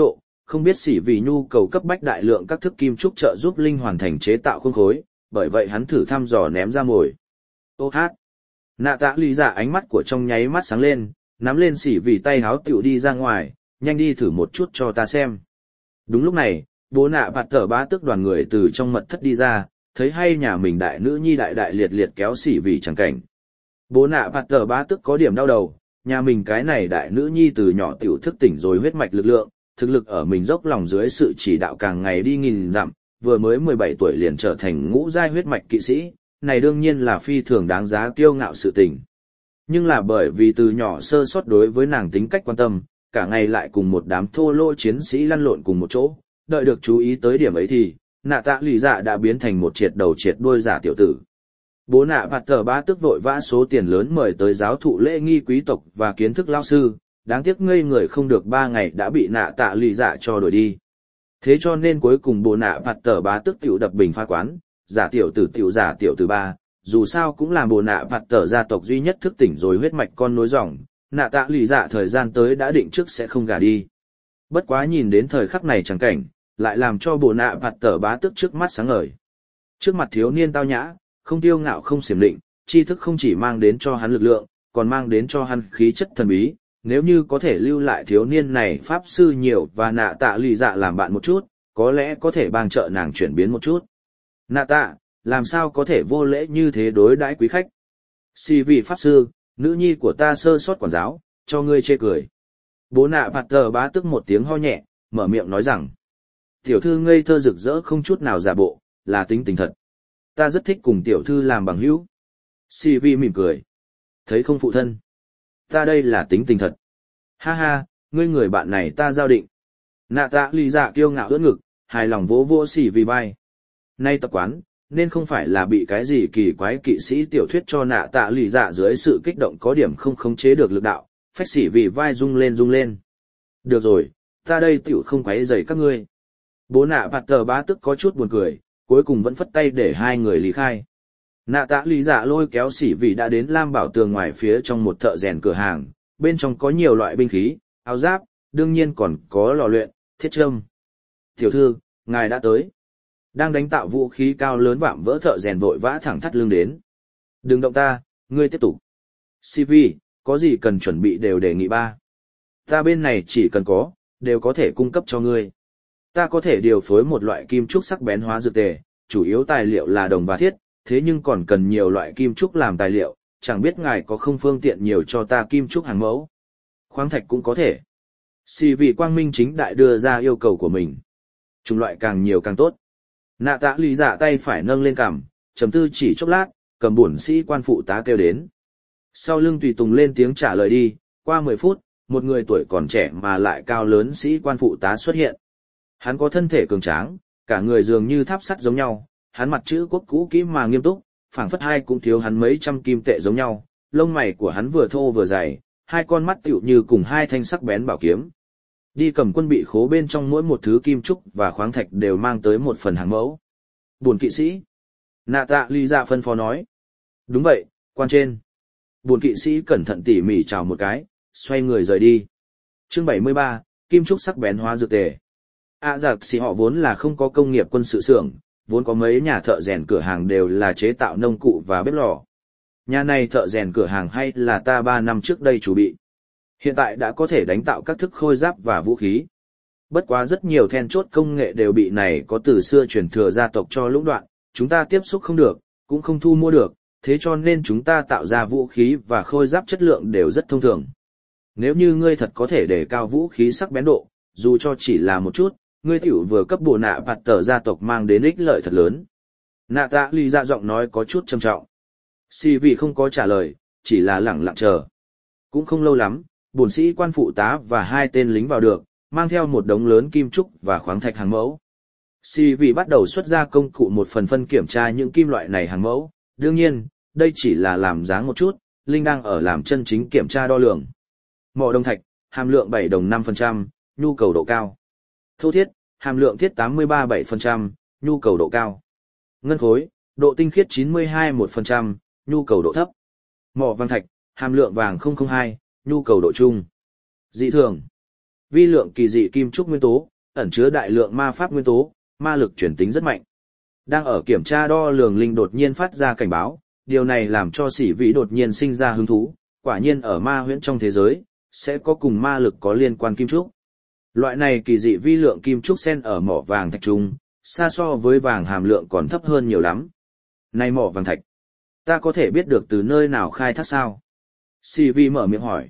không biết xỉ vì nhu cầu cấp bách đại lượng các thức kim trúc trợ giúp Linh hoàn thành chế tạo khuôn khối, bởi vậy hắn thử thăm dò ném ra mồi. Ô hát! Nạ tạ lì dạ ánh mắt của trong nháy mắt sáng lên, nắm lên xỉ vì tay háo tiểu đi ra ngoài, nhanh đi thử một chút cho ta xem. Đúng lúc này, bố nạ bạt tở bá tức đoàn người từ trong mật thất đi ra, thấy hay nhà mình đại nữ nhi đại đại liệt liệt kéo xỉ vì chẳng cảnh. Bố nạ bạt tở bá tức có điểm đau đầu, nhà mình cái này đại nữ nhi từ nhỏ tiểu thức tỉnh rồi huyết mạch lực lượng, thực lực ở mình dốc lòng dưới sự chỉ đạo càng ngày đi nghìn dặm, vừa mới 17 tuổi liền trở thành ngũ giai huyết mạch kỵ sĩ, này đương nhiên là phi thường đáng giá kiêu ngạo sự tình. Nhưng là bởi vì từ nhỏ sơ sót đối với nàng tính cách quan tâm, cả ngày lại cùng một đám thô lỗ chiến sĩ lăn lộn cùng một chỗ, đợi được chú ý tới điểm ấy thì, nạ tạ lì dạ đã biến thành một triệt đầu triệt đuôi giả tiểu tử. Bố nạ bạt tờ bá tức vội vã số tiền lớn mời tới giáo thụ lễ nghi quý tộc và kiến thức lao sư, đáng tiếc ngây người không được 3 ngày đã bị nạ tạ lì dạ cho đuổi đi. Thế cho nên cuối cùng bố nạ bạt tờ bá tức tiểu đập bình phá quán, giả tiểu tử tiểu giả tiểu tử ba, dù sao cũng là bồ nạ bạt tờ gia tộc duy nhất thức tỉnh rồi huyết mạch con nối dòng, nạ tạ lì dạ thời gian tới đã định trước sẽ không gả đi. Bất quá nhìn đến thời khắc này chẳng cảnh, lại làm cho bồ nạ bạt tờ bá tức trước mắt sáng ngời. Trước mặt thiếu niên tao nhã, không tiêu ngạo không xiểm định, tri thức không chỉ mang đến cho hắn lực lượng, còn mang đến cho hắn khí chất thần bí. Nếu như có thể lưu lại thiếu niên này pháp sư nhiều và nạ tạ lì dạ làm bạn một chút, có lẽ có thể bằng trợ nàng chuyển biến một chút. Nạ tạ, làm sao có thể vô lễ như thế đối đãi quý khách? Xì vị pháp sư, nữ nhi của ta sơ sót quản giáo, cho ngươi chê cười. Bố nạ bạt tờ bá tức một tiếng ho nhẹ, mở miệng nói rằng. Tiểu thư ngây thơ rực rỡ không chút nào giả bộ, là tính tình thật. Ta rất thích cùng tiểu thư làm bằng hữu. Xì vị mỉm cười. Thấy không phụ thân. Ta đây là tính tình thật. Ha ha, ngươi người bạn này ta giao định. Nạ tạ lì dạ kiêu ngạo ưỡn ngực, hài lòng vỗ vỗ xì vị vai. Nay tập quán, nên không phải là bị cái gì kỳ quái kỵ sĩ tiểu thuyết cho nạ tạ lì dạ dưới sự kích động có điểm không khống chế được lực đạo, phách xỉ vì vai rung lên rung lên. Được rồi, ta đây tiểu không quấy rầy các ngươi. Bố nạ bạt tờ bá tức có chút buồn cười, cuối cùng vẫn phất tay để hai người lý khai. Nạ tạ lì dạ lôi kéo xỉ vì đã đến Lam Bảo Tường ngoài phía trong một thợ rèn cửa hàng, bên trong có nhiều loại binh khí, áo giáp, đương nhiên còn có lò luyện, thiết châm. Tiểu thư, ngài đã tới. Đang đánh tạo vũ khí cao lớn vạm vỡ thợ rèn vội vã thẳng thắt lưng đến. Đừng động ta, ngươi tiếp tục. CV, có gì cần chuẩn bị đều đề nghị ba. Ta bên này chỉ cần có, đều có thể cung cấp cho ngươi. Ta có thể điều phối một loại kim trúc sắc bén hóa dược tề, chủ yếu tài liệu là đồng và thiết, thế nhưng còn cần nhiều loại kim trúc làm tài liệu, chẳng biết ngài có không phương tiện nhiều cho ta kim trúc hàng mẫu. Khoáng thạch cũng có thể. CV quang minh chính đại đưa ra yêu cầu của mình. Chủng loại càng nhiều càng tốt. Nạ tạ lì dạ tay phải nâng lên cằm, trầm tư chỉ chốc lát, cầm bổn sĩ quan phụ tá kêu đến. Sau lưng tùy tùng lên tiếng trả lời đi, qua 10 phút, một người tuổi còn trẻ mà lại cao lớn sĩ quan phụ tá xuất hiện. Hắn có thân thể cường tráng, cả người dường như tháp sắt giống nhau, hắn mặt chữ quốc cũ kỹ mà nghiêm túc, phảng phất hai cũng thiếu hắn mấy trăm kim tệ giống nhau, lông mày của hắn vừa thô vừa dày, hai con mắt tựu như cùng hai thanh sắc bén bảo kiếm. Đi cầm quân bị khố bên trong mỗi một thứ kim trúc và khoáng thạch đều mang tới một phần hàng mẫu. Bổn kỵ sĩ. Nạ tạ ly dạ phân phó nói. Đúng vậy, quan trên. Bổn kỵ sĩ cẩn thận tỉ mỉ chào một cái, xoay người rời đi. Chương 73, kim trúc sắc bén hóa dược tề. Giặc xì họ vốn là không có công nghiệp quân sự xưởng, vốn có mấy nhà thợ rèn cửa hàng đều là chế tạo nông cụ và bếp lò. Nhà này thợ rèn cửa hàng hay là ta 3 năm trước đây chuẩn bị. Hiện tại đã có thể đánh tạo các thức khôi giáp và vũ khí. Bất quá rất nhiều then chốt công nghệ đều bị này có từ xưa truyền thừa gia tộc cho lũng đoạn, chúng ta tiếp xúc không được, cũng không thu mua được, thế cho nên chúng ta tạo ra vũ khí và khôi giáp chất lượng đều rất thông thường. Nếu như ngươi thật có thể đề cao vũ khí sắc bén độ, dù cho chỉ là một chút, ngươi tiểu vừa cấp bổ nạ bạt tờ gia tộc mang đến ích lợi thật lớn. Nạ tạ ly dạ giọng nói có chút trầm trọng. Si vị không có trả lời, chỉ là lẳng lặng chờ. Cũng không lâu lắm, bổn sĩ quan phụ tá và 2 tên lính vào được, mang theo một đống lớn kim trúc và khoáng thạch hàng mẫu. Si vị bắt đầu xuất ra công cụ một phần phân kiểm tra những kim loại này hàng mẫu, đương nhiên, đây chỉ là làm dáng một chút, Linh đang ở làm chân chính kiểm tra đo lường. Mỏ đồng thạch, hàm lượng 7 đồng 5%, nhu cầu độ cao. Thô thiết, hàm lượng thiết 83,7%, nhu cầu độ cao. Ngân khối, độ tinh khiết 92,1%, nhu cầu độ thấp. Mỏ vàng thạch, hàm lượng vàng 002, nhu cầu độ trung. Dị thường. Vi lượng kỳ dị kim trúc nguyên tố, ẩn chứa đại lượng ma pháp nguyên tố, ma lực chuyển tính rất mạnh. Đang ở kiểm tra đo lường linh đột nhiên phát ra cảnh báo, điều này làm cho Sĩ Vĩ đột nhiên sinh ra hứng thú, quả nhiên ở ma huyễn trong thế giới, sẽ có cùng ma lực có liên quan kim trúc. Loại này kỳ dị vi lượng kim trúc xen ở mỏ vàng thạch trung, xa so với vàng hàm lượng còn thấp hơn nhiều lắm. Này mỏ vàng thạch, ta có thể biết được từ nơi nào khai thác sao? Sĩ Vĩ mở miệng hỏi.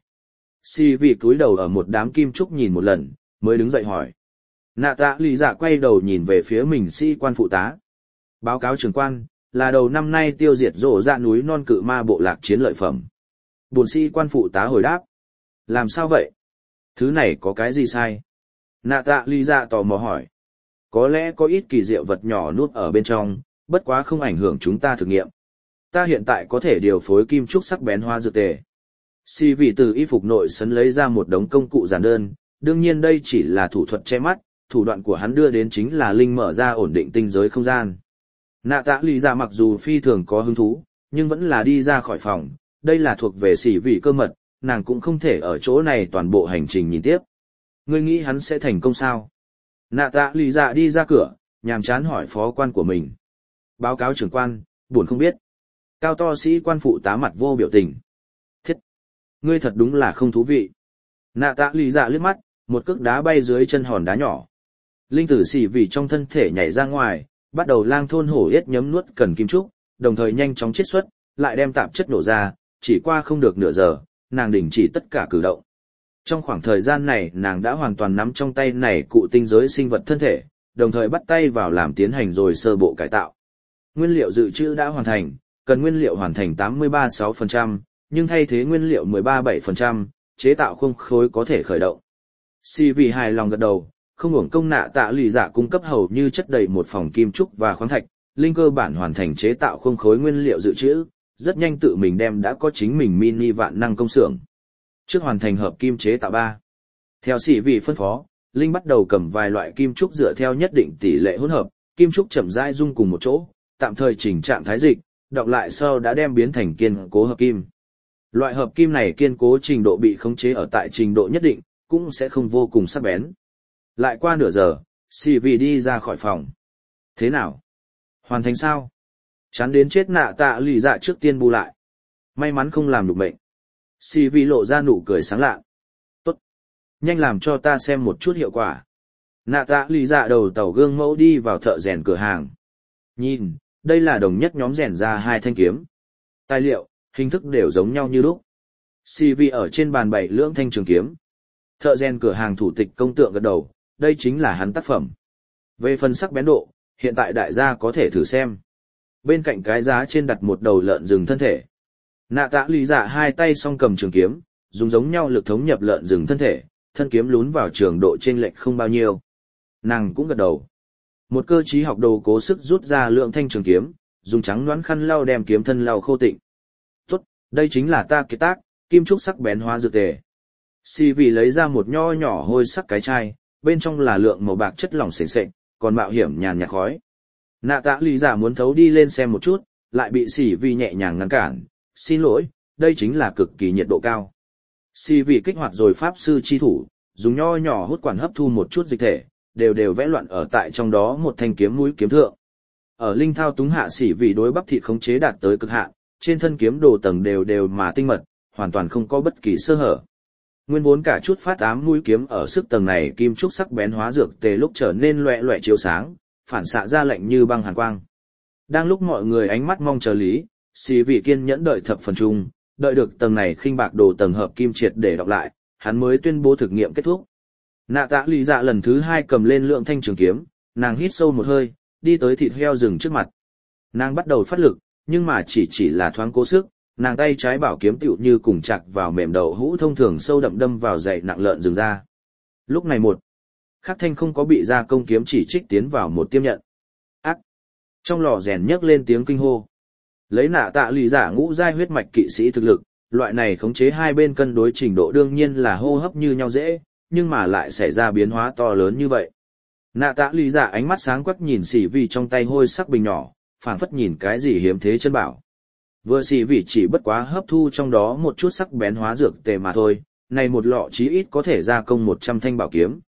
Sĩ Vĩ cúi đầu ở một đám kim trúc nhìn một lần, mới đứng dậy hỏi. Nạ tạ lì dạ quay đầu nhìn về phía mình sĩ quan phụ tá. Báo cáo trưởng quan, là đầu năm nay tiêu diệt rổ dạ núi non cự ma bộ lạc chiến lợi phẩm. Bổn sĩ quan phụ tá hồi đáp. Làm sao vậy? Thứ này có cái gì sai? Nạ tạ lì dạ tò mò hỏi. Có lẽ có ít kỳ diệu vật nhỏ nuốt ở bên trong, bất quá không ảnh hưởng chúng ta thử nghiệm. Ta hiện tại có thể điều phối kim trúc sắc bén hoa dược tề. Si vì từ y phục nội sấn lấy ra một đống công cụ giản đơn, đương nhiên đây chỉ là thủ thuật che mắt, thủ đoạn của hắn đưa đến chính là linh mở ra ổn định tinh giới không gian. Nạ tạ lì dạ mặc dù phi thường có hứng thú, nhưng vẫn là đi ra khỏi phòng, đây là thuộc về Sĩ Vĩ cơ mật, nàng cũng không thể ở chỗ này toàn bộ hành trình nhìn tiếp. Ngươi nghĩ hắn sẽ thành công sao? Nạ tạ lì dạ đi ra cửa, nhàm chán hỏi phó quan của mình. Báo cáo trưởng quan, buồn không biết. Cao to sĩ quan phụ tá mặt vô biểu tình. Thiết! Ngươi thật đúng là không thú vị. Nạ tạ lì dạ liếc mắt, một cước đá bay dưới chân hòn đá nhỏ. Linh tử Sĩ Vĩ trong thân thể nhảy ra ngoài, bắt đầu lang thôn hổ yết nhấm nuốt cần kim trúc, đồng thời nhanh chóng chiết xuất, lại đem tạp chất nổ ra, chỉ qua không được nửa giờ, nàng đình chỉ tất cả cử động. Trong khoảng thời gian này nàng đã hoàn toàn nắm trong tay này cụ tinh giới sinh vật thân thể, đồng thời bắt tay vào làm tiến hành rồi sơ bộ cải tạo. Nguyên liệu dự trữ đã hoàn thành, cần nguyên liệu hoàn thành 83,6%, nhưng thay thế nguyên liệu 13,7%, chế tạo khung khối có thể khởi động. Si vì hài lòng gật đầu, không uổng công nạ tạ lì dạ cung cấp hầu như chất đầy một phòng kim trúc và khoáng thạch, linh cơ bản hoàn thành chế tạo khung khối nguyên liệu dự trữ, rất nhanh tự mình đem đã có chính mình mini vạn năng công xưởng. Trước hoàn thành hợp kim chế tạo 3. Theo Sĩ Vĩ phân phó, linh bắt đầu cầm vài loại kim trúc dựa theo nhất định tỷ lệ hỗn hợp, kim trúc chậm rãi dung cùng một chỗ, tạm thời chỉnh trạng thái dịch, đọc lại sau đã đem biến thành kiên cố hợp kim. Loại hợp kim này kiên cố trình độ bị khống chế ở tại trình độ nhất định, cũng sẽ không vô cùng sắc bén. Lại qua nửa giờ, Sĩ Vĩ đi ra khỏi phòng. Thế nào? Hoàn thành sao? Chán đến chết nạ tạ lì dạ trước tiên bù lại. May mắn không làm được bệnh. Sĩ Vĩ lộ ra nụ cười sáng lạ. Tốt. Nhanh làm cho ta xem một chút hiệu quả. Nạ tạ lì dạ đầu tàu gương mẫu đi vào thợ rèn cửa hàng. Nhìn, đây là đồng nhất nhóm rèn ra 2 thanh kiếm. Tài liệu, hình thức đều giống nhau như lúc. Sĩ Vĩ ở trên bàn bày lưỡng thanh trường kiếm. Thợ rèn cửa hàng thủ tịch công tượng gật đầu, đây chính là hắn tác phẩm. Về phần sắc bén độ, hiện tại đại gia có thể thử xem. Bên cạnh cái giá trên đặt một đầu lợn rừng thân thể. Nạ tạ lì dạ 2 tay song cầm trường kiếm, dùng giống nhau lực thống nhập lợn rừng thân thể, thân kiếm lún vào trường độ chênh lệch không bao nhiêu. Nàng cũng gật đầu. Một cơ trí học đồ cố sức rút ra lượng thanh trường kiếm, dùng trắng đoán khăn lau đem kiếm thân lau khô tịnh. Tốt, đây chính là ta kế tác, kim trúc sắc bén hóa dược tề. Si vì lấy ra một nho nhỏ hôi sắc cái chai, bên trong là lượng màu bạc chất lỏng sền sệt, còn mạo hiểm nhàn nhạt khói. Nạ tạ lì giả muốn thấu đi lên xem một chút, lại bị Si vì nhẹ nhàng ngăn cản. Xin lỗi, đây chính là cực kỳ nhiệt độ cao. Si vì kích hoạt rồi pháp sư chi thủ, dùng nho nhỏ hút quản hấp thu một chút dịch thể, đều vẽ loạn ở tại trong đó một thanh kiếm mũi kiếm thượng. Ở linh thao túng hạ sĩ vì đối bắp thịt khống chế đạt tới cực hạn, trên thân kiếm đồ tầng đều mà tinh mật, hoàn toàn không có bất kỳ sơ hở. Nguyên vốn cả chút phát ám mũi kiếm ở sức tầng này kim trúc sắc bén hóa dược tề lúc trở nên loẹt loẹt chiếu sáng, phản xạ ra lạnh như băng hàn quang. Đang lúc mọi người ánh mắt mong chờ lý, Sĩ Vĩ kiên nhẫn đợi thập phần chung, đợi được tầng này khinh bạc đồ tầng hợp kim triệt để đọc lại, hắn mới tuyên bố thực nghiệm kết thúc. Nạ tạ lì dạ lần thứ 2 cầm lên lượng thanh trường kiếm, nàng hít sâu một hơi, đi tới thịt heo rừng trước mặt. Nàng bắt đầu phát lực, nhưng mà chỉ là thoáng cố sức, nàng tay trái bảo kiếm tựu như cùng chặt vào mềm đầu hũ thông thường sâu đậm đâm vào dậy nặng lợn rừng ra. Lúc này một khắc thanh không có bị gia công kiếm chỉ trích tiến vào một tiêm nhận. Ác! Trong lò rèn nhấc lên tiếng kinh hô. Lấy nạ tạ lì giả ngũ giai huyết mạch kỵ sĩ thực lực, loại này khống chế hai bên cân đối trình độ đương nhiên là hô hấp như nhau dễ, nhưng mà lại xảy ra biến hóa to lớn như vậy. Nạ tạ lì giả ánh mắt sáng quắc nhìn Sĩ Vĩ trong tay hôi sắc bình nhỏ, phảng phất nhìn cái gì hiếm thế chân bảo. Vừa Sĩ Vĩ chỉ bất quá hấp thu trong đó một chút sắc bén hóa dược tề mà thôi, này một lọ chí ít có thể gia công 100 thanh bảo kiếm.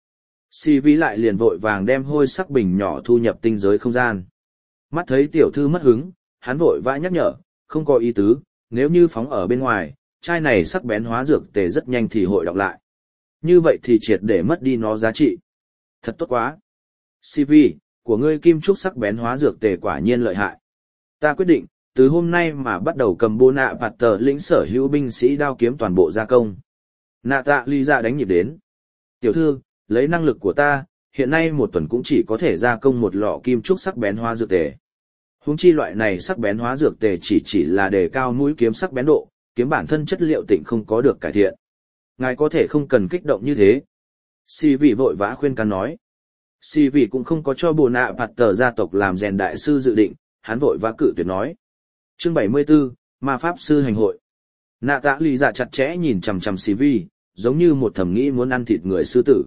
Si Vi lại liền vội vàng đem hôi sắc bình nhỏ thu nhập tinh giới không gian. Mắt thấy tiểu thư mất hứng, hắn vội vã nhắc nhở, không có ý tứ, nếu như phóng ở bên ngoài, chai này sắc bén hóa dược tề rất nhanh thì hội đọc lại. Như vậy thì triệt để mất đi nó giá trị. Thật tốt quá. Si Vi, của ngươi kim trúc sắc bén hóa dược tề quả nhiên lợi hại. Ta quyết định, từ hôm nay mà bắt đầu cầm bô nạ bạt tờ lĩnh sở hữu binh sĩ đao kiếm toàn bộ gia công. Nạ tạ ly ra đánh nhịp đến. Tiểu thư, lấy năng lực của ta, hiện nay một tuần cũng chỉ có thể gia công một lọ kim trúc sắc bén hóa dược tề. Huống chi loại này sắc bén hóa dược tề chỉ là đề cao mũi kiếm sắc bén độ, kiếm bản thân chất liệu tịnh không có được cải thiện. Ngài có thể không cần kích động như thế. Si vị vội vã khuyên can nói. Si vị cũng không có cho bồ nạ bạt tờ gia tộc làm rèn đại sư dự định, hắn vội vã cự tuyệt nói. Chương 74, Ma Pháp Sư Hành Hội. Nạ tạ lì dạ chặt chẽ nhìn chằm chằm Si vị, giống như một thẩm nghĩ muốn ăn thịt người sư tử.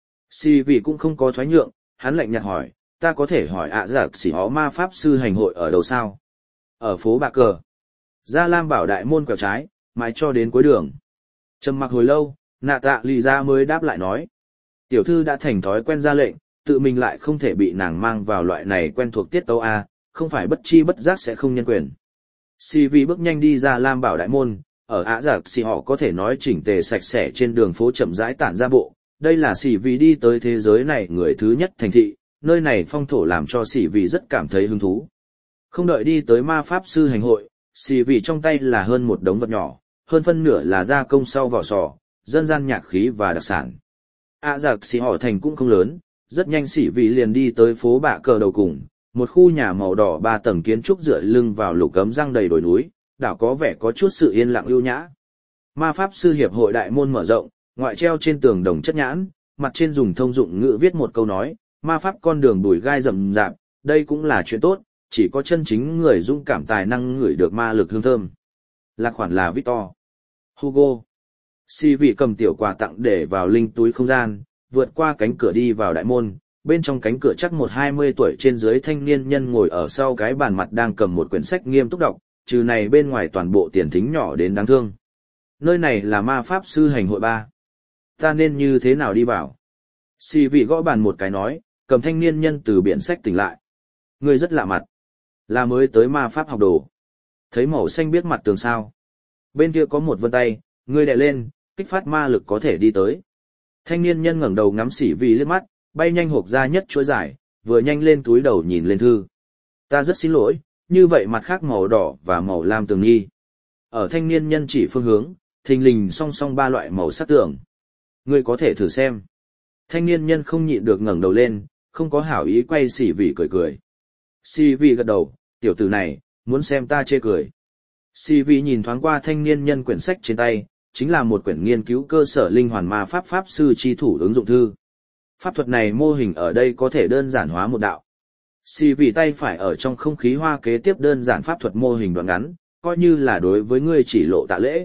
Si vị cũng không có thoái nhượng, hắn lạnh nhạt hỏi, ta có thể hỏi giặc xỉ hó Ma Pháp Sư Hành Hội ở đâu sao? Ở phố Bạc Cờ. Gia Lam bảo đại môn quẹo trái, mãi cho đến cuối đường. Trầm mặc hồi lâu, nạ tạ lì ra mới đáp lại nói. Tiểu thư đã thành thói quen ra lệnh, tự mình lại không thể bị nàng mang vào loại này quen thuộc tiết tấu A, không phải bất chi bất giác sẽ không nhân quyền. Si Vi bước nhanh đi ra Lam bảo đại môn, ở giặc xỉ họ có thể nói chỉnh tề sạch sẽ trên đường phố chậm rãi tản ra bộ. Đây là Si Vi đi tới thế giới này người thứ nhất thành thị, nơi này phong thổ làm cho Si Vi rất cảm thấy hứng thú. Không đợi đi tới Ma Pháp Sư Hành Hội, Si Vi trong tay là hơn một đống vật nhỏ, hơn phân nửa là gia công sau vỏ sò, dân gian nhạc khí và đặc sản. Giặc xỉ họ thành cũng không lớn, rất nhanh Si Vi liền đi tới phố Bạ Cờ đầu cùng, một khu nhà màu đỏ 3 tầng kiến trúc dựa lưng vào lục cấm răng đầy đồi núi, đảo có vẻ có chút sự yên lặng ưu nhã. Ma Pháp Sư Hiệp hội đại môn mở rộng, ngoại treo trên tường đồng chất nhãn, mặt trên dùng thông dụng ngữ viết một câu nói, ma pháp con đường bùi gai rậm rạp, đây cũng là chuyện tốt, chỉ có chân chính người dũng cảm tài năng ngửi được ma lực hương thơm. Lạc khoản là Victor Hugo. Si vị cầm tiểu quà tặng để vào linh túi không gian, vượt qua cánh cửa đi vào đại môn, bên trong cánh cửa chắc một 20 tuổi trên dưới thanh niên nhân ngồi ở sau cái bàn mặt đang cầm một quyển sách nghiêm túc đọc, trừ này bên ngoài toàn bộ tiền thính nhỏ đến đáng thương. Nơi này là Ma Pháp Sư Hành Hội 3. Ta nên như thế nào đi vào? Si vị gõ bàn một cái nói, cầm thanh niên nhân từ biển sách tỉnh lại. Người rất lạ mặt. Là mới tới ma pháp học đồ. Thấy màu xanh biết mặt tường sao. Bên kia có một vân tay, người đè lên, kích phát ma lực có thể đi tới. Thanh niên nhân ngẩng đầu ngắm Si vị liếc mắt, bay nhanh hộp ra nhất chuỗi giải, vừa nhanh lên túi đầu nhìn lên thư. Ta rất xin lỗi, như vậy mặt khác màu đỏ và màu lam tường nghi. Ở thanh niên nhân chỉ phương hướng, thình lình song song 3 loại màu sắc tường. Ngươi có thể thử xem. Thanh niên nhân không nhịn được ngẩng đầu lên, không có hảo ý quay Si vị cười cười. Si vị gật đầu, tiểu tử này, muốn xem ta chê cười. Si vị nhìn thoáng qua thanh niên nhân quyển sách trên tay, chính là một quyển nghiên cứu cơ sở linh hoàn ma pháp pháp sư chi thủ ứng dụng thư. Pháp thuật này mô hình ở đây có thể đơn giản hóa một đạo. Si vị tay phải ở trong không khí hoa kế tiếp đơn giản pháp thuật mô hình đoạn ngắn, coi như là đối với ngươi chỉ lộ tạ lễ.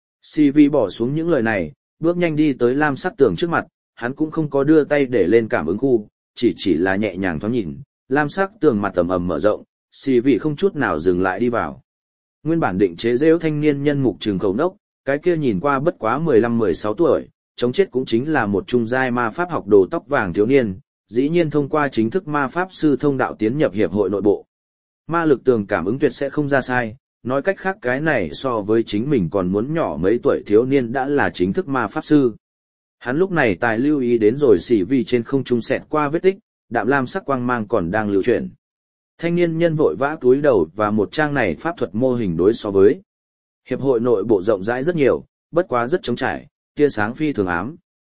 Si vị bỏ xuống những lời này, bước nhanh đi tới lam sắc tường trước mặt, hắn cũng không có đưa tay để lên cảm ứng khu, chỉ là nhẹ nhàng thoáng nhìn, lam sắc tường mặt tầm ầm mở rộng, Si vị không chút nào dừng lại đi vào. Nguyên bản định chế giễu thanh niên nhân mục trường khẩu nốc, cái kia nhìn qua bất quá 15-16 tuổi, chống chết cũng chính là một trung giai ma pháp học đồ tóc vàng thiếu niên, dĩ nhiên thông qua chính thức ma pháp sư thông đạo tiến nhập hiệp hội nội bộ. Ma lực tường cảm ứng tuyệt sẽ không ra sai, nói cách khác cái này so với chính mình còn muốn nhỏ mấy tuổi thiếu niên đã là chính thức ma pháp sư. Hắn lúc này tài lưu ý đến rồi Si vị trên không trung xẹt qua vết tích, đạm lam sắc quang mang còn đang lưu chuyển. Thanh niên nhân vội vã túi đầu và một trang này pháp thuật mô hình đối so với. Hiệp hội nội bộ rộng rãi rất nhiều, bất quá rất trống trải, tia sáng phi thường ám.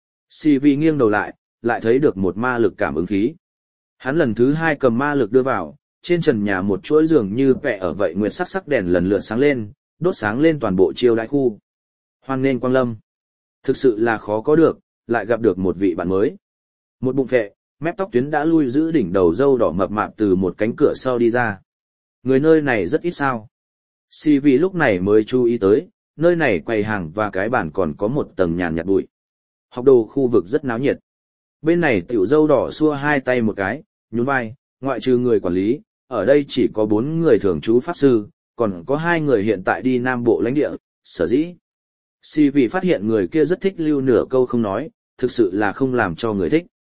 Si vị nghiêng đầu lại thấy được một ma lực cảm ứng khí. Hắn lần thứ 2 cầm ma lực đưa vào, trên trần nhà một chuỗi dường như vẽ ở vậy nguyệt sắc sắc đèn lần lượt sáng lên, đốt sáng lên toàn bộ chiêu đãi khu. Hoan nghênh quang lâm. Thực sự là khó có được, lại gặp được một vị bạn mới. Một bụng phệ, mép tóc tuyến đã lui giữ đỉnh đầu râu đỏ mập mạp từ một cánh cửa sau đi ra. Người nơi này rất ít sao. Si vị lúc này mới chú ý tới, nơi này quầy hàng và cái bàn còn có một tầng nhàn nhạt bụi. Học đồ khu vực rất náo nhiệt. Bên này tiểu râu đỏ xua 2 tay một cái, nhún vai, ngoại trừ người quản lý, ở đây chỉ có 4 người thường trú pháp sư, còn có 2 người hiện tại đi Nam Bộ lãnh địa, sở dĩ. Si vị phát hiện người kia rất thích lưu nửa câu không nói, thực sự là không làm cho người thích.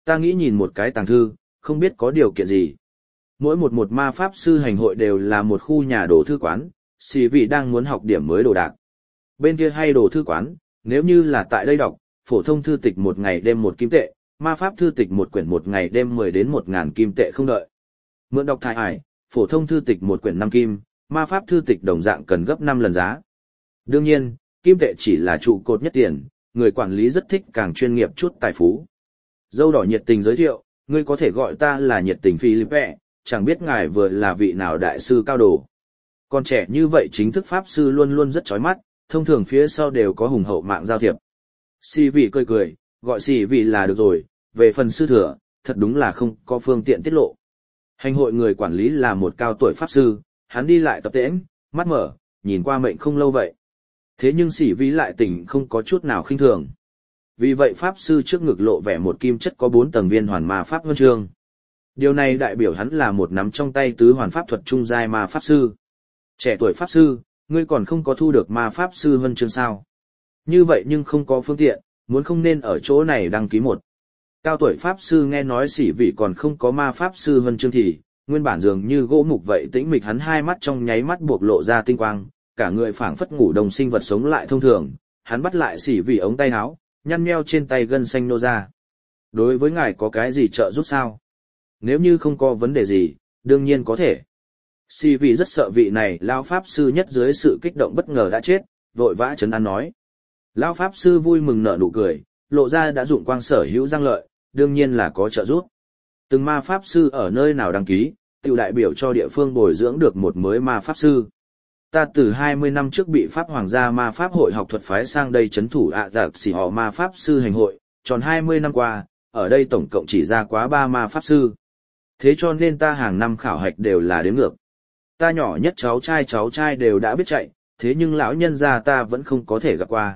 Ta nghĩ nhìn một cái tàng thư, không biết có điều kiện gì. Mỗi một ma pháp sư hành hội đều là một khu nhà đồ thư quán, xì vị đang muốn học điểm mới đồ đạc. Bên kia hay đồ thư quán, nếu như là tại đây đọc, phổ thông thư tịch một ngày đêm 1 kim tệ, ma pháp thư tịch một quyển một ngày đêm 10 đến 1.000 kim tệ không đợi. Mượn đọc thải ải, phổ thông thư tịch một quyển 5 kim, ma pháp thư tịch đồng dạng cần gấp 5 lần giá. Đương nhiên, kim tệ chỉ là trụ cột nhất tiền, người quản lý rất thích càng chuyên nghiệp chút tài phú. Dâu đỏ nhiệt tình giới thiệu, ngươi có thể gọi ta là nhiệt tình Philippe, chẳng biết ngài vừa là vị nào đại sư cao đồ. Còn trẻ như vậy chính thức pháp sư luôn luôn rất chói mắt, thông thường phía sau đều có hùng hậu mạng giao thiệp. Xì vị cười cười, gọi xì vị là được rồi, về phần sư thừa, thật đúng là không có phương tiện tiết lộ. Hành hội người quản lý là một cao tuổi pháp sư, hắn đi lại tập tễnh, mắt mở, nhìn qua mệnh không lâu vậy. Thế nhưng xì vị lại tỉnh không có chút nào khinh thường. Vì vậy pháp sư trước ngực lộ vẻ một kim chất có 4 tầng viên hoàn ma pháp huân chương. Điều này đại biểu hắn là một nắm trong tay tứ hoàn pháp thuật trung giai ma pháp sư. Trẻ tuổi pháp sư, ngươi còn không có thu được ma pháp sư huân chương sao? Như vậy nhưng không có phương tiện, muốn không nên ở chỗ này đăng ký một. Cao tuổi pháp sư nghe nói xỉ vị còn không có ma pháp sư huân chương thì, nguyên bản dường như gỗ mục vậy tĩnh mịch hắn hai mắt trong nháy mắt buộc lộ ra tinh quang, cả người phảng phất ngủ đồng sinh vật sống lại thông thường, hắn bắt lại xỉ vị ống tay áo, nhăn nheo trên tay gân xanh nô ra. Đối với ngài có cái gì trợ giúp sao? Nếu như không có vấn đề gì, đương nhiên có thể. Xỉ vị rất sợ vị này lão pháp sư nhất dưới sự kích động bất ngờ đã chết, vội vã trấn an nói. Lão pháp sư vui mừng nở nụ cười, lộ ra đã dụng quang sở hữu răng lợi, đương nhiên là có trợ giúp. Từng ma pháp sư ở nơi nào đăng ký, tiểu đại biểu cho địa phương bồi dưỡng được một mới ma pháp sư. Ta từ 20 năm trước bị Pháp Hoàng gia ma pháp hội học thuật phái sang đây chấn thủ giặc xỉ họ ma pháp sư hành hội, tròn 20 năm qua, ở đây tổng cộng chỉ ra quá 3 ma pháp sư. Thế cho nên ta hàng năm khảo hạch đều là đếm ngược. Ta nhỏ nhất cháu trai đều đã biết chạy, thế nhưng lão nhân gia ta vẫn không có thể gặp qua.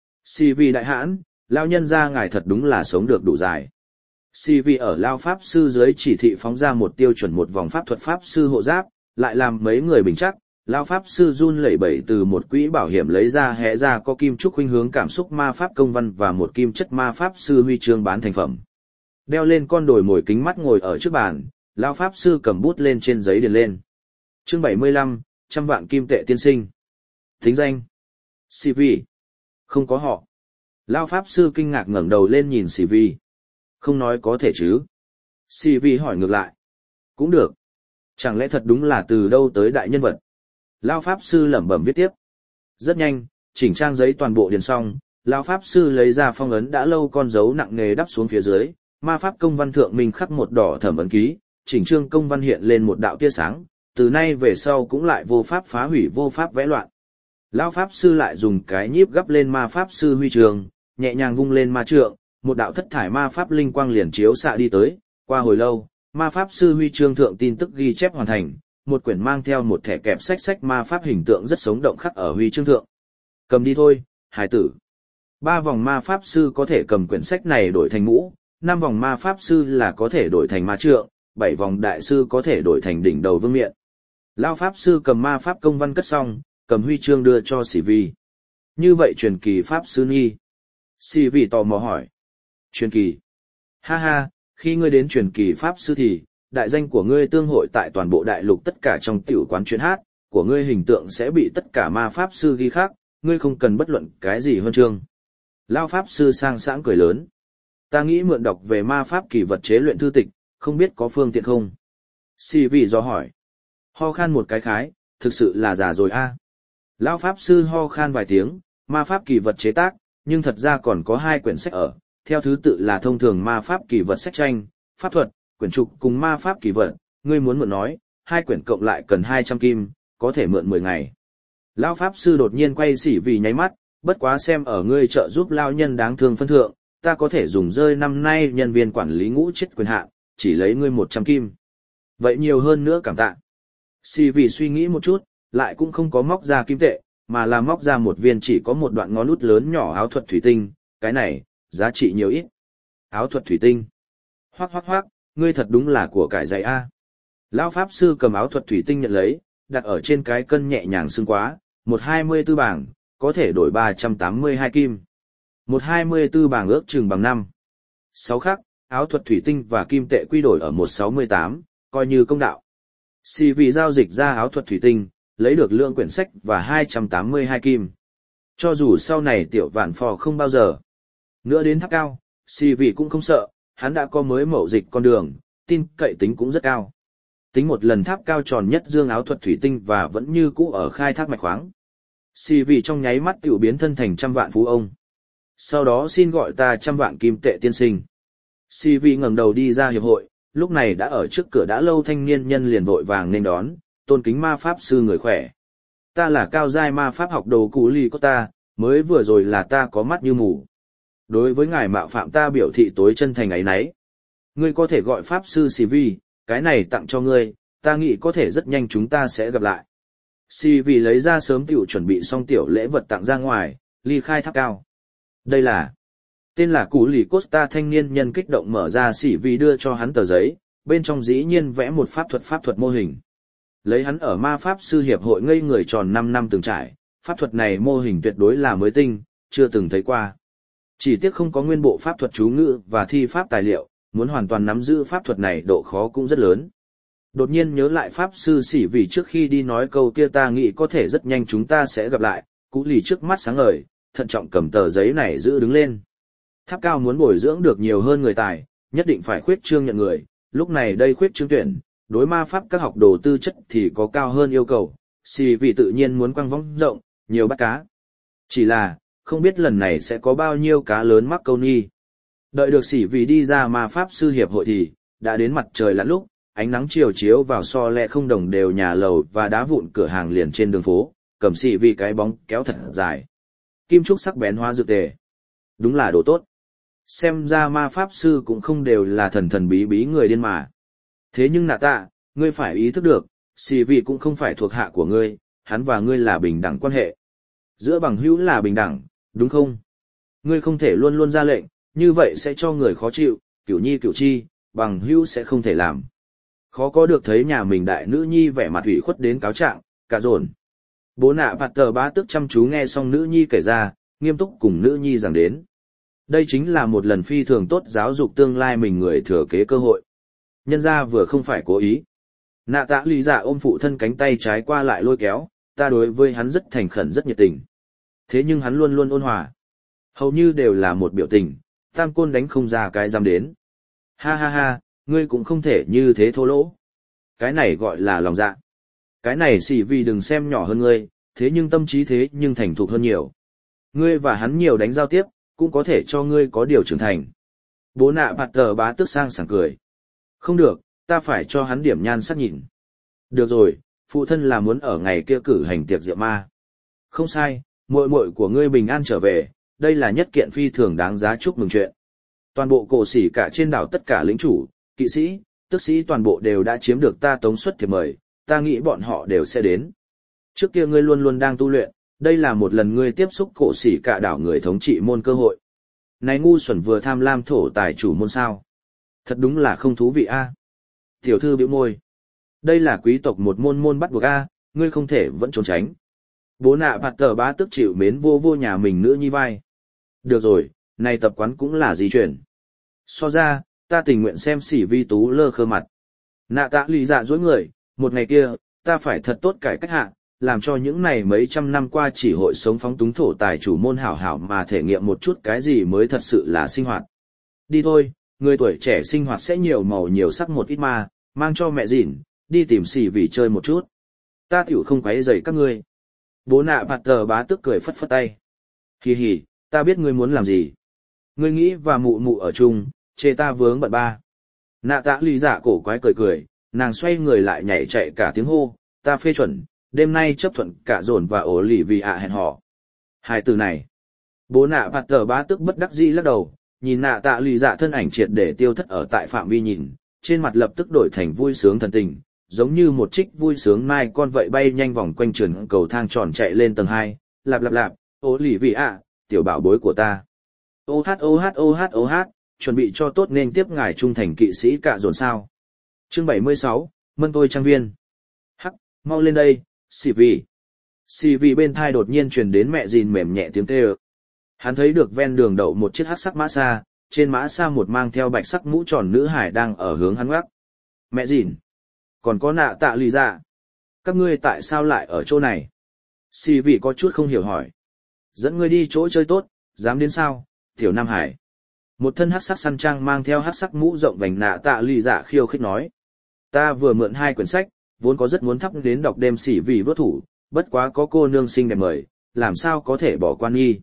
Si vi đại hãn, lão nhân gia ngài thật đúng là sống được đủ dài. Si vi ở lao pháp sư dưới chỉ thị phóng ra một tiêu chuẩn một vòng pháp thuật pháp sư hộ giáp, lại làm mấy người bình chắc. Lão pháp sư run lẩy bẩy từ một quỹ bảo hiểm lấy ra hé ra có kim trúc khuynh hướng cảm xúc ma pháp công văn và một kim chất ma pháp sư huy chương bán thành phẩm. Đeo lên con đồi mồi kính mắt ngồi ở trước bàn, lão pháp sư cầm bút lên trên giấy điền lên. Chương 75, 100 vạn kim tệ tiên sinh. Thính danh. CV. Không có họ. Lão pháp sư kinh ngạc ngẩng đầu lên nhìn CV. Không nói có thể chứ. CV hỏi ngược lại. Cũng được. Chẳng lẽ thật đúng là từ đâu tới đại nhân vật? Lão pháp sư lẩm bẩm viết tiếp. Rất nhanh, chỉnh trang giấy toàn bộ điền xong, lão pháp sư lấy ra phong ấn đã lâu con dấu nặng nề đắp xuống phía dưới, ma pháp công văn thượng mình khắc một đỏ thẩm ấn ký, chỉnh trương công văn hiện lên một đạo tia sáng, từ nay về sau cũng lại vô pháp phá hủy vô pháp vẽ loạn. Lão pháp sư lại dùng cái nhíp gấp lên ma pháp sư huy trường, nhẹ nhàng vung lên ma trượng, một đạo thất thải ma pháp linh quang liền chiếu xạ đi tới, qua hồi lâu, ma pháp sư huy chương thượng tin tức ghi chép hoàn thành. Một quyển mang theo một thẻ kẹp sách ma pháp hình tượng rất sống động khắc ở huy chương thượng. Cầm đi thôi, hải tử. 3 vòng ma pháp sư có thể cầm quyển sách này đổi thành mũ, 5 vòng ma pháp sư là có thể đổi thành ma trượng, 7 vòng đại sư có thể đổi thành đỉnh đầu vương miện. Lão pháp sư cầm ma pháp công văn cất xong, cầm huy chương đưa cho Sĩ Vi. Như vậy truyền kỳ pháp sư nghi. Sĩ Vi tò mò hỏi. Truyền kỳ. Ha ha, khi ngươi đến truyền kỳ pháp sư thì, đại danh của ngươi tương hội tại toàn bộ đại lục tất cả trong tiểu quán chuyên hát, của ngươi hình tượng sẽ bị tất cả ma pháp sư ghi khắc, ngươi không cần bất luận cái gì hơn chương. Lão pháp sư sang sảng cười lớn. Ta nghĩ mượn đọc về ma pháp kỳ vật chế luyện thư tịch, không biết có phương tiện không? Si vị do hỏi. Ho khan một cái khái, thực sự là già rồi a. Lão pháp sư ho khan vài tiếng, ma pháp kỳ vật chế tác, nhưng thật ra còn có 2 quyển sách ở, theo thứ tự là thông thường ma pháp kỳ vật sách tranh, pháp thuật, quyển trục cùng ma pháp kỳ vật, ngươi muốn mượn nói, 2 quyển cộng lại cần 200 kim, có thể mượn 10 ngày. Lão pháp sư đột nhiên quay xỉ vì nháy mắt, bất quá xem ở ngươi trợ giúp lao nhân đáng thương phân thượng, ta có thể dùng rơi năm nay nhân viên quản lý ngũ chết quyền hạn, chỉ lấy ngươi 100 kim. Vậy nhiều hơn nữa cảm tạ. Xỉ vì suy nghĩ một chút, lại cũng không có móc ra kim tệ, mà là móc ra một viên chỉ có một đoạn ngón út lớn nhỏ áo thuật thủy tinh, cái này, giá trị nhiều ít. Áo thuật thủy tinh. Hoác, ngươi thật đúng là của cải dày a. Lão pháp sư cầm áo thuật thủy tinh nhận lấy, đặt ở trên cái cân nhẹ nhàng xương quá, 124 bảng, có thể đổi 382 kim. 124 bảng ước chừng bằng 5. 6 khắc, áo thuật thủy tinh và kim tệ quy đổi ở 168, coi như công đạo. Xì vì giao dịch ra áo thuật thủy tinh, lấy được lượng quyển sách và 282 kim. Cho dù sau này tiểu vạn phò không bao giờ nữa đến tháp cao, xì vì cũng không sợ, hắn đã có mới mậu dịch con đường, tin cậy tính cũng rất cao. Tính một lần tháp cao tròn nhất dương áo thuật thủy tinh và vẫn như cũ ở khai thác mạch khoáng. Xì vì trong nháy mắt tiểu biến thân thành 100 vạn phú ông. Sau đó xin gọi ta 100 vạn kim tệ tiên sinh. Xì vì ngẩng đầu đi ra hiệp hội, lúc này đã ở trước cửa đã lâu thanh niên nhân liền vội vàng nên đón, tôn kính ma pháp sư người khỏe. Ta là cao giai ma pháp học đồ Cú Lì Costa, mới vừa rồi là ta có mắt như mù. Đối với ngài mạo phạm ta biểu thị tối chân thành ấy nấy. Ngươi có thể gọi pháp sư Xì vì, cái này tặng cho ngươi, ta nghĩ có thể rất nhanh chúng ta sẽ gặp lại. Xì vì lấy ra sớm tiểu chuẩn bị xong tiểu lễ vật tặng ra ngoài, ly khai tháp cao. Đây là tên là Cú Lì Costa thanh niên nhân kích động mở ra Xì vì đưa cho hắn tờ giấy, bên trong dĩ nhiên vẽ một pháp thuật mô hình. Lấy hắn ở ma pháp sư hiệp hội ngây người tròn 5 năm từng trải, pháp thuật này mô hình tuyệt đối là mới tinh, chưa từng thấy qua. Chỉ tiếc không có nguyên bộ pháp thuật chú ngữ và thi pháp tài liệu, muốn hoàn toàn nắm giữ pháp thuật này độ khó cũng rất lớn. Đột nhiên nhớ lại pháp sư Xỉ vì trước khi đi nói câu kia ta nghĩ có thể rất nhanh chúng ta sẽ gặp lại, Cú Lì trước mắt sáng ngời, thận trọng cầm tờ giấy này giữ đứng lên. Tháp cao muốn bồi dưỡng được nhiều hơn người tài, nhất định phải khuyết trương nhận người, lúc này đây khuyết trương tuyển, đối ma pháp các học đồ tư chất thì có cao hơn yêu cầu, Xỉ vì tự nhiên muốn quăng võng rộng, nhiều bắt cá. Chỉ là, không biết lần này sẽ có bao nhiêu cá lớn mắc câu nghi. Đợi được Xỉ vì đi ra ma pháp sư hiệp hội thì, đã đến mặt trời lặn lúc, ánh nắng chiều chiếu vào so lẹ không đồng đều nhà lầu và đá vụn cửa hàng liền trên đường phố, cầm Xỉ vì cái bóng kéo thật dài. Kim trúc sắc bén hóa dược tề. Đúng là đồ tốt. Xem ra ma pháp sư cũng không đều là thần thần bí bí người điên mà. Thế nhưng nạ tạ, ngươi phải ý thức được, Xỉ vì cũng không phải thuộc hạ của ngươi, hắn và ngươi là bình đẳng quan hệ. Giữa bằng hữu là bình đẳng, đúng không? Ngươi không thể luôn luôn ra lệnh, như vậy sẽ cho người khó chịu, cửu nhi cửu chi, bằng hữu sẽ không thể làm. Khó có được thấy nhà mình đại nữ nhi vẻ mặt ủy khuất đến cáo trạng, cả dồn. Bố nạ bạt tờ bá tức chăm chú nghe xong nữ nhi kể ra, nghiêm túc cùng nữ nhi giảng đến. Đây chính là một lần phi thường tốt giáo dục tương lai mình người thừa kế cơ hội. Nhân ra vừa không phải cố ý. Nạ tạ lý dạ ôm phụ thân cánh tay trái qua lại lôi kéo, ta đối với hắn rất thành khẩn rất nhiệt tình. Thế nhưng hắn luôn luôn ôn hòa. Hầu như đều là một biểu tình, tam côn đánh không ra cái dám đến. Ha ha ha, ngươi cũng không thể như thế thô lỗ. Cái này gọi là lòng dạ. Cái này Xỉ vì đừng xem nhỏ hơn ngươi, thế nhưng tâm trí thế nhưng thành thục hơn nhiều. Ngươi và hắn nhiều đánh giao tiếp, cũng có thể cho ngươi có điều trưởng thành. Bố nạ bạt tờ bá tức sang sảng cười. Không được, ta phải cho hắn điểm nhan sắc nhìn. Được rồi, phụ thân là muốn ở ngày kia cử hành tiệc rượu ma. Không sai, muội muội của ngươi bình an trở về, đây là nhất kiện phi thường đáng giá chúc mừng chuyện. Toàn bộ cổ sĩ cả trên đảo tất cả lĩnh chủ, kỵ sĩ, tước sĩ toàn bộ đều đã chiếm được ta tống suất thiệp mời, ta nghĩ bọn họ đều sẽ đến. Trước kia ngươi luôn luôn đang tu luyện, đây là một lần ngươi tiếp xúc cổ sĩ cả đảo người thống trị môn cơ hội. Này ngu xuẩn vừa tham lam thổ tài chủ môn sao. Thật đúng là không thú vị a. Tiểu thư bĩu môi. Đây là quý tộc một môn bắt buộc a, ngươi không thể vẫn trốn tránh. Bố nạ bạt tờ bá tức chịu mến vô vô nhà mình nữ nhi vai. Được rồi, này tập quán cũng là di chuyển. So ra, ta tình nguyện xem Xỉ vi tú lơ khơ mặt. Nạ tạ lì dạ dối người, một ngày kia, ta phải thật tốt cải cách hạ, làm cho những này mấy trăm năm qua chỉ hội sống phóng túng thổ tài chủ môn hảo hảo mà thể nghiệm một chút cái gì mới thật sự là sinh hoạt. Đi thôi, người tuổi trẻ sinh hoạt sẽ nhiều màu nhiều sắc một ít mà, mang cho mẹ dỉn, đi tìm Xỉ vì chơi một chút. Ta tiểu không quấy rầy các ngươi. Bố nạ bạt tờ bá tức cười phất phất tay. Hì hì, ta biết ngươi muốn làm gì. Ngươi nghĩ và mụ mụ ở chung, chê ta vướng bận ba. Nạ tạ lì dạ cổ quái cười cười, nàng xoay người lại nhảy chạy cả tiếng hô, ta phê chuẩn, đêm nay chấp thuận cả dồn và ổ lì vì hẹn hò. Hai từ này. Bố nạ bạt tờ bá tức bất đắc dĩ lắc đầu, nhìn nạ tạ lì dạ thân ảnh triệt để tiêu thất ở tại phạm vi nhìn, trên mặt lập tức đổi thành vui sướng thần tình, giống như một trích vui sướng mai con vậy bay nhanh vòng quanh trường cầu thang tròn chạy lên tầng 2, lạp lạp lạp, ô lì vì tiểu bảo bối của ta. Ô hát, chuẩn bị cho tốt nên tiếp ngài trung thành kỵ sĩ cạ dồn sao. Chương 76, Mân tôi trang viên. Hắc, mau lên đây, Xỉ vì. Xỉ vì bên thai đột nhiên truyền đến mẹ dìn mềm nhẹ tiếng kêu. Hắn thấy được ven đường đậu một chiếc hắc sắc mã xa, trên mã xa một mang theo bạch sắc mũ tròn nữ hải đang ở hướng hắn ngoắc. Mẹ dìn! Còn có nạ tạ lì dạ. Các ngươi tại sao lại ở chỗ này? Xì vị có chút không hiểu hỏi. Dẫn ngươi đi chỗ chơi tốt, dám đến sao, tiểu Nam Hải. Một thân hắc sắc săn trang mang theo hắc sắc mũ rộng vành nạ tạ lì dạ khiêu khích nói. Ta vừa mượn 2 quyển sách, vốn có rất muốn thắp đến đọc đêm xỉ vì vớt thủ, bất quá có cô nương xinh đẹp mời, làm sao có thể bỏ quan nghi.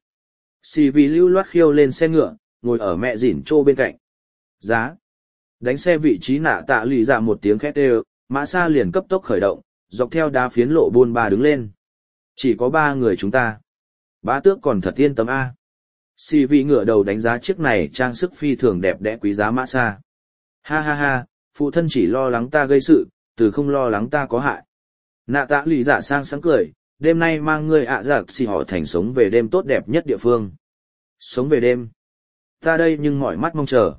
Xỉ vì lưu loát khiêu lên xe ngựa, ngồi ở mẹ dỉn trô bên cạnh. Giá. Đánh xe vị trí nạ tạ lì dạ một tiếng khét đều, mã xa liền cấp tốc khởi động, dọc theo đá phiến lộ buôn ba đứng lên. Chỉ có 3 người chúng ta. Bá tước còn thật yên tâm A. Xỉ vì ngựa đầu đánh giá chiếc này trang sức phi thường đẹp đẽ quý giá mã xa. Ha ha ha, phụ thân chỉ lo lắng ta gây sự, từ không lo lắng ta có hại. Nạ tạ lì dạ sang sáng cười, đêm nay mang ngươi ạ giặc xì họ thành sống về đêm tốt đẹp nhất địa phương. Sống về đêm. Ta đây nhưng mỏi mắt mong chờ.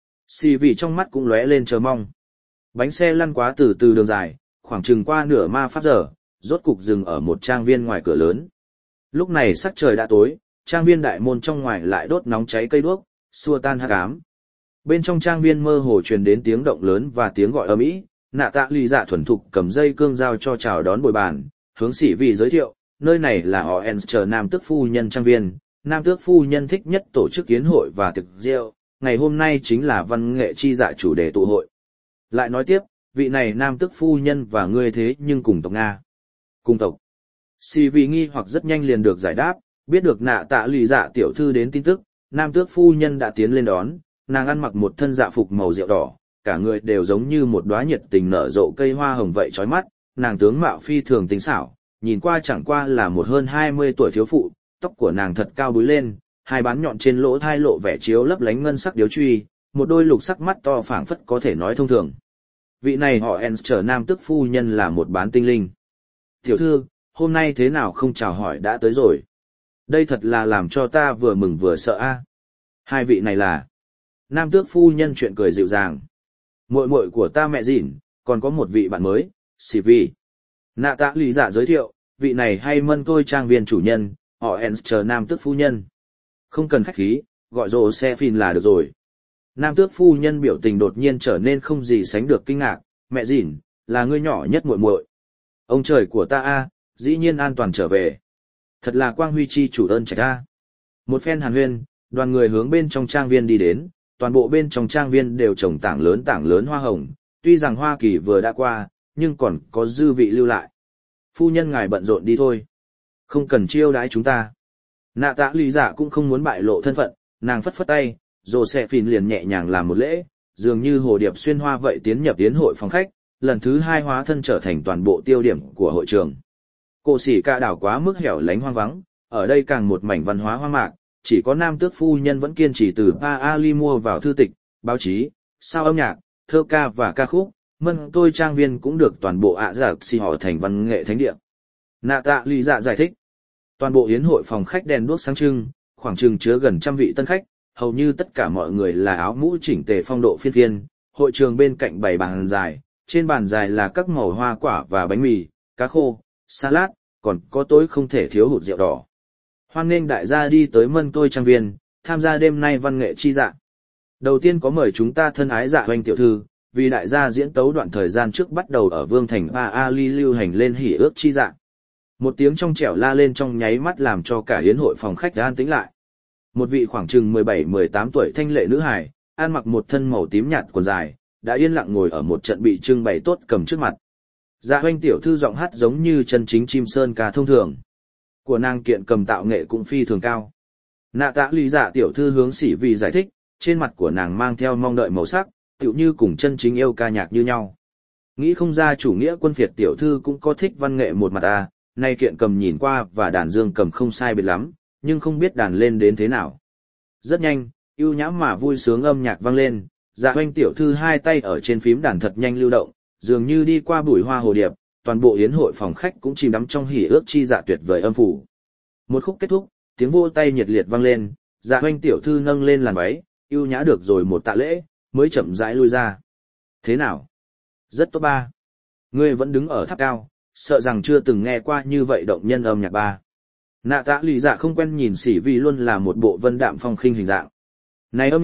Xì vì trong mắt cũng lóe lên chờ mong. Bánh xe lăn quá từ từ đường dài, khoảng chừng qua nửa ma pháp giờ, rốt cục dừng ở một trang viên ngoài cửa lớn. Lúc này sắc trời đã tối, trang viên đại môn trong ngoài lại đốt nóng cháy cây đuốc, xua tan hắc ám. Bên trong trang viên mơ hồ truyền đến tiếng động lớn và tiếng gọi ầm ĩ. Nạ tạ lì dạ thuần thục cầm dây cương dao cho chào đón bồi bàn, hướng sĩ vị giới thiệu, nơi này là họ chờ Nam Tước Phu Nhân trang viên. Nam Tước Phu Nhân thích nhất tổ chức yến hội và tiệc rượu, ngày hôm nay chính là văn nghệ chi dạ chủ đề tụ hội. Lại nói tiếp, vị này Nam Tước Phu Nhân và ngươi thế nhưng cùng tộc Nga. Cùng tộc. Sĩ vị nghi hoặc rất nhanh liền được giải đáp, biết được nạ tạ lì dạ tiểu thư đến tin tức, Nam Tước Phu Nhân đã tiến lên đón, nàng ăn mặc một thân dạ phục màu rượu đỏ, cả người đều giống như một đóa nhiệt tình nở rộ cây hoa hồng vậy chói mắt, nàng tướng mạo phi thường tinh xảo, nhìn qua chẳng qua là một hơn 20 tuổi thiếu phụ, tóc của nàng thật cao búi lên, hai bán nhọn trên lỗ thai lộ vẻ chiếu lấp lánh ngân sắc điếu truy, một đôi lục sắc mắt to phảng phất có thể nói thông thường. Vị này họ trở Nam Tước Phu Nhân là một bán tinh linh. Tiểu thư, hôm nay thế nào không chào hỏi đã tới rồi. Đây thật là làm cho ta vừa mừng vừa sợ a. Hai vị này là... Nam Tước Phu Nhân chuyện cười dịu dàng. Muội muội của ta mẹ dỉn, còn có một vị bạn mới, xì vi. Nạ tạ lì dạ giới thiệu, vị này hay mân tôi trang viên chủ nhân, họ chờ Nam Tước Phu Nhân. Không cần khách khí, gọi rồ xe phìn là được rồi. Nam Tước Phu Nhân biểu tình đột nhiên trở nên không gì sánh được kinh ngạc, mẹ dỉn, là ngươi nhỏ nhất muội muội. Ông trời của ta a, dĩ nhiên an toàn trở về. Thật là quang huy chi chủ ơn trạch a. Một phen hàn huyên, đoàn người hướng bên trong trang viên đi đến, toàn bộ bên trong trang viên đều trồng tảng lớn hoa hồng, tuy rằng Hoa Kỳ vừa đã qua, nhưng còn có dư vị lưu lại. Phu nhân ngài bận rộn đi thôi. Không cần chiêu đãi chúng ta. Nạ tạ lì dạ cũng không muốn bại lộ thân phận, nàng phất phất tay, rồi sẽ phìn liền nhẹ nhàng làm một lễ, dường như hồ điệp xuyên hoa vậy tiến nhập tiến hội phòng khách, lần thứ 2 hóa thân trở thành toàn bộ tiêu điểm của hội trường. Cổ xỉ ca đảo quá mức hẻo lánh hoang vắng, ở đây càng một mảnh văn hóa hoang mạc, chỉ có Nam Tước Phu Nhân vẫn kiên trì từ Pa-ali mua vào thư tịch, báo chí, sao âm nhạc, thơ ca và ca khúc, mân tôi trang viên cũng được toàn bộ ạ giặc xì họ thành văn nghệ thánh địa. Nạ tạ lì dạ giải thích, toàn bộ yến hội phòng khách đèn đuốc sáng trưng, khoảng chừng chứa gần 100 vị tân khách, hầu như tất cả mọi người là áo mũ chỉnh tề phong độ phiên phiên, hội trường bên cạnh bày bàn dài, trên bàn dài là các màu hoa quả và bánh mì, cá khô, salad, còn có tối không thể thiếu hụt rượu đỏ. Hoan nghênh đại gia đi tới mân tôi trang viên, tham gia đêm nay văn nghệ chi dạ. Đầu tiên có mời chúng ta thân ái dạ hoành tiểu thư, vì đại gia diễn tấu đoạn thời gian trước bắt đầu ở vương thành Pa-ali lưu hành lên hỉ ước chi dạ. Một tiếng trong trẻo la lên trong nháy mắt làm cho cả yến hội phòng khách an tĩnh lại. Một vị khoảng chừng 17-18 tuổi thanh lệ nữ hài, ăn mặc một thân màu tím nhạt quần dài, đã yên lặng ngồi ở một trận bị trưng bày tốt cầm trước mặt. Dạ hoành tiểu thư giọng hát giống như chân chính chim sơn ca thông thường. Của nàng kiện cầm tạo nghệ cũng phi thường cao. Nạ tạ lì dạ tiểu thư hướng sĩ vì giải thích, trên mặt của nàng mang theo mong đợi màu sắc, tựu như cùng chân chính yêu ca nhạc như nhau. Nghĩ không ra chủ nghĩa quân phiệt tiểu thư cũng có thích văn nghệ một mặt à, nay kiện cầm nhìn qua và đàn dương cầm không sai biệt lắm, nhưng không biết đàn lên đến thế nào. Rất nhanh, ưu nhã mà vui sướng âm nhạc vang lên, dạ hoành tiểu thư hai tay ở trên phím đàn thật nhanh lưu động, dường như đi qua bụi hoa hồ điệp, toàn bộ yến hội phòng khách cũng chìm đắm trong hỉ ước chi dạ tuyệt vời âm phủ. Một khúc kết thúc, tiếng vỗ tay nhiệt liệt vang lên, dạ hoành tiểu thư nâng lên làn váy, ưu nhã được rồi một tạ lễ, mới chậm rãi lui ra. Thế nào? Rất tốt ba. Ngươi vẫn đứng ở tháp cao, sợ rằng chưa từng nghe qua như vậy động nhân âm nhạc ba. Nạ tạ lì dạ không quen nhìn sĩ vì luôn là một bộ vân đạm phong khinh hình dạng. Này âm nhạc,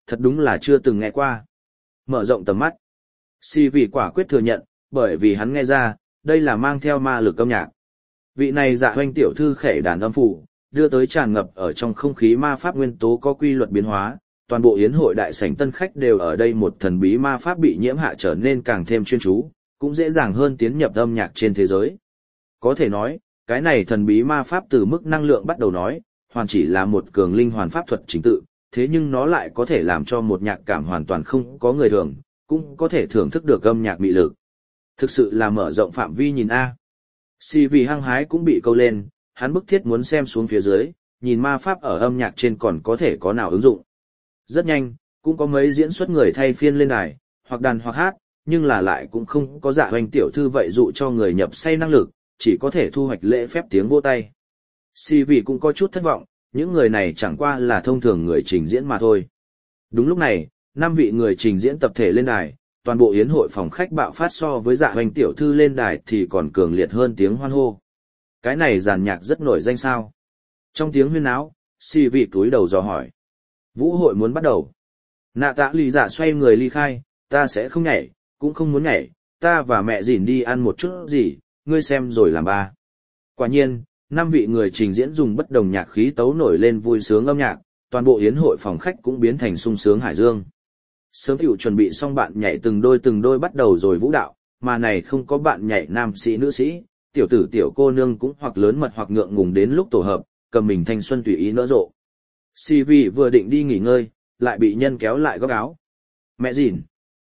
thật đúng là chưa từng nghe qua. Mở rộng tầm mắt. Si vì quả quyết thừa nhận, bởi vì hắn nghe ra, đây là mang theo ma lực âm nhạc. Vị này Dạ Hoành tiểu thư khẽ đàn âm phủ, đưa tới tràn ngập ở trong không khí ma pháp nguyên tố có quy luật biến hóa, toàn bộ yến hội đại sảnh tân khách đều ở đây một thần bí ma pháp bị nhiễm hạ trở nên càng thêm chuyên chú, cũng dễ dàng hơn tiến nhập âm nhạc trên thế giới. Có thể nói, cái này thần bí ma pháp từ mức năng lượng bắt đầu nói, hoàn chỉ là một cường linh hoàn pháp thuật chính tự, thế nhưng nó lại có thể làm cho một nhạc cảm hoàn toàn không có người thường, cũng có thể thưởng thức được âm nhạc mị lực. Thực sự là mở rộng phạm vi nhìn A. Si vì hăng hái cũng bị câu lên, hắn bức thiết muốn xem xuống phía dưới, nhìn ma pháp ở âm nhạc trên còn có thể có nào ứng dụng. Rất nhanh, cũng có mấy diễn xuất người thay phiên lên đài, hoặc đàn hoặc hát, nhưng là lại cũng không có Dạ Hoành tiểu thư vậy dụ cho người nhập say năng lực, chỉ có thể thu hoạch lễ phép tiếng vỗ tay. Si vì cũng có chút thất vọng, những người này chẳng qua là thông thường người trình diễn mà thôi. Đúng lúc này, 5 vị người trình diễn tập thể lên đài, toàn bộ yến hội phòng khách bạo phát so với Dạ Hoành tiểu thư lên đài thì còn cường liệt hơn tiếng hoan hô. Cái này dàn nhạc rất nổi danh sao? Trong tiếng huyên náo, Si vị túi đầu dò hỏi. Vũ hội muốn bắt đầu. Nạ Tạ Lì Dạ xoay người ly khai, ta sẽ không nhảy, cũng không muốn nhảy, ta và mẹ dìn đi ăn một chút gì, ngươi xem rồi làm ba. Quả nhiên, 5 vị người trình diễn dùng bất đồng nhạc khí tấu nổi lên vui sướng âm nhạc, toàn bộ yến hội phòng khách cũng biến thành sung sướng hải dương. Sớm tiểu chuẩn bị xong bạn nhảy từng đôi bắt đầu rồi vũ đạo, mà này không có bạn nhảy nam sĩ nữ sĩ, tiểu tử tiểu cô nương cũng hoặc lớn mật hoặc ngượng ngùng đến lúc tổ hợp, cầm mình thanh xuân tùy ý nở rộ. Si Vi vừa định đi nghỉ ngơi, lại bị nhân kéo lại góc áo. Mẹ dìn.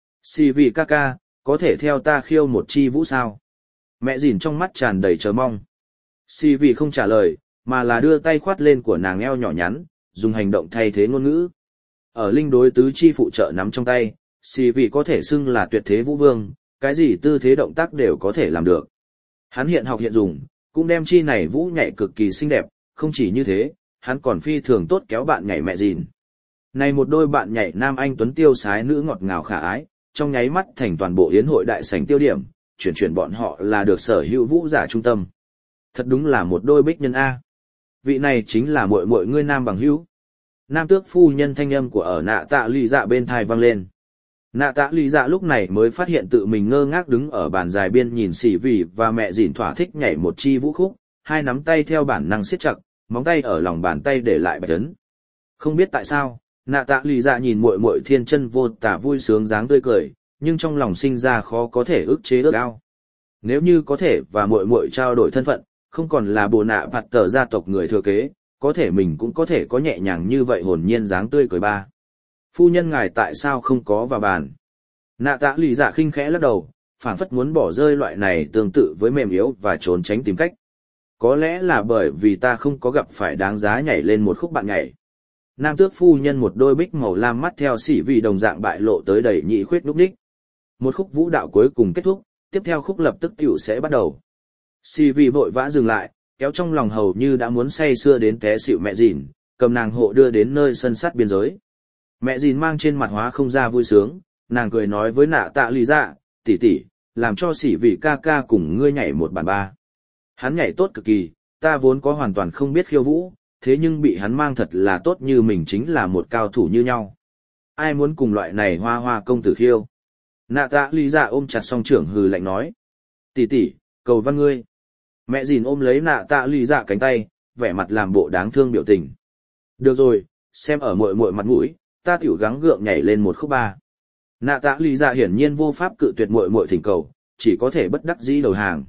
Si Vi ca ca, có thể theo ta khiêu một chi vũ sao? Mẹ dìn trong mắt tràn đầy chờ mong. Si Vi không trả lời, mà là đưa tay khoát lên của nàng eo nhỏ nhắn, dùng hành động thay thế ngôn ngữ. Ở linh đối tứ chi phụ trợ nắm trong tay, Si Vi có thể xưng là tuyệt thế vũ vương, cái gì tư thế động tác đều có thể làm được. Hắn hiện học hiện dùng, cũng đem chi này vũ nhảy cực kỳ xinh đẹp, không chỉ như thế, hắn còn phi thường tốt kéo bạn nhảy mẹ dìn. Này một đôi bạn nhảy nam anh tuấn tiêu sái nữ ngọt ngào khả ái, trong nháy mắt thành toàn bộ yến hội đại sảnh tiêu điểm, chuyển bọn họ là được sở hữu vũ giả trung tâm. Thật đúng là một đôi bích nhân A. Vị này chính là muội muội ngươi nam bằng hữu. Nam tước phu nhân thanh âm của ở Nạ Tạ Lì Dạ bên thai vang lên. Nạ Tạ Lì Dạ lúc này mới phát hiện tự mình ngơ ngác đứng ở bàn dài biên nhìn Sĩ Vĩ và mẹ dìn thỏa thích nhảy một chi vũ khúc, hai nắm tay theo bản năng siết chặt, móng tay ở lòng bàn tay để lại bạch ấn. Không biết tại sao, Nạ Tạ Lì Dạ nhìn muội muội thiên chân vô tả vui sướng dáng tươi cười, nhưng trong lòng sinh ra khó có thể ức chế ước ao. Nếu như có thể và muội muội trao đổi thân phận, không còn là bồ nạ bạt tờ gia tộc người thừa kế, có thể mình cũng có thể có nhẹ nhàng như vậy hồn nhiên dáng tươi cười ba. Phu nhân ngài tại sao không có vào bàn? Nạ Tạ Lì Dạ khinh khẽ lắc đầu, phảng phất muốn bỏ rơi loại này tương tự với mềm yếu và trốn tránh tìm cách. Có lẽ là bởi vì ta không có gặp phải đáng giá nhảy lên một khúc bạn nhảy. Nam tước phu nhân một đôi bích màu lam mắt theo Sĩ Vĩ đồng dạng bại lộ tới đầy nhị khuyết núc đích. Một khúc vũ đạo cuối cùng kết thúc, tiếp theo khúc lập tức tiểu sẽ bắt đầu. Sĩ Vĩ vội vã dừng lại, kéo trong lòng hầu như đã muốn say sưa đến té xỉu mẹ dìn, cầm nàng hộ đưa đến nơi sân sắt biên giới. Mẹ dìn mang trên mặt hóa không ra vui sướng, nàng cười nói với Nạ Tạ Lì Dạ, tỷ tỷ, làm cho Sĩ Vĩ ca ca cùng ngươi nhảy một bản ba. Hắn nhảy tốt cực kỳ, ta vốn có hoàn toàn không biết khiêu vũ, thế nhưng bị hắn mang thật là tốt như mình chính là một cao thủ như nhau. Ai muốn cùng loại này hoa hoa công tử khiêu? Nạ Tạ Lì Dạ ôm chặt song trưởng hừ lạnh nói. Tỷ tỷ, cầu văn ngươi. Mẹ dìn ôm lấy Nạ Tạ Lì Dạ cánh tay, vẻ mặt làm bộ đáng thương biểu tình. Được rồi, xem ở muội muội mặt mũi, ta tiểu gắng gượng nhảy lên một khúc ba. Nạ Tạ Lì Dạ hiển nhiên vô pháp cự tuyệt muội muội thỉnh cầu, chỉ có thể bất đắc dĩ đầu hàng.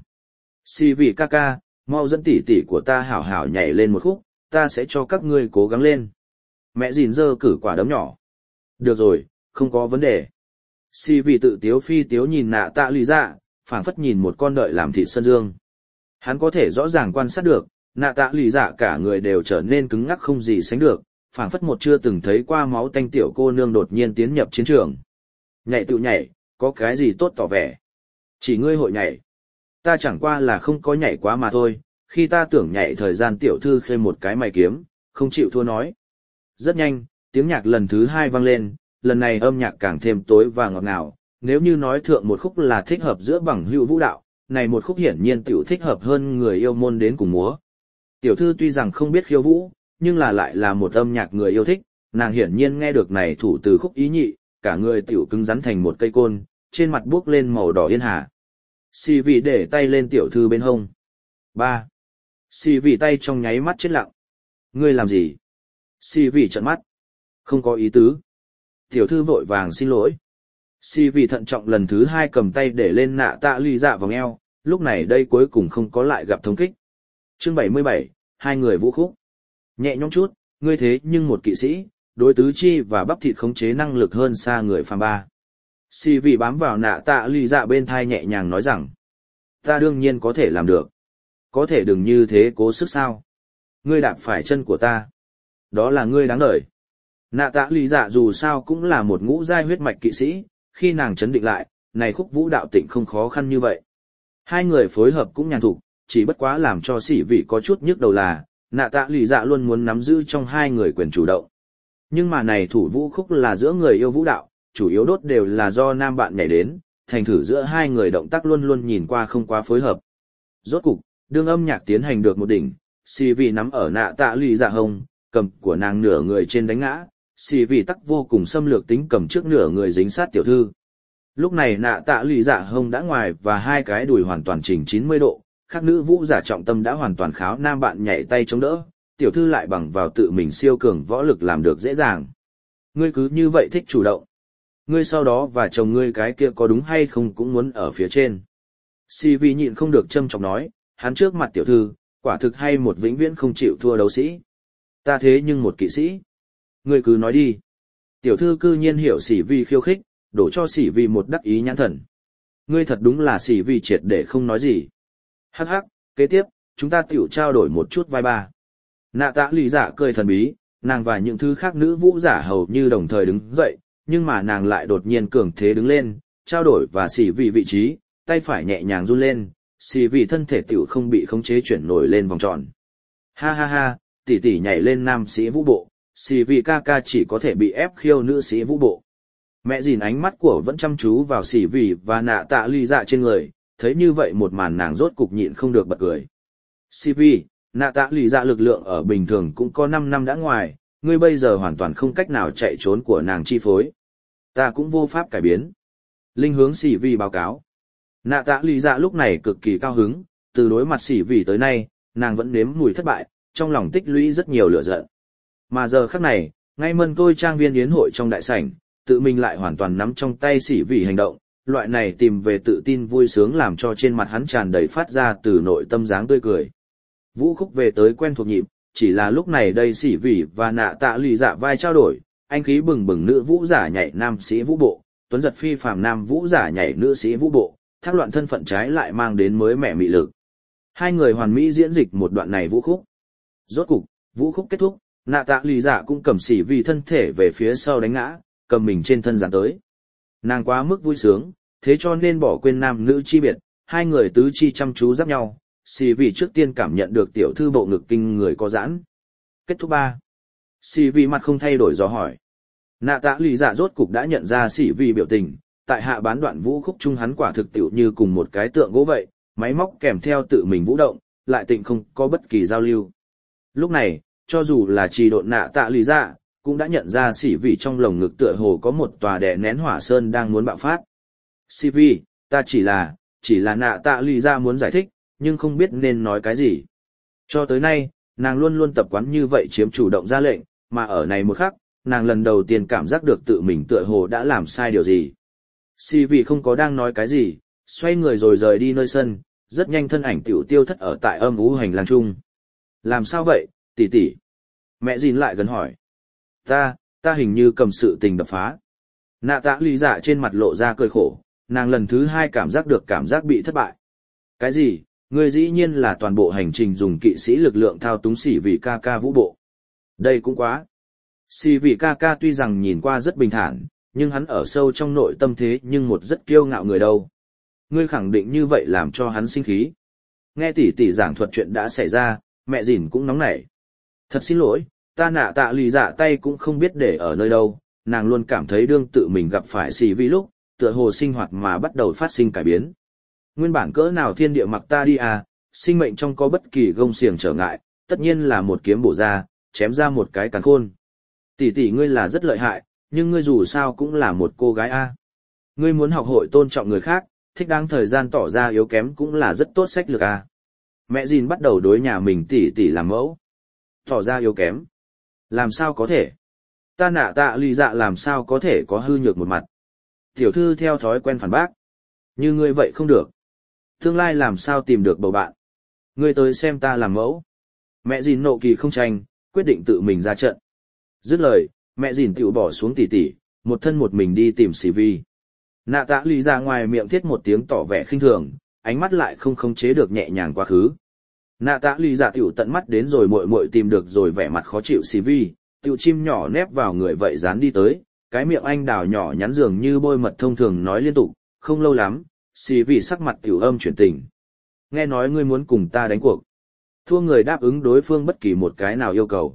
Sĩ Vĩ ca ca, mau dẫn tỷ tỷ của ta hảo hảo nhảy lên một khúc, ta sẽ cho các ngươi cố gắng lên. Mẹ dìn giơ cử quả đấm nhỏ. Được rồi, không có vấn đề. Sĩ Vĩ tự tiếu phi tiếu nhìn Nạ Tạ Lì Dạ, phảng phất nhìn một con đợi làm thịt sân dương. Hắn có thể rõ ràng quan sát được, Nạ Tạ Lì Dạ cả người đều trở nên cứng ngắc không gì sánh được, phảng phất một chưa từng thấy qua máu tanh tiểu cô nương đột nhiên tiến nhập chiến trường. Nhảy tự nhảy, có cái gì tốt tỏ vẻ. Chỉ ngươi hội nhảy. Ta chẳng qua là không có nhảy quá mà thôi, khi ta tưởng nhảy thời gian tiểu thư khơi một cái mày kiếm, không chịu thua nói. Rất nhanh, tiếng nhạc lần thứ 2 vang lên, lần này âm nhạc càng thêm tối và ngọt ngào, nếu như nói thượng một khúc là thích hợp giữa bằng hữu vũ đạo, này một khúc hiển nhiên tiểu thích hợp hơn người yêu môn đến cùng múa. Tiểu thư tuy rằng không biết khiêu vũ, nhưng là lại là một âm nhạc người yêu thích, nàng hiển nhiên nghe được này thủ từ khúc ý nhị, cả người tiểu cứng rắn thành một cây côn, trên mặt buốc lên màu đỏ yên hà. Xì vị để tay lên tiểu thư bên hông. 3. Xì vị tay trong nháy mắt chết lặng. Ngươi làm gì? Xì vị trợn mắt. Không có ý tứ. Tiểu thư vội vàng xin lỗi. Xì vị thận trọng lần thứ 2 cầm tay để lên nạ tạ lì dạ vòng eo, lúc này đây cuối cùng không có lại gặp thống kích. Chương 77, hai người vũ khúc. Nhẹ nhõm chút, ngươi thế nhưng một kỵ sĩ, đối tứ chi và bắp thịt khống chế năng lực hơn xa người phàm ba. Xì vị bám vào nạ tạ lì dạ bên thai nhẹ nhàng nói rằng, ta đương nhiên có thể làm được. Có thể đừng như thế cố sức sao. Ngươi đạp phải chân của ta. Đó là ngươi đáng đợi. Nạ tạ lì dạ dù sao cũng là một ngũ giai huyết mạch kỵ sĩ, khi nàng chấn định lại, này khúc vũ đạo tịnh không khó khăn như vậy. Hai người phối hợp cũng nhàn thục, chỉ bất quá làm cho xỉ vị có chút nhức đầu là, nạ tạ lì dạ luôn muốn nắm giữ trong hai người quyền chủ động. Nhưng mà này thủ vũ khúc là giữa người yêu vũ đạo, chủ yếu đốt đều là do nam bạn nhảy đến, thành thử giữa hai người động tác luôn luôn nhìn qua không quá phối hợp. Rốt cục, đương âm nhạc tiến hành được một đỉnh, xỉ vị nắm ở nạ tạ lì dạ hông, cầm của nàng nửa người trên đánh ngã, xỉ vị tắc vô cùng xâm lược tính cầm trước nửa người dính sát tiểu thư. Lúc này nạ tạ lì dạ hông đã ngoài và hai cái đùi hoàn toàn chỉnh 90 độ, khác nữ vũ giả trọng tâm đã hoàn toàn kháo nam bạn nhảy tay chống đỡ, tiểu thư lại bằng vào tự mình siêu cường võ lực làm được dễ dàng. Ngươi cứ như vậy thích chủ động. Ngươi sau đó và chồng ngươi cái kia có đúng hay không cũng muốn ở phía trên. Si Vi nhịn không được châm chọc nói, hắn trước mặt tiểu thư, quả thực hay một vĩnh viễn không chịu thua đấu sĩ. Ta thế nhưng một kỵ sĩ. Ngươi cứ nói đi. Tiểu thư cư nhiên hiểu Si Vi khiêu khích, đổ cho Si Vi một đắc ý nhãn thần. Ngươi thật đúng là Si Vi triệt để không nói gì. Hắc hắc, kế tiếp, chúng ta tiểu trao đổi một chút vai ba. Nạ tạ lì dạ cười thần bí, nàng và những thứ khác nữ vũ giả hầu như đồng thời đứng dậy, nhưng mà nàng lại đột nhiên cường thế đứng lên, trao đổi và xỉ vị vị trí, tay phải nhẹ nhàng run lên, xỉ vị thân thể tiểu không bị khống chế chuyển nổi lên vòng tròn. Ha ha ha, tỷ tỷ nhảy lên nam sĩ vũ bộ, xỉ vị ca ca chỉ có thể bị ép khiêu nữ sĩ vũ bộ. Mẹ dìn ánh mắt của vẫn chăm chú vào xỉ vị và nạ tạ lì dạ trên người, thấy như vậy một màn nàng rốt cục nhịn không được bật cười. Xỉ vị, nạ tạ lì dạ lực lượng ở bình thường cũng có 5 năm đã ngoài, ngươi bây giờ hoàn toàn không cách nào chạy trốn của nàng chi phối. Ta cũng vô pháp cải biến. Linh hướng xỉ vị báo cáo. Nạ tạ lì dạ lúc này cực kỳ cao hứng, từ đối mặt xỉ vị tới nay, nàng vẫn nếm mùi thất bại, trong lòng tích lũy rất nhiều lửa giận. Mà giờ khắc này, ngay mân tôi trang viên yến hội trong đại sảnh, tự mình lại hoàn toàn nắm trong tay xỉ vị hành động, loại này tìm về tự tin vui sướng làm cho trên mặt hắn tràn đầy phát ra từ nội tâm dáng tươi cười. Vũ khúc về tới quen thuộc nhịp, chỉ là lúc này đây xỉ vị và nạ tạ lì dạ vai trao đổi, anh khí bừng bừng nữ vũ giả nhảy nam sĩ vũ bộ, tuấn giật phi phàm nam vũ giả nhảy nữ sĩ vũ bộ, thác loạn thân phận trái lại mang đến mới mẻ mị lực. Hai người hoàn mỹ diễn dịch một đoạn này vũ khúc. Rốt cục, vũ khúc kết thúc, nạ tạ lì dạ cũng cầm xỉ vị thân thể về phía sau đánh ngã, cầm mình trên thân dàn tới. Nàng quá mức vui sướng, thế cho nên bỏ quên nam nữ chi biệt, hai người tứ chi chăm chú giáp nhau. Xì vị trước tiên cảm nhận được tiểu thư bộ ngực kinh người có giãn. Kết thúc 3. Xì vị mặt không thay đổi dò hỏi. Nạ tạ lì dạ rốt cục đã nhận ra xì vị biểu tình, tại hạ bán đoạn vũ khúc chung hắn quả thực tiểu như cùng một cái tượng gỗ vậy, máy móc kèm theo tự mình vũ động, lại tịnh không có bất kỳ giao lưu. Lúc này, cho dù là trì độn nạ tạ lì dạ, cũng đã nhận ra xì vị trong lồng ngực tựa hồ có một tòa đè nén hỏa sơn đang muốn bạo phát. Xì vị, ta chỉ là nạ tạ lì dạ muốn giải thích, nhưng không biết nên nói cái gì. Cho tới nay, nàng luôn luôn tập quán như vậy chiếm chủ động ra lệnh, mà ở này một khắc, nàng lần đầu tiên cảm giác được tự mình tựa hồ đã làm sai điều gì. Si vị không có đang nói cái gì, xoay người rồi rời đi nơi sân, rất nhanh thân ảnh tiểu tiêu thất ở tại âm u hành lang chung. Làm sao vậy, tỷ tỷ? Mẹ Dìn lại gần hỏi. Ta hình như cầm sự tình đập phá. Nạ tạ lì dạ trên mặt lộ ra cười khổ, nàng lần thứ 2 cảm giác được cảm giác bị thất bại. Cái gì? Ngươi dĩ nhiên là toàn bộ hành trình dùng kỵ sĩ lực lượng thao túng xỉ vị ca ca vũ bộ. Đây cũng quá. Xỉ vị ca ca tuy rằng nhìn qua rất bình thản, nhưng hắn ở sâu trong nội tâm thế nhưng một rất kiêu ngạo người đâu. Ngươi khẳng định như vậy làm cho hắn sinh khí. Nghe tỷ tỷ giảng thuật chuyện đã xảy ra, mẹ Dìn cũng nóng nảy. Thật xin lỗi, ta nạ tạ lì dạ tay cũng không biết để ở nơi đâu, nàng luôn cảm thấy đương tự mình gặp phải xỉ vị lúc, tựa hồ sinh hoạt mà bắt đầu phát sinh cải biến. Nguyên bản cỡ nào thiên địa mặc ta đi à, sinh mệnh trong có bất kỳ gông xiềng trở ngại, tất nhiên là một kiếm bổ ra, chém ra một cái càn khôn. Tỷ tỷ ngươi là rất lợi hại, nhưng ngươi dù sao cũng là một cô gái a. Ngươi muốn học hội tôn trọng người khác, thích đáng thời gian tỏ ra yếu kém cũng là rất tốt sách lược a. Mẹ Dìn bắt đầu đối nhà mình tỷ tỷ làm mẫu. Tỏ ra yếu kém. Làm sao có thể? Ta nạ tạ lì dạ làm sao có thể có hư nhược một mặt? Tiểu thư theo thói quen phản bác. Như ngươi vậy không được. Tương lai làm sao tìm được bầu bạn? Ngươi tới xem ta làm mẫu. Mẹ Dìn nộ kỳ không tranh, quyết định tự mình ra trận. Dứt lời, mẹ Dìn tiểu bỏ xuống tỷ tỷ, một thân một mình đi tìm xì vi. Nạ tạ lì ra ngoài miệng thiết một tiếng tỏ vẻ khinh thường, ánh mắt lại không khống chế được nhẹ nhàng quá khứ. Nạ tạ lì ra tiểu tận mắt đến rồi muội muội tìm được rồi vẻ mặt khó chịu xì vi, tiểu chim nhỏ nép vào người vậy dán đi tới, cái miệng anh đào nhỏ nhắn dường như bôi mật thông thường nói liên tục, không lâu lắm, xì vi sắc mặt tiểu âm chuyển tình. Nghe nói ngươi muốn cùng ta đánh cuộc. Thua người đáp ứng đối phương bất kỳ một cái nào yêu cầu.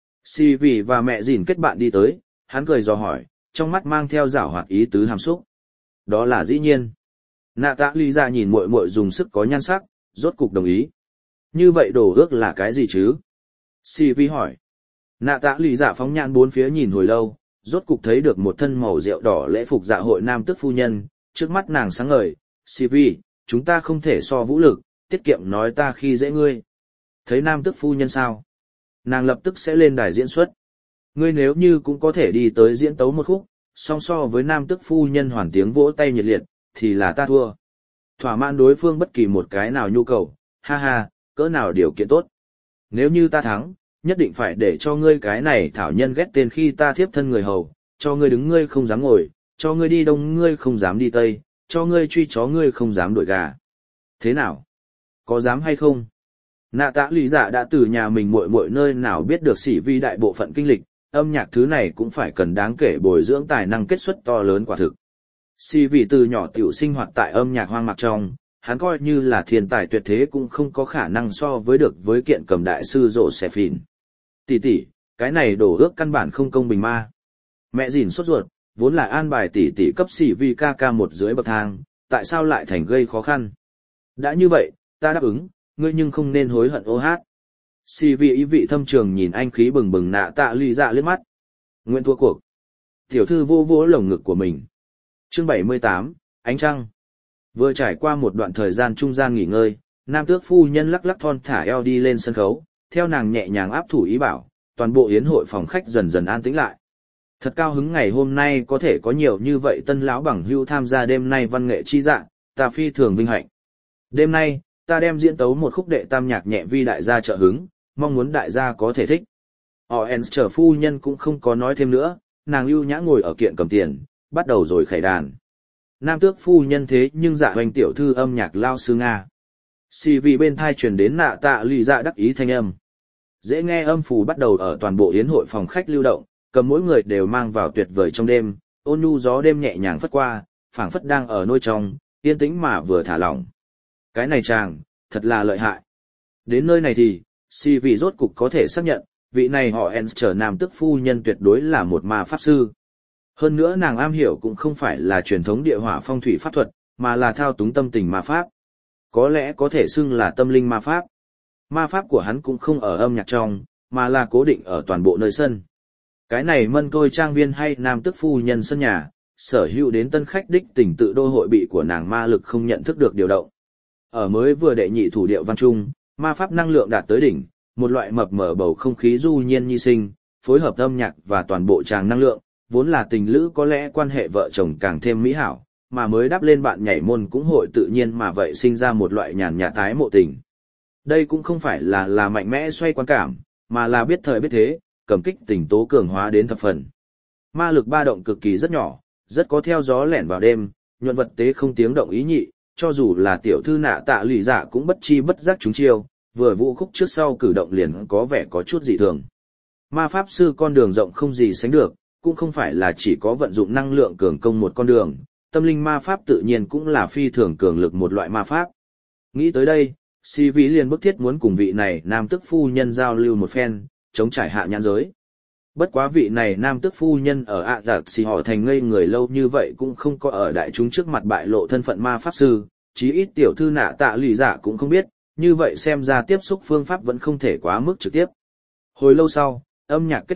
Xì vi và mẹ Dìn kết bạn đi tới, hắn cười dò hỏi, trong mắt mang theo giảo hoạt ý tứ hàm xúc. Đó là dĩ nhiên. Nạ tạ ly ra nhìn muội muội dùng sức có nhan sắc, rốt cục đồng ý. Như vậy đổ ước là cái gì chứ? Si Vi hỏi. Nạ tạ ly dạ phóng nhãn bốn phía nhìn hồi lâu, rốt cục thấy được một thân màu rượu đỏ lễ phục dạ hội nam tức phu nhân, trước mắt nàng sáng ngời. Si Vi, chúng ta không thể so vũ lực, tiết kiệm nói ta khi dễ ngươi. Thấy nam tức phu nhân sao? Nàng lập tức sẽ lên đài diễn xuất. Ngươi nếu như cũng có thể đi tới diễn tấu một khúc, song so với nam tức phu nhân hoàn tiếng vỗ tay nhiệt liệt, thì là ta thua. Thỏa mãn đối phương bất kỳ một cái nào nhu cầu, ha ha, cỡ nào điều kiện tốt. Nếu như ta thắng, nhất định phải để cho ngươi cái này thảo nhân ghét tên khi ta thiếp thân người hầu, cho ngươi đứng ngươi không dám ngồi, cho ngươi đi đông ngươi không dám đi tây, cho ngươi truy chó ngươi không dám đuổi gà. Thế nào? Có dám hay không? Nạ tạ lì dạ đã từ nhà mình muội muội nơi nào biết được sĩ vi đại bộ phận kinh lịch, âm nhạc thứ này cũng phải cần đáng kể bồi dưỡng tài năng kết xuất to lớn quả thực. Si vì từ nhỏ tiểu sinh hoạt tại âm nhạc hoang mạc trong, hắn coi như là thiên tài tuyệt thế cũng không có khả năng so với được với kiện cầm đại sư rộ xẻ phìn. Tỷ tỷ, cái này đổ ước căn bản không công bình ma. Mẹ Dìn sốt ruột, vốn là an bài tỷ tỷ cấp Si vi ca ca một dưới bậc thang, tại sao lại thành gây khó khăn? Đã như vậy, ta đáp ứng, ngươi nhưng không nên hối hận ô hát. Si vi ý vị thâm trường nhìn anh khí bừng bừng nạ tạ ly dạ liếc mắt. Nguyện thua cuộc. Tiểu thư vô vỗ lồng ngực của mình. Chương 78, Ánh Trăng. Vừa trải qua một đoạn thời gian trung gian nghỉ ngơi, nam tước phu nhân lắc lắc thon thả eo đi lên sân khấu, theo nàng nhẹ nhàng áp thủ ý bảo, toàn bộ yến hội phòng khách dần dần an tĩnh lại. Thật cao hứng ngày hôm nay có thể có nhiều như vậy tân lão bằng hữu tham gia đêm nay văn nghệ chi dạ, ta phi thường vinh hạnh. Đêm nay, ta đem diễn tấu một khúc đệ tam nhạc nhẹ vi đại gia trợ hứng, mong muốn đại gia có thể thích. Oens trở phu nhân cũng không có nói thêm nữa, nàng ưu nhã ngồi ở kiện cầm tiền, bắt đầu rồi khải đàn. Nam tước phu nhân thế nhưng dạ hoành tiểu thư âm nhạc lao sư Nga. Xì vì bên thai truyền đến nạ tạ lì dạ đắc ý thanh âm. Dễ nghe âm phù bắt đầu ở toàn bộ yến hội phòng khách lưu động, cầm mỗi người đều mang vào tuyệt vời trong đêm, ôn nhu gió đêm nhẹ nhàng phất qua, phảng phất đang ở nôi trong, yên tĩnh mà vừa thả lỏng. Cái này chàng, thật là lợi hại. Đến nơi này thì, si vì rốt cục có thể xác nhận, vị này họ Ens trở nam tức phu nhân tuyệt đối là một ma pháp sư. Hơn nữa nàng am hiểu cũng không phải là truyền thống địa hỏa phong thủy pháp thuật, mà là thao túng tâm tình ma pháp. Có lẽ có thể xưng là tâm linh ma pháp. Ma pháp của hắn cũng không ở âm nhạc trong, mà là cố định ở toàn bộ nơi sân. Cái này mân tôi trang viên hay nam tức phu nhân sân nhà, sở hữu đến tân khách đích tỉnh tự đô hội bị của nàng ma lực không nhận thức được điều động. Ở mới vừa đệ nhị thủ điệu văn trung, ma pháp năng lượng đạt tới đỉnh, một loại mập mờ bầu không khí du nhiên nhi sinh, phối hợp âm nhạc và toàn bộ tràng năng lượng, vốn là tình lữ có lẽ quan hệ vợ chồng càng thêm mỹ hảo, mà mới đáp lên bạn nhảy môn cũng hội tự nhiên mà vậy sinh ra một loại nhàn nhạt tái mộ tình. Đây cũng không phải là mạnh mẽ xoay quan cảm, mà là biết thời biết thế, cầm kích tình tố cường hóa đến thập phần. Ma lực ba động cực kỳ rất nhỏ, rất có theo gió lẻn vào đêm, nhuận vật tế không tiếng động ý nhị, cho dù là tiểu thư nạ tạ lì dạ cũng bất chi bất giác trúng chiêu, vừa vũ khúc trước sau cử động liền có vẻ có chút dị thường. Ma pháp sư con đường rộng không gì sánh được, cũng không phải là chỉ có vận dụng năng lượng cường công một con đường, tâm linh ma pháp tự nhiên cũng là phi thường cường lực một loại ma pháp. Nghĩ tới đây, Si Vĩ liền bức thiết muốn cùng vị này nam tức phu nhân giao lưu một phen, chống trải hạ nhãn giới. Bất quá vị này nam tức phu nhân ở ạ giặc xì họ thành ngây người lâu như vậy cũng không có ở đại chúng trước mặt bại lộ thân phận ma pháp sư, chí ít tiểu thư nạ tạ lì dạ cũng không biết, như vậy xem ra tiếp xúc phương pháp vẫn không thể quá mức trực tiếp. Hồi lâu sau, âm nhạc kết thúc,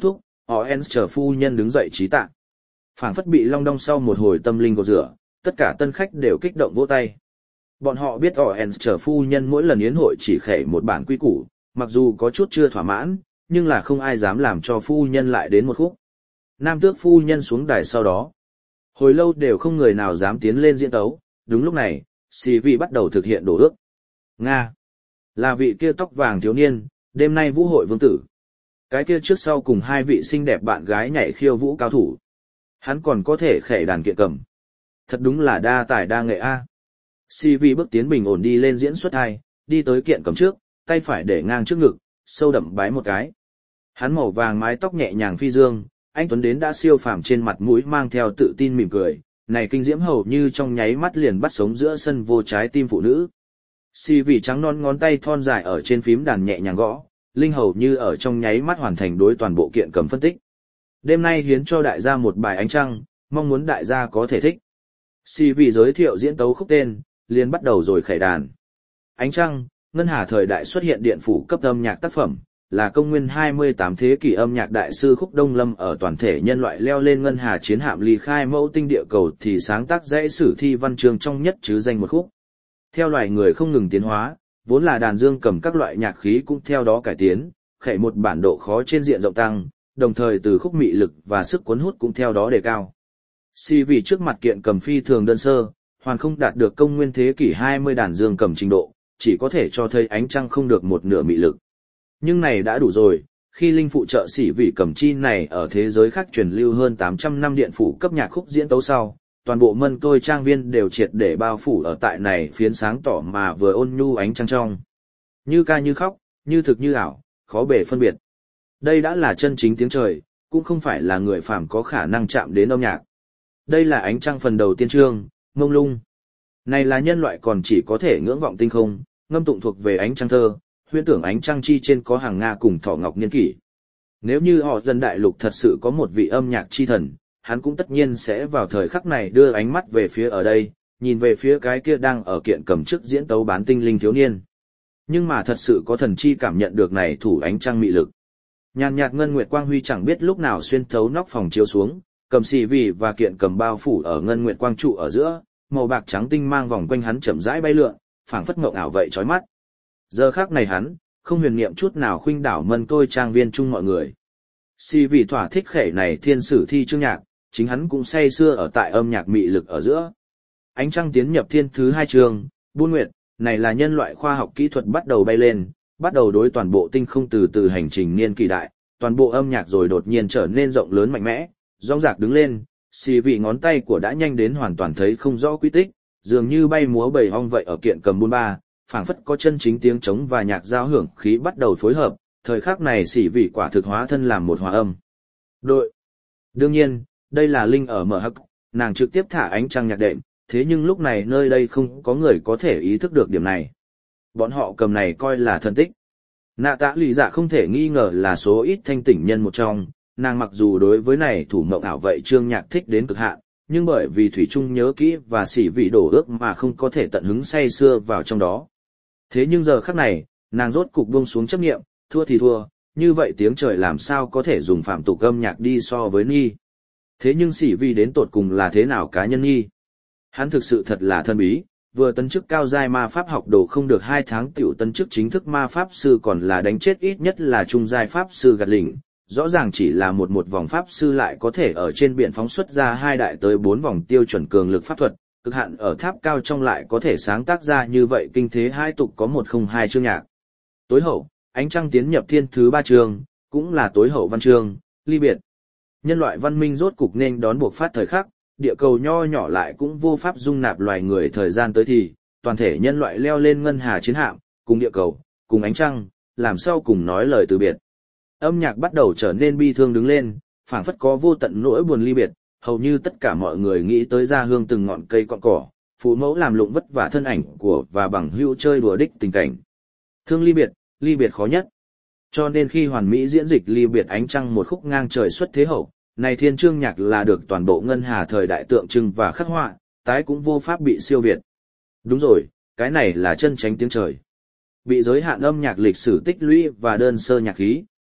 Oens chờ phu nhân đứng dậy trí tạ. Phảng phất bị long đong sau một hồi tâm linh gột rửa, tất cả tân khách đều kích động vỗ tay. Bọn họ biết Oens chờ phu nhân mỗi lần yến hội chỉ khệ một bản quy củ, mặc dù có chút chưa thỏa mãn, nhưng là không ai dám làm cho phu nhân lại đến một khúc. Nam tước phu nhân xuống đài sau đó. Hồi lâu đều không người nào dám tiến lên diễn tấu, đúng lúc này, xì vị bắt đầu thực hiện đổ ước. Nga! Là vị kia tóc vàng thiếu niên, đêm nay vũ hội vương tử. Cái kia trước sau cùng hai vị xinh đẹp bạn gái nhảy khiêu vũ cao thủ. Hắn còn có thể khệ đàn kiện cầm. Thật đúng là đa tài đa nghệ a. Xì vị bước tiến bình ổn đi lên diễn xuất hai, đi tới kiện cầm trước, tay phải để ngang trước ngực, sâu đậm bái một cái. Hắn màu vàng mái tóc nhẹ nhàng phi dương, anh tuấn đến đã siêu phàm trên mặt mũi mang theo tự tin mỉm cười, này kinh diễm hầu như trong nháy mắt liền bắt sống giữa sân vô trái tim phụ nữ. Xì vị trắng non ngón tay thon dài ở trên phím đàn nhẹ nhàng gõ, linh hầu như ở trong nháy mắt hoàn thành đối toàn bộ kiện cầm phân tích. Đêm nay hiến cho đại gia một bài ánh trăng, mong muốn đại gia có thể thích. Xì vị giới thiệu diễn tấu khúc tên, liền bắt đầu rồi khởi đàn. Ánh trăng, ngân hà thời đại xuất hiện điện phủ cấp âm nhạc tác phẩm, là công nguyên 28 thế kỷ âm nhạc đại sư Khúc Đông Lâm ở toàn thể nhân loại leo lên ngân hà chiến hạm ly khai mẫu tinh địa cầu thì sáng tác dãy sử thi văn chương trong nhất chứ danh một khúc. Theo loài người không ngừng tiến hóa, vốn là đàn dương cầm các loại nhạc khí cũng theo đó cải tiến, khẩy một bản độ khó trên diện rộng tăng, đồng thời từ khúc mị lực và sức cuốn hút cũng theo đó đề cao. Si vì trước mặt kiện cầm phi thường đơn sơ, hoàn không đạt được công nguyên thế kỷ 20 đàn dương cầm trình độ, chỉ có thể cho thấy ánh trăng không được một nửa mị lực. Nhưng này đã đủ rồi, khi linh phụ trợ sĩ vị cầm chi này ở thế giới khác truyền lưu hơn 800 năm điện phủ cấp nhạc khúc diễn tấu sau, toàn bộ mân tôi trang viên đều triệt để bao phủ ở tại này phiến sáng tỏ mà vừa ôn nhu ánh trăng trong. Như ca như khóc, như thực như ảo, khó bề phân biệt. Đây đã là chân chính tiếng trời, cũng không phải là người phàm có khả năng chạm đến âm nhạc. Đây là ánh trăng phần đầu tiên chương, mông lung. Này là nhân loại còn chỉ có thể ngưỡng vọng tinh không, ngâm tụng thuộc về ánh trăng thơ, huyễn tưởng ánh trăng chi trên có hàng Nga cùng thỏ ngọc niên kỷ. Nếu như họ dân đại lục thật sự có một vị âm nhạc chi thần, hắn cũng tất nhiên sẽ vào thời khắc này đưa ánh mắt về phía ở đây, nhìn về phía cái kia đang ở kiện cầm trước diễn tấu bán tinh linh thiếu niên. Nhưng mà thật sự có thần chi cảm nhận được này thủ ánh trăng mị lực. Nhàn nhạt ngân nguyệt quang huy chẳng biết lúc nào xuyên thấu nóc phòng chiếu xuống, cầm xì vì và kiện cầm bao phủ ở ngân nguyệt quang trụ ở giữa, màu bạc trắng tinh mang vòng quanh hắn chậm rãi bay lượn, phảng phất mộng ảo vậy chói mắt. Giờ khắc này hắn, không huyền niệm chút nào khuynh đảo mân tôi trang viên chung mọi người. Si vì thỏa thích khể này thiên sử thi chương nhạc, chính hắn cũng say sưa ở tại âm nhạc mị lực ở giữa. Ánh trăng tiến nhập thiên thứ 2 chương, buôn nguyệt, này là nhân loại khoa học kỹ thuật bắt đầu bay lên, bắt đầu đối toàn bộ tinh không từ từ hành trình niên kỳ đại, toàn bộ âm nhạc rồi đột nhiên trở nên rộng lớn mạnh mẽ, rong rạc đứng lên, xì vị ngón tay của đã nhanh đến hoàn toàn thấy không rõ quy tích, dường như bay múa bầy ong vậy ở kiện cầm buôn ba, phảng phất có chân chính tiếng trống và nhạc giao hưởng khí bắt đầu phối hợp, thời khắc này xì vị quả thực hóa thân làm một hòa âm. Đội. Đương nhiên, đây là Linh ở mở hắc, nàng trực tiếp thả ánh trăng nhạc đệm, thế nhưng lúc này nơi đây không có người có thể ý thức được điểm này. Bọn họ cầm này coi là thân tích. Nạ tạ lì dạ không thể nghi ngờ là số ít thanh tỉnh nhân một trong, nàng mặc dù đối với này thủ mộng ảo vậy trương nhạc thích đến cực hạn, nhưng bởi vì thủy trung nhớ kỹ và xỉ vị đổ ước mà không có thể tận hứng say sưa vào trong đó. Thế nhưng giờ khắc này, nàng rốt cục buông xuống chấp niệm, thua thì thua, như vậy tiếng trời làm sao có thể dùng phạm tục âm nhạc đi so với Nhi. Thế nhưng xỉ vị đến tột cùng là thế nào cá nhân Nhi? Hắn thực sự thật là thân bí, vừa tấn chức cao giai ma pháp học đồ không được 2 tháng tiểu tấn chức chính thức ma pháp sư còn là đánh chết ít nhất là trung giai pháp sư gạt lỉnh. Rõ ràng chỉ là một vòng pháp sư lại có thể ở trên biển phóng xuất ra 2 đại tới 4 vòng tiêu chuẩn cường lực pháp thuật, cực hạn ở tháp cao trong lại có thể sáng tác ra như vậy kinh thế hai tục có 102 chương nhạc. Tối hậu, ánh trăng tiến nhập thiên thứ 3 chương, cũng là tối hậu văn chương, ly biệt. Nhân loại văn minh rốt cục nên đón buộc phát thời khắc, địa cầu nho nhỏ lại cũng vô pháp dung nạp loài người thời gian tới thì, toàn thể nhân loại leo lên ngân hà chiến hạm, cùng địa cầu, cùng ánh trăng, làm sao cùng nói lời từ biệt. Âm nhạc bắt đầu trở nên bi thương đứng lên, phảng phất có vô tận nỗi buồn ly biệt, hầu như tất cả mọi người nghĩ tới ra hương từng ngọn cây cọn cỏ, phụ mẫu làm lụng vất vả thân ảnh của và bằng hữu chơi đùa đích tình cảnh. Thương ly biệt khó nhất. Cho nên khi hoàn mỹ diễn dịch ly biệt ánh trăng một khúc ngang trời xuất thế hậu, này thiên chương nhạc là được toàn bộ ngân hà thời đại tượng trưng và khắc họa, tái cũng vô pháp bị siêu việt. Đúng rồi, cái này là chân chánh tiếng trời. Bị giới hạn âm nhạc lịch sử tích lũy và đơn sơ nhạc khí,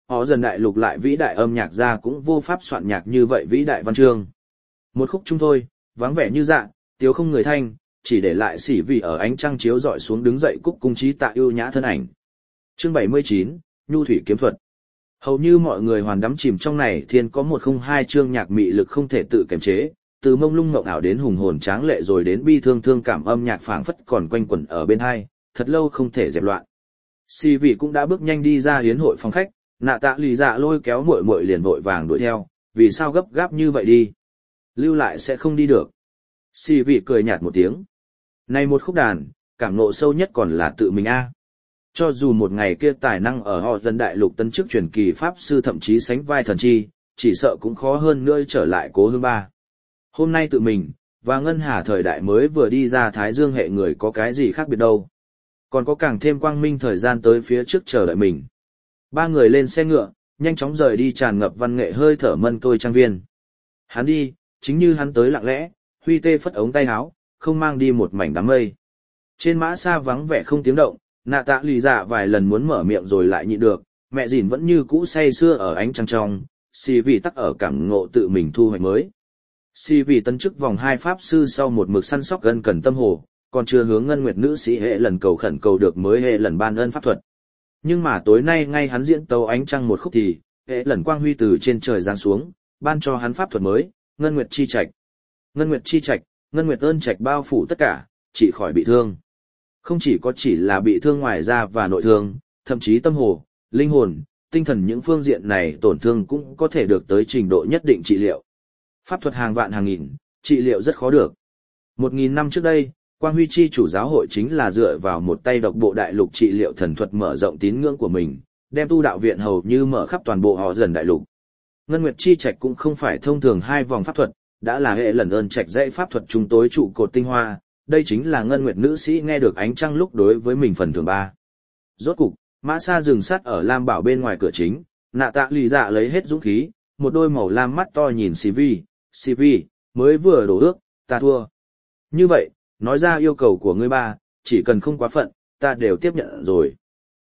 họ dần đại lục lại vĩ đại âm nhạc ra cũng vô pháp soạn nhạc như vậy vĩ đại văn chương. Một khúc chung thôi, vắng vẻ như dạ, tiếu không người thanh, chỉ để lại xỉ vì ở ánh trăng chiếu dọi xuống đứng dậy cúc cung trí tạ ưu nhã thân ảnh. Chương 79, Nhu thủy kiếm thuật. Hầu như mọi người hoàn đắm chìm trong này thiên có 102 chương nhạc mị lực không thể tự kiềm chế, từ mông lung ngộng ảo đến hùng hồn tráng lệ rồi đến bi thương thương cảm âm nhạc phảng phất còn quanh quẩn ở bên hai, thật lâu không thể dẹp loạn. Xỉ vị cũng đã bước nhanh đi ra hiến hội phòng khách, nạ tạ lì dạ lôi kéo muội muội liền vội vàng đuổi theo, vì sao gấp gáp như vậy đi? Lưu lại sẽ không đi được. Xỉ vị cười nhạt một tiếng. Này một khúc đàn, cảm ngộ sâu nhất còn là tự mình a. Cho dù một ngày kia tài năng ở họ dân đại lục tân chức truyền kỳ pháp sư thậm chí sánh vai thần chi, chỉ sợ cũng khó hơn nữa trở lại cố hương ba. Hôm nay tự mình, và ngân hà thời đại mới vừa đi ra Thái Dương hệ người có cái gì khác biệt đâu. Còn có càng thêm quang minh thời gian tới phía trước chờ đợi mình. Ba người lên xe ngựa, nhanh chóng rời đi tràn ngập văn nghệ hơi thở mân tôi trang viên. Hắn đi, chính như hắn tới lặng lẽ, huy tê phất ống tay áo, không mang đi một mảnh đám mây. Trên mã xa vắng vẻ không tiếng động, nạ tạ lì dạ vài lần muốn mở miệng rồi lại nhịn được, mẹ dìn vẫn như cũ say sưa ở ánh trăng trong, xì vì tắc ở cảm ngộ tự mình thu hoạch mới. Xì vì tân chức vòng 2 pháp sư sau một mực săn sóc gân cần tâm hồ, còn chưa hướng ngân nguyệt nữ sĩ hệ lần cầu khẩn cầu được mới hệ lần ban ân pháp thuật. Nhưng mà tối nay ngay hắn diễn tấu ánh trăng một khúc thì, hệ lần quang huy từ trên trời giáng xuống, ban cho hắn pháp thuật mới, ngân nguyệt chi trạch. Ngân nguyệt chi trạch, ngân nguyệt ơn trạch bao phủ tất cả, chỉ khỏi bị thương. Không chỉ là bị thương ngoài da và nội thương, thậm chí tâm hồ, linh hồn, tinh thần những phương diện này tổn thương cũng có thể được tới trình độ nhất định trị liệu. Pháp thuật hàng vạn hàng nghìn, trị liệu rất khó được. 1000 năm trước đây, Quang Huy chi chủ giáo hội chính là dựa vào một tay độc bộ đại lục trị liệu thần thuật mở rộng tín ngưỡng của mình, đem tu đạo viện hầu như mở khắp toàn bộ họ dần đại lục. Ngân Nguyệt chi trạch cũng không phải thông thường 2 vòng pháp thuật, đã là hệ lần ơn trạch dãy pháp thuật chúng tối trụ cột tinh hoa, đây chính là Ngân Nguyệt nữ sĩ nghe được ánh trăng lúc đối với mình phần thưởng 3. Rốt cục, mã xa dừng sắt ở Lam Bảo bên ngoài cửa chính, nạ tạ lì dạ lấy hết dũng khí, một đôi màu lam mắt to nhìn CV, mới vừa đổ ước, ta thua. Như vậy, nói ra yêu cầu của ngươi ba, chỉ cần không quá phận, ta đều tiếp nhận rồi.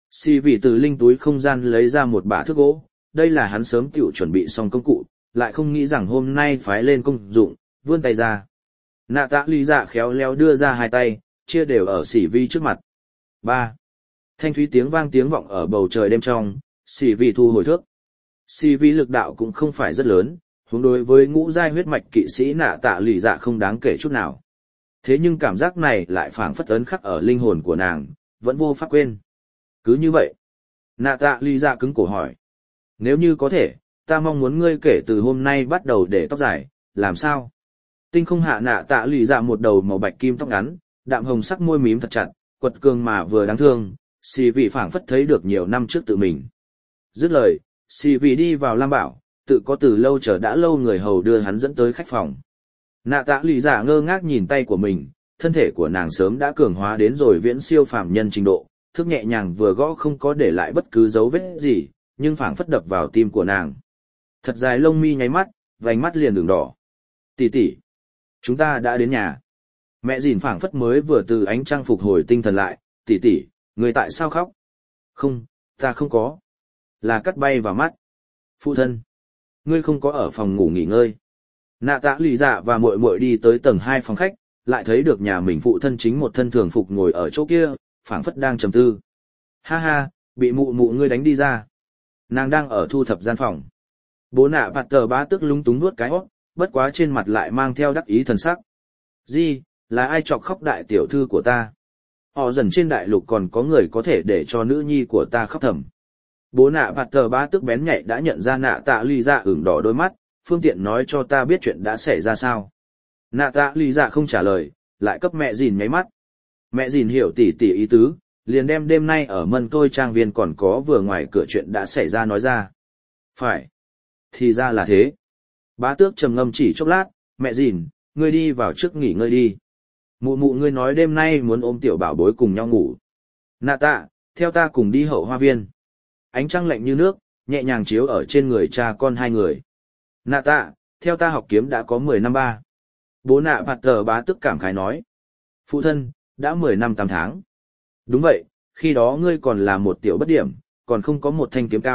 CV từ linh túi không gian lấy ra một bả thước gỗ, đây là hắn sớm tiểu chuẩn bị xong công cụ, lại không nghĩ rằng hôm nay phái lên công dụng, vươn tay ra. Nạ tạ lì dạ khéo léo đưa ra 2 tay, chia đều ở CV trước mặt. 3. Thanh thúy tiếng vang tiếng vọng ở bầu trời đêm trong, CV thu hồi thước. CV lực đạo cũng không phải rất lớn, huống đối với ngũ giai huyết mạch kỵ sĩ nạ tạ lì dạ không đáng kể chút nào. Thế nhưng cảm giác này lại phảng phất ấn khắc ở linh hồn của nàng, vẫn vô pháp quên. Cứ như vậy, nạ tạ lì dạ cứng cổ hỏi. Nếu như có thể, ta mong muốn ngươi kể từ hôm nay bắt đầu để tóc dài, làm sao? Tinh không hạ nạ tạ lì dạ một đầu màu bạch kim tóc ngắn, đạm hồng sắc môi mím thật chặt, quật cường mà vừa đáng thương, xì vị phảng phất thấy được nhiều năm trước tự mình. Dứt lời, xì vị đi vào Lam Bảo, tự có từ lâu chờ đã lâu người hầu đưa hắn dẫn tới khách phòng. Nạ tạ lì dạ ngơ ngác nhìn tay của mình, thân thể của nàng sớm đã cường hóa đến rồi viễn siêu phàm nhân trình độ, thước nhẹ nhàng vừa gõ không có để lại bất cứ dấu vết gì, nhưng phảng phất đập vào tim của nàng. Thật dài lông mi nháy mắt, vành mắt liền đường đỏ. Tỷ tỷ, chúng ta đã đến nhà. Mẹ dìn phảng phất mới vừa từ ánh trăng phục hồi tinh thần lại. Tỷ tỷ, người tại sao khóc? Không, ta không có. Là cắt bay vào mắt. Phụ thân, ngươi không có ở phòng ngủ nghỉ ngơi. Nạ tạ lì dạ và muội muội đi tới tầng 2 phòng khách, lại thấy được nhà mình phụ thân chính một thân thường phục ngồi ở chỗ kia, phảng phất đang trầm tư. Ha ha, bị mụ mụ ngươi đánh đi ra. Nàng đang ở thu thập gian phòng. Bố nạ bạt tờ bá tức lúng túng nuốt cái hót, bất quá trên mặt lại mang theo đắc ý thần sắc. Gì, là ai chọc khóc đại tiểu thư của ta? Họ dần trên đại lục còn có người có thể để cho nữ nhi của ta khóc thầm. Bố nạ bạt tờ bá tức bén nhạy đã nhận ra nạ tạ lì dạ ửng đỏ đôi mắt, phương tiện nói cho ta biết chuyện đã xảy ra sao. Nạ tạ lì dạ không trả lời, lại cấp mẹ dìn nháy mắt. Mẹ dìn hiểu tỉ tỉ ý tứ, liền đem đêm nay ở mân tôi trang viên còn có vừa ngoài cửa chuyện đã xảy ra nói ra. Phải. Thì ra là thế. Bá tước trầm ngâm chỉ chốc lát, mẹ dìn, ngươi đi vào trước nghỉ ngơi đi. Mụ mụ ngươi nói đêm nay muốn ôm tiểu bảo bối cùng nhau ngủ. Nạ tạ, theo ta cùng đi hậu hoa viên. Ánh trăng lạnh như nước, nhẹ nhàng chiếu ở trên người cha con 2 người. Nạ tạ, theo ta học kiếm đã có 10 năm 3. Bố nạ bạt tờ bá tước cảm khái nói. Phụ thân, đã 10 năm 8 tháng. Đúng vậy, khi đó ngươi còn là một tiểu bất điểm, còn không có một thanh kiếm cao,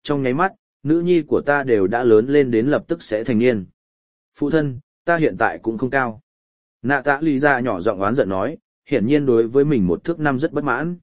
trong nháy mắt, nữ nhi của ta đều đã lớn lên đến lập tức sẽ thành niên. Phụ thân, ta hiện tại cũng không cao. Nạ tạ lì dạ nhỏ giọng oán giận nói, hiển nhiên đối với mình 1 thước 5 rất bất mãn.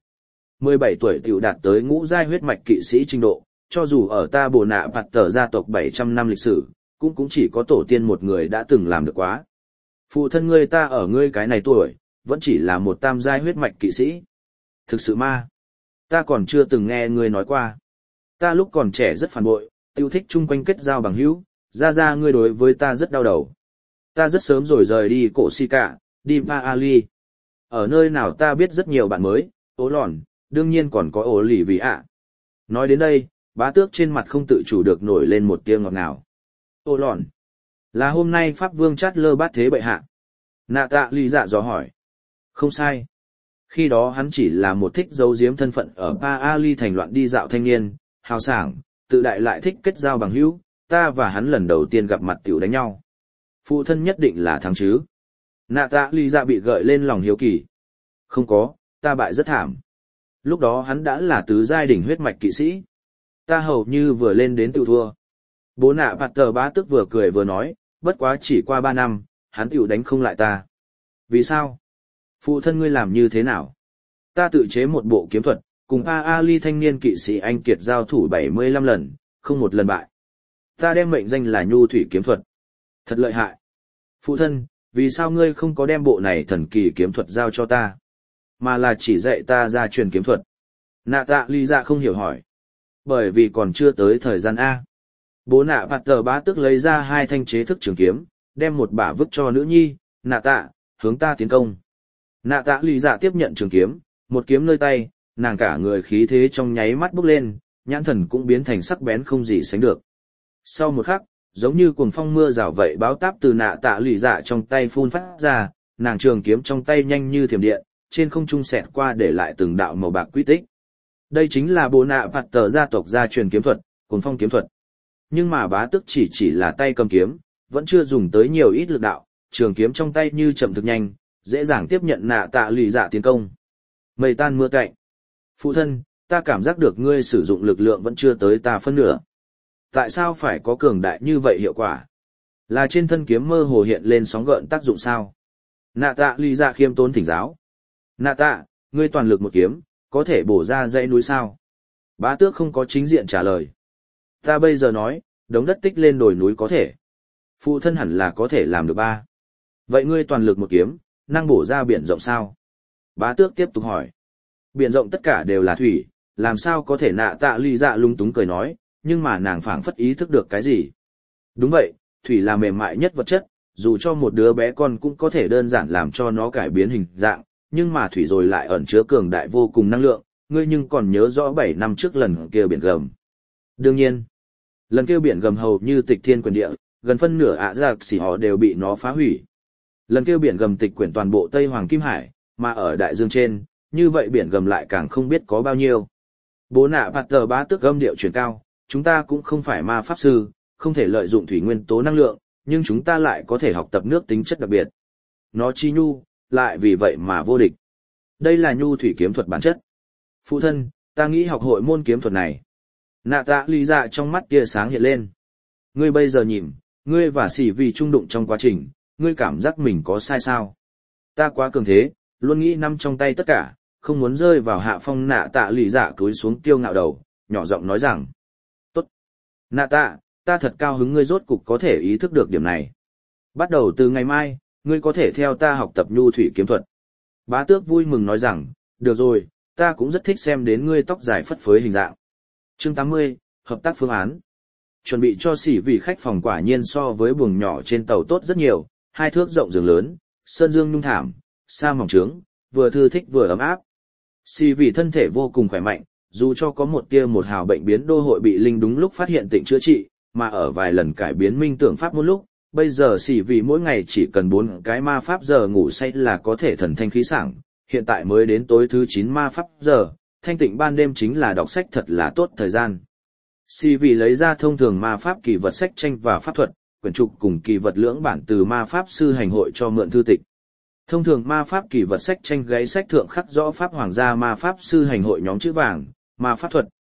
17 tuổi tiểu đạt tới ngũ giai huyết mạch kỵ sĩ trình độ, cho dù ở ta Bồ Nạ Bạt Tở gia tộc 700 năm lịch sử, cũng chỉ có tổ tiên một người đã từng làm được quá. Phụ thân ngươi ta ở ngươi cái này tuổi, vẫn chỉ là một tam giai huyết mạch kỵ sĩ. Thực sự ma. Ta còn chưa từng nghe ngươi nói qua. Ta lúc còn trẻ rất phản bội, tiêu thích chung quanh kết giao bằng hữu, ra ngươi đối với ta rất đau đầu. Ta rất sớm rồi rời đi cổ si cả, đi Ma Ali. Ở nơi nào ta biết rất nhiều bạn mới, ố lòn, đương nhiên còn có ổ lì vì ạ. Nói đến đây, bá tước trên mặt không tự chủ được nổi lên một tia ngọt ngào. Ố lòn, là hôm nay Pháp Vương Chát Lơ Bát Thế bệ hạ. Nạ tạ lì dạ dò hỏi. Không sai. Khi đó hắn chỉ là một thích giấu giếm thân phận ở Pa Ali thành loạn đi dạo thanh niên, hào sảng, tự đại lại thích kết giao bằng hữu, ta và hắn lần đầu tiên gặp mặt tiểu đánh nhau. Phụ thân nhất định là thắng chứ. Nạ tạ lì dạ bị gợi lên lòng hiếu kỳ. Không có, ta bại rất thảm. Lúc đó hắn đã là tứ giai đỉnh huyết mạch kỵ sĩ. Ta hầu như vừa lên đến tự thua. Bố Nạ Bạt Tở bá tức vừa cười vừa nói, bất quá chỉ qua 3 năm, hắn tiểu đánh không lại ta. Vì sao? Phụ thân ngươi làm như thế nào? Ta tự chế một bộ kiếm thuật, cùng Pa Ali thanh niên kỵ sĩ anh kiệt giao thủ 75 lần, không một lần bại. Ta đem mệnh danh là Nhu Thủy kiếm thuật. Thật lợi hại. Phụ thân, vì sao ngươi không có đem bộ này thần kỳ kiếm thuật giao cho ta, mà là chỉ dạy ta gia truyền kiếm thuật? Nạ tạ ly dạ không hiểu hỏi. Bởi vì còn chưa tới thời gian A. Bố Nạ Bạt Tở bá tức lấy ra 2 thanh chế thức trường kiếm, đem một bả vứt cho nữ nhi, nạ tạ, hướng ta tiến công. Nạ tạ ly dạ tiếp nhận trường kiếm, một kiếm nơi tay, nàng cả người khí thế trong nháy mắt bốc lên, nhãn thần cũng biến thành sắc bén không gì sánh được. Sau một khắc, giống như cuồng phong mưa rào vậy báo táp từ nạ tạ lì dạ trong tay phun phát ra, nàng trường kiếm trong tay nhanh như thiểm điện, trên không trung xẹt qua để lại từng đạo màu bạc quy tích. Đây chính là Bồ Nạ Bạt Tở gia tộc gia truyền kiếm thuật, cuồng phong kiếm thuật. Nhưng mà bá tức chỉ là tay cầm kiếm, vẫn chưa dùng tới nhiều ít lực đạo, trường kiếm trong tay như chậm thực nhanh, dễ dàng tiếp nhận nạ tạ lì dạ tiến công. Mây tan mưa cạnh. Phụ thân, ta cảm giác được ngươi sử dụng lực lượng vẫn chưa tới ta phân nửa. Tại sao phải có cường đại như vậy hiệu quả? Là trên thân kiếm mơ hồ hiện lên sóng gợn tác dụng sao? Nạ tạ lì dạ khiêm tốn thỉnh giáo. Nạ tạ, ngươi toàn lực một kiếm, có thể bổ ra dãy núi sao? Bá tước không có chính diện trả lời. Ta bây giờ nói, đống đất tích lên đồi núi có thể. Phụ thân hẳn là có thể làm được 3. Vậy ngươi toàn lực một kiếm, năng bổ ra biển rộng sao? Bá tước tiếp tục hỏi. Biển rộng tất cả đều là thủy, làm sao có thể? Nạ tạ ly dạ lung túng cười nói, nhưng mà nàng phảng phất ý thức được cái gì. Đúng vậy, thủy là mềm mại nhất vật chất, dù cho một đứa bé con cũng có thể đơn giản làm cho nó cải biến hình dạng, nhưng mà thủy rồi lại ẩn chứa cường đại vô cùng năng lượng, ngươi nhưng còn nhớ rõ 7 năm trước lần kia biển gầm. Đương nhiên, lần kia biển gầm hầu như tịch thiên quyền địa, gần phân nửa ạ giặc xỉ họ đều bị nó phá hủy. Lần kia biển gầm tịch quyển toàn bộ Tây Hoàng Kim Hải, mà ở đại dương trên, như vậy biển gầm lại càng không biết có bao nhiêu. Bố Nạ Bạt Tở bá tước âm điệu chuyển cao, chúng ta cũng không phải ma pháp sư, không thể lợi dụng thủy nguyên tố năng lượng, nhưng chúng ta lại có thể học tập nước tính chất đặc biệt. Nó chi nhu, lại vì vậy mà vô địch. Đây là nhu thủy kiếm thuật bản chất. Phụ thân, ta nghĩ học hội môn kiếm thuật này. Nạ tạ ly dạ trong mắt tia sáng hiện lên. Ngươi bây giờ nhìn, ngươi và xỉ vì trung đụng trong quá trình, ngươi cảm giác mình có sai sao? Ta quá cường thế, luôn nghĩ nắm trong tay tất cả, không muốn rơi vào hạ phong. Nạ tạ ly dạ cúi xuống kiêu ngạo đầu, nhỏ giọng nói rằng. Tốt. Nạ tạ, ta thật cao hứng ngươi rốt cục có thể ý thức được điểm này. Bắt đầu từ ngày mai, ngươi có thể theo ta học tập nhu thủy kiếm thuật. Bá tước vui mừng nói rằng, được rồi, ta cũng rất thích xem đến ngươi tóc dài phất phới hình dạng. Chương 80, hợp tác phương án. Chuẩn bị cho xỉ vì khách phòng quả nhiên so với buồng nhỏ trên tàu tốt rất nhiều, 2 thước rộng giường lớn, sơn dương nhung thảm, sa mỏng trướng, vừa thư thích vừa ấm áp. Xỉ vì thân thể vô cùng khỏe mạnh, dù cho có một tia một hào bệnh biến đô hội bị linh đúng lúc phát hiện tịnh chữa trị, mà ở vài lần cải biến minh tưởng pháp một lúc, bây giờ xỉ vì mỗi ngày chỉ cần 4 cái ma pháp giờ ngủ say là có thể thần thanh khí sảng, hiện tại mới đến tối thứ 9 ma pháp giờ, thanh tịnh ban đêm chính là đọc sách thật là tốt thời gian. Xỉ vì lấy ra thông thường ma pháp kỳ vật sách tranh và pháp thuật, quyển trục cùng kỳ vật lưỡng bản từ ma pháp sư hành hội cho mượn thư tịch. Thông thường ma pháp kỳ vật sách tranh gáy sách thượng khắc rõ pháp hoàng gia ma pháp sư hành hội nhóm chữ vàng, ma pháp thuật,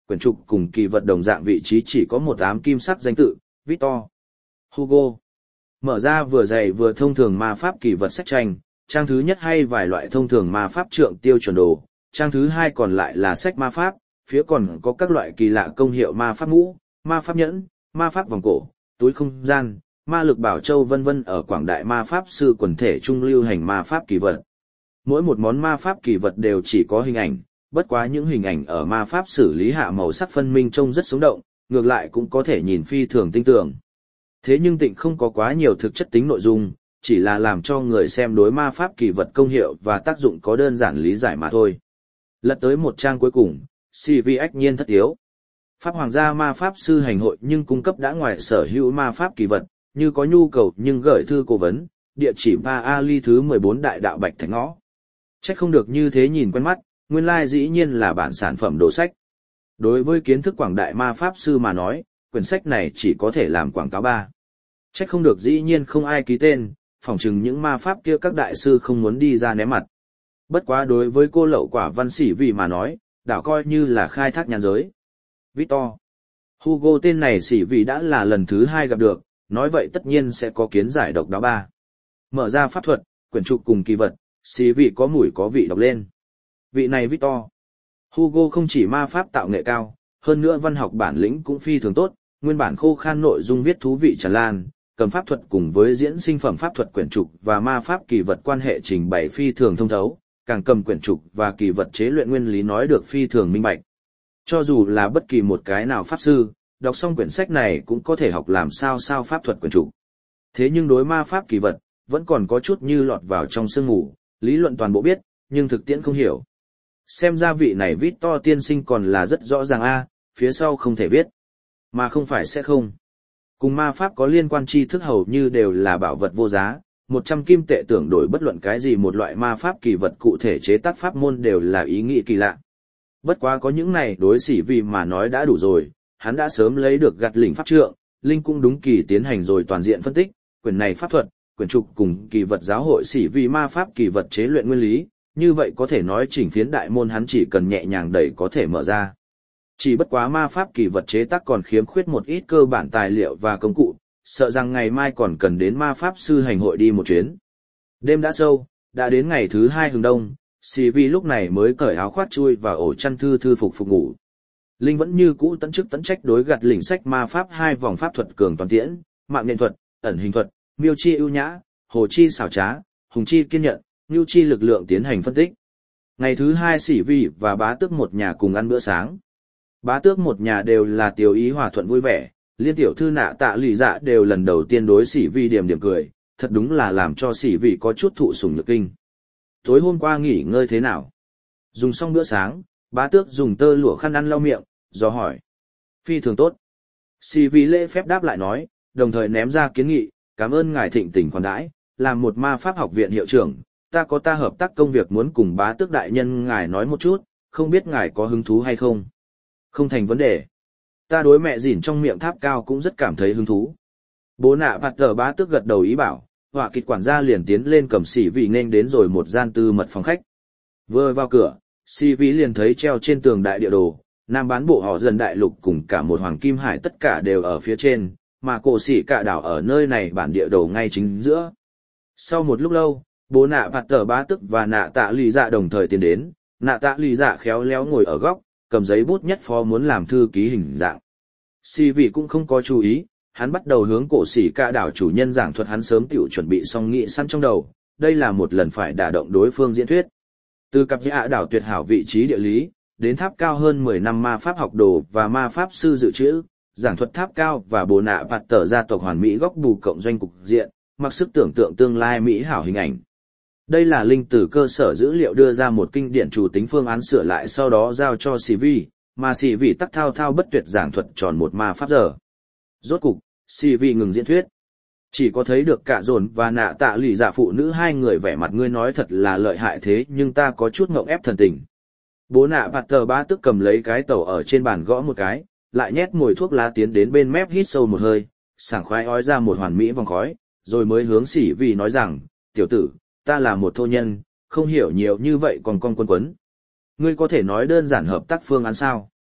quyển trục cùng kỳ vật đồng dạng vị trí chỉ có một ám kim sắc danh tự, Victor Hugo. Mở ra vừa dày vừa thông thường ma pháp kỳ vật sách tranh, trang thứ nhất hay vài loại thông thường ma pháp trượng tiêu chuẩn đồ, trang thứ hai còn lại là sách ma pháp, phía còn có các loại kỳ lạ công hiệu ma pháp mũ, ma pháp nhẫn, ma pháp vòng cổ, túi không gian, ma lực bảo châu vân vân ở quảng đại ma pháp sư quần thể trung lưu hành ma pháp kỳ vật. Mỗi một món ma pháp kỳ vật đều chỉ có hình ảnh, bất quá những hình ảnh ở ma pháp xử lý hạ màu sắc phân minh trông rất sống động, ngược lại cũng có thể nhìn phi thường tinh tường. Thế nhưng tịnh không có quá nhiều thực chất tính nội dung, chỉ là làm cho người xem đối ma pháp kỳ vật công hiệu và tác dụng có đơn giản lý giải mà thôi. Lật tới một trang cuối cùng, CV ách nhiên thất tiếu. Pháp Hoàng gia ma pháp sư hành hội nhưng cung cấp đã ngoài sở hữu ma pháp kỳ vật, như có nhu cầu nhưng gửi thư cố vấn, địa chỉ 3A ly thứ 14 đại đạo Bạch Thạch Ngõ. Chắc không được như thế nhìn quen mắt, nguyên lai dĩ nhiên là bản sản phẩm đồ sách. Đối với kiến thức quảng đại ma pháp sư mà nói, quyển sách này chỉ có thể làm quảng cáo ba. Chắc không được dĩ nhiên không ai ký tên, phỏng chừng những ma pháp kia các đại sư không muốn đi ra ném mặt. Bất quá đối với cô lậu quả văn sĩ vì mà nói, đảo coi như là khai thác nhàn giới. Victor Hugo tên này sĩ vì đã là lần thứ hai gặp được, nói vậy tất nhiên sẽ có kiến giải độc đáo ba. Mở ra pháp thuật, quyển trục cùng kỳ vật, sĩ vị có mùi có vị đọc lên. Vị này Victor Hugo không chỉ ma pháp tạo nghệ cao, hơn nữa văn học bản lĩnh cũng phi thường tốt, nguyên bản khô khan nội dung viết thú vị tràn lan, cầm pháp thuật cùng với diễn sinh phẩm pháp thuật quyển trục và ma pháp kỳ vật quan hệ trình bày phi thường thông thấu, càng cầm quyển trục và kỳ vật chế luyện nguyên lý nói được phi thường minh bạch. Cho dù là bất kỳ một cái nào pháp sư, đọc xong quyển sách này cũng có thể học làm sao pháp thuật quyển trục. Thế nhưng đối ma pháp kỳ vật, vẫn còn có chút như lọt vào trong sương mù, lý luận toàn bộ biết, nhưng thực tiễn không hiểu. Xem ra vị này Victor tiên sinh còn là rất rõ ràng a, phía sau không thể viết, mà không phải sẽ không. Cùng ma pháp có liên quan tri thức hầu như đều là bảo vật vô giá, 100 kim tệ tưởng đổi bất luận cái gì một loại ma pháp kỳ vật cụ thể chế tác pháp môn đều là ý nghĩ kỳ lạ. Bất quá có những này đối sĩ vì mà nói đã đủ rồi, hắn đã sớm lấy được gạt lỉnh pháp trượng, Linh cũng đúng kỳ tiến hành rồi toàn diện phân tích, quyển này pháp thuật, quyển trục cùng kỳ vật giáo hội sĩ vì ma pháp kỳ vật chế luyện nguyên lý, như vậy có thể nói chỉnh phiến đại môn hắn chỉ cần nhẹ nhàng đẩy có thể mở ra. Chỉ bất quá ma pháp kỳ vật chế tác còn khiếm khuyết một ít cơ bản tài liệu và công cụ, sợ rằng ngày mai còn cần đến ma pháp sư hành hội đi một chuyến. Đêm đã sâu, đã đến ngày thứ 2 hừng đông, CV lúc này mới cởi áo khoác chui vào ổ chăn thư phục ngủ. Linh vẫn như cũ tận chức tận trách đối gặt lỉnh sách ma pháp 2 vòng pháp thuật cường toàn tiễn, mạng nhện thuật, ẩn hình thuật, miêu chi ưu nhã, hồ chi xảo trá, hùng chi kiên nhận, nhu chi lực lượng tiến hành phân tích. Ngày thứ 2 sĩ vi và bá tước một nhà cùng ăn bữa sáng. Bá tước một nhà đều là tiểu ý hòa thuận vui vẻ, liên tiểu thư nạ tạ lì dạ đều lần đầu tiên đối sĩ vi điểm cười, thật đúng là làm cho sĩ vi có chút thụ sủng nhược kinh. Tối hôm qua nghỉ ngơi thế nào? Dùng xong bữa sáng, bá tước dùng tơ lụa khăn ăn lau miệng, do hỏi. Phi thường tốt. Sĩ vi lễ phép đáp lại nói, đồng thời ném ra kiến nghị, cảm ơn ngài thịnh tình khoản đãi, làm một ma pháp học viện hiệu trưởng, ta có hợp tác công việc muốn cùng bá tước đại nhân ngài nói một chút, không biết ngài có hứng thú hay không? Không thành vấn đề. Ta đối mẹ dỉn trong miệng tháp cao cũng rất cảm thấy hứng thú. Bố nạ bạt tờ bá tước gật đầu ý bảo, họa kịch quản gia liền tiến lên cầm xỉ vị nên đến rồi một gian tư mật phòng khách. Vừa vào cửa, xỉ vị liền thấy treo trên tường đại địa đồ, nam bán bộ họ dần đại lục cùng cả một hoàng kim hải tất cả đều ở phía trên, mà cổ xỉ cả đảo ở nơi này bản địa đồ ngay chính giữa. Sau một lúc lâu, bố nạ bạt tờ bá tước và nạ tạ lì dạ đồng thời tiến đến, nạ tạ lì dạ khéo léo ngồi ở góc, cầm giấy bút nhất phó muốn làm thư ký hình dạng. Si vị cũng không có chú ý, hắn bắt đầu hướng cổ sĩ cả đảo chủ nhân giảng thuật hắn sớm tiểu chuẩn bị xong nghị sẵn trong đầu, đây là một lần phải đả động đối phương diễn thuyết. Từ cặp dạ đảo tuyệt hảo vị trí địa lý, đến tháp cao hơn 10 năm ma pháp học đồ và ma pháp sư dự trữ, giảng thuật tháp cao và bồ nạ bạt tờ gia tộc hoàn mỹ góc bù cộng doanh cục diện, mặc sức tưởng tượng tương lai mỹ hảo hình ảnh. Đây là Linh từ cơ sở dữ liệu đưa ra một kinh điển chủ tính phương án sửa lại sau đó giao cho CV, mà CV tắc thao thao bất tuyệt giảng thuật tròn một ma pháp giờ. Rốt cục, CV ngừng diễn thuyết. Chỉ có thấy được cả dồn và nạ tạ lì dạ phụ nữ hai người vẻ mặt ngươi nói thật là lợi hại thế nhưng ta có chút ngộng ép thần tình. Bố nạ bạt tờ bá tức cầm lấy cái tẩu ở trên bàn gõ một cái, lại nhét mùi thuốc lá tiến đến bên mép hít sâu một hơi, sảng khoái ói ra một hoàn mỹ vòng khói, rồi mới hướng CV nói rằng, tiểu tử, ta là một thô nhân, không hiểu nhiều như vậy còn con quấn. Ngươi có thể nói đơn giản hợp tác phương án sao?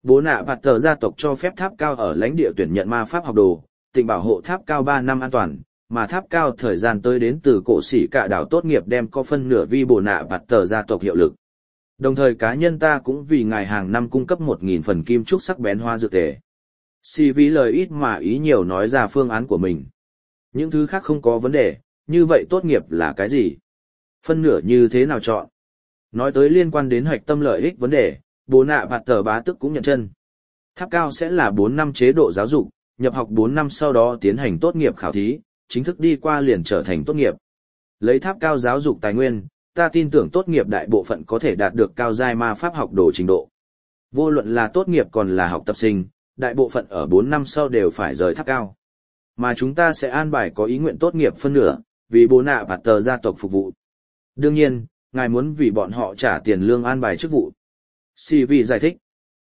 Bố nạ bạt tờ gia tộc cho phép tháp cao ở lãnh địa tuyển nhận ma pháp học đồ, tỉnh bảo hộ tháp cao 3 năm an toàn, mà tháp cao thời gian tới đến từ cổ sĩ cả đảo tốt nghiệp đem có phân nửa vi bố nạ bạt tờ gia tộc hiệu lực. Đồng thời cá nhân ta cũng vì ngài hàng năm cung cấp 1.000 phần kim trúc sắc bén hoa dược tề. Si vì lời ít mà ý nhiều nói ra phương án của mình. Những thứ khác không có vấn đề, như vậy tốt nghiệp là cái gì? Phân nửa như thế nào chọn? Nói tới liên quan đến hoạch tâm lợi ích vấn đề, bố nạ bạt tờ bá tức cũng nhận chân. Tháp cao sẽ là 4 năm chế độ giáo dục, nhập học 4 năm sau đó tiến hành tốt nghiệp khảo thí, chính thức đi qua liền trở thành tốt nghiệp. Lấy tháp cao giáo dục tài nguyên, ta tin tưởng tốt nghiệp đại bộ phận có thể đạt được cao giai ma pháp học đồ trình độ. Vô luận là tốt nghiệp còn là học tập sinh, đại bộ phận ở 4 năm sau đều phải rời tháp cao. Mà chúng ta sẽ an bài có ý nguyện tốt nghiệp phân nửa, vì bố nạ bạt tờ gia tộc phục vụ. Đương nhiên, ngài muốn vì bọn họ trả tiền lương an bài chức vụ. CV giải thích.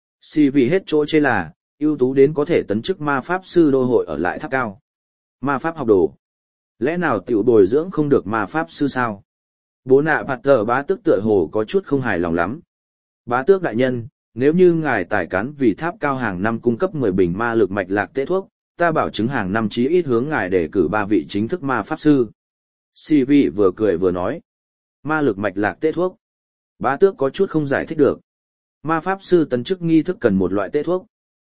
CV hết chỗ chê là, ưu tú đến có thể tấn chức ma pháp sư đô hội ở lại tháp cao. Ma pháp học đồ. Lẽ nào tiểu bồi dưỡng không được ma pháp sư sao? Bố nạ bạt tờ bá tước tựa hồ có chút không hài lòng lắm. Bá tước đại nhân, nếu như ngài tài cán vì tháp cao hàng năm cung cấp 10 bình ma lực mạch lạc tế thuốc, ta bảo chứng hàng năm chí ít hướng ngài để cử 3 vị chính thức ma pháp sư. CV vừa cười vừa nói. Ma lực mạch lạc tế thuốc. Bá tước có chút không giải thích được. Ma pháp sư tấn chức nghi thức cần một loại tế thuốc.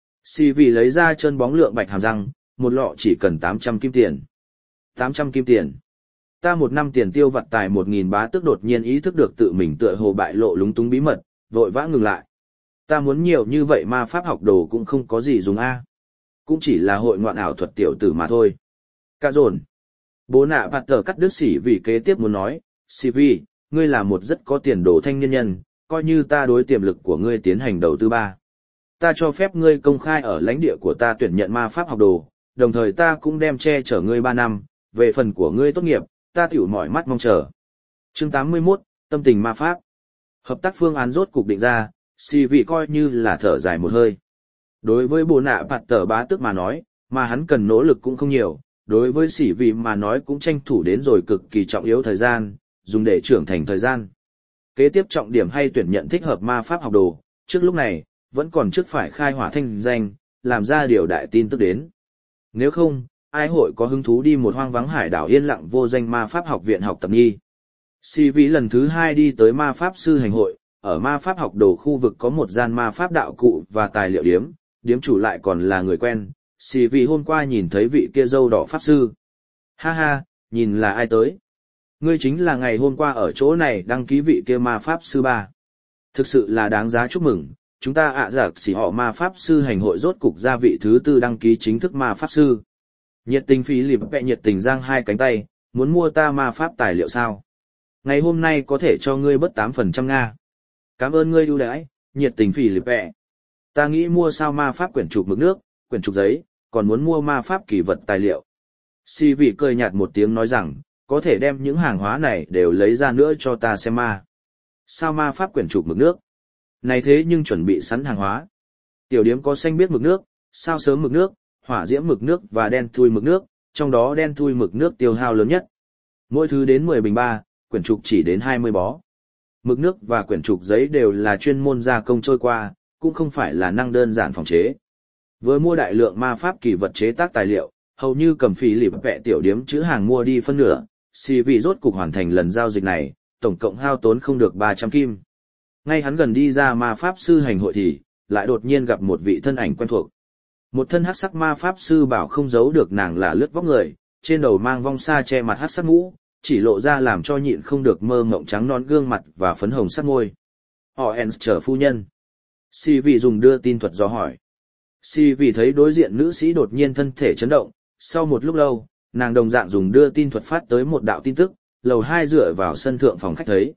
CV lấy ra chân bóng lượng bạch hàm răng, một lọ chỉ cần 800 kim tiền. 800 kim tiền. Ta một năm tiền tiêu vặt tài 1.000 bá tước đột nhiên ý thức được tự mình tựa hồ bại lộ lúng túng bí mật, vội vã ngừng lại. Ta muốn nhiều như vậy ma pháp học đồ cũng không có gì dùng a. Cũng chỉ là hội ngoạn ảo thuật tiểu tử mà thôi. Cả dồn. Bố nạ bạt tờ cắt đứt xỉ vì kế tiếp muốn nói, CV, ngươi là một rất có tiền đồ thanh niên nhân, coi như ta đối tiềm lực của ngươi tiến hành đầu tư ba. Ta cho phép ngươi công khai ở lãnh địa của ta tuyển nhận ma pháp học đồ, đồng thời ta cũng đem che chở ngươi 3 năm, về phần của ngươi tốt nghiệp, ta tiểu mỏi mắt mong chờ. Chương 81, tâm tình ma pháp. Hợp tác phương án rốt cục định ra, CV coi như là thở dài một hơi. Đối với bố nạ bạt tờ bá tước mà nói, mà hắn cần nỗ lực cũng không nhiều, đối với sĩ vị mà nói cũng tranh thủ đến rồi cực kỳ trọng yếu thời gian, dùng để trưởng thành thời gian. Kế tiếp trọng điểm hay tuyển nhận thích hợp ma pháp học đồ, trước lúc này, vẫn còn trước phải khai hỏa thanh danh, làm ra điều đại tin tức đến. Nếu không, ai hội có hứng thú đi một hoang vắng hải đảo yên lặng vô danh ma pháp học viện học tập nghi. CV lần thứ 2 đi tới ma pháp sư hành hội, ở ma pháp học đồ khu vực có một gian ma pháp đạo cụ và tài liệu điếm, điếm chủ lại còn là người quen. CV hôm qua nhìn thấy vị kia dâu đỏ pháp sư. Ha ha, nhìn là ai tới? Ngươi chính là ngày hôm qua ở chỗ này đăng ký vị kia ma pháp sư ba. Thực sự là đáng giá chúc mừng, chúng ta giặc xỉ họ ma pháp sư hành hội rốt cục ra vị thứ 4 đăng ký chính thức ma pháp sư. Nhiệt tình phí lịp vẹ nhiệt tình giang hai cánh tay, muốn mua ta ma pháp tài liệu sao? Ngày hôm nay có thể cho ngươi bớt 8% Nga. Cảm ơn ngươi ưu đãi, nhiệt tình phí lịp vẹ. Ta nghĩ mua sao ma pháp quyển trục mực nước, quyển trục giấy, còn muốn mua ma pháp kỳ vật tài liệu. Si vị cười nhạt một tiếng nói rằng, có thể đem những hàng hóa này đều lấy ra nữa cho ta xem ma. Sao ma pháp quyển trục mực nước? Này thế nhưng chuẩn bị sẵn hàng hóa. Tiểu điếm có xanh biếc mực nước, sao sớm mực nước, hỏa diễm mực nước và đen thui mực nước, trong đó đen thui mực nước tiêu hao lớn nhất. Mỗi thứ đến 10 bình 3, quyển trục chỉ đến 20 bó. Mực nước và quyển trục giấy đều là chuyên môn gia công trôi qua, cũng không phải là năng đơn giản phòng chế. Vừa mua đại lượng ma pháp kỳ vật chế tác tài liệu, hầu như cầm phí lịp vẹ tiểu điếm chữ hàng mua đi phân nửa, CV rốt cục hoàn thành lần giao dịch này, tổng cộng hao tốn không được 300 kim. Ngay hắn gần đi ra ma pháp sư hành hội thì, lại đột nhiên gặp một vị thân ảnh quen thuộc. Một thân hắc sắc ma pháp sư bảo không giấu được nàng là lướt vóc người, trên đầu mang vong sa che mặt hắc sắc mũ, chỉ lộ ra làm cho nhịn không được mơ mộng trắng non gương mặt và phấn hồng sắc môi. Oens trở phu nhân. CV dùng đưa tin thuật dò hỏi. CV thấy đối diện nữ sĩ đột nhiên thân thể chấn động, sau một lúc lâu, nàng đồng dạng dùng đưa tin thuật phát tới một đạo tin tức, lầu 2 dựa vào sân thượng phòng khách thấy.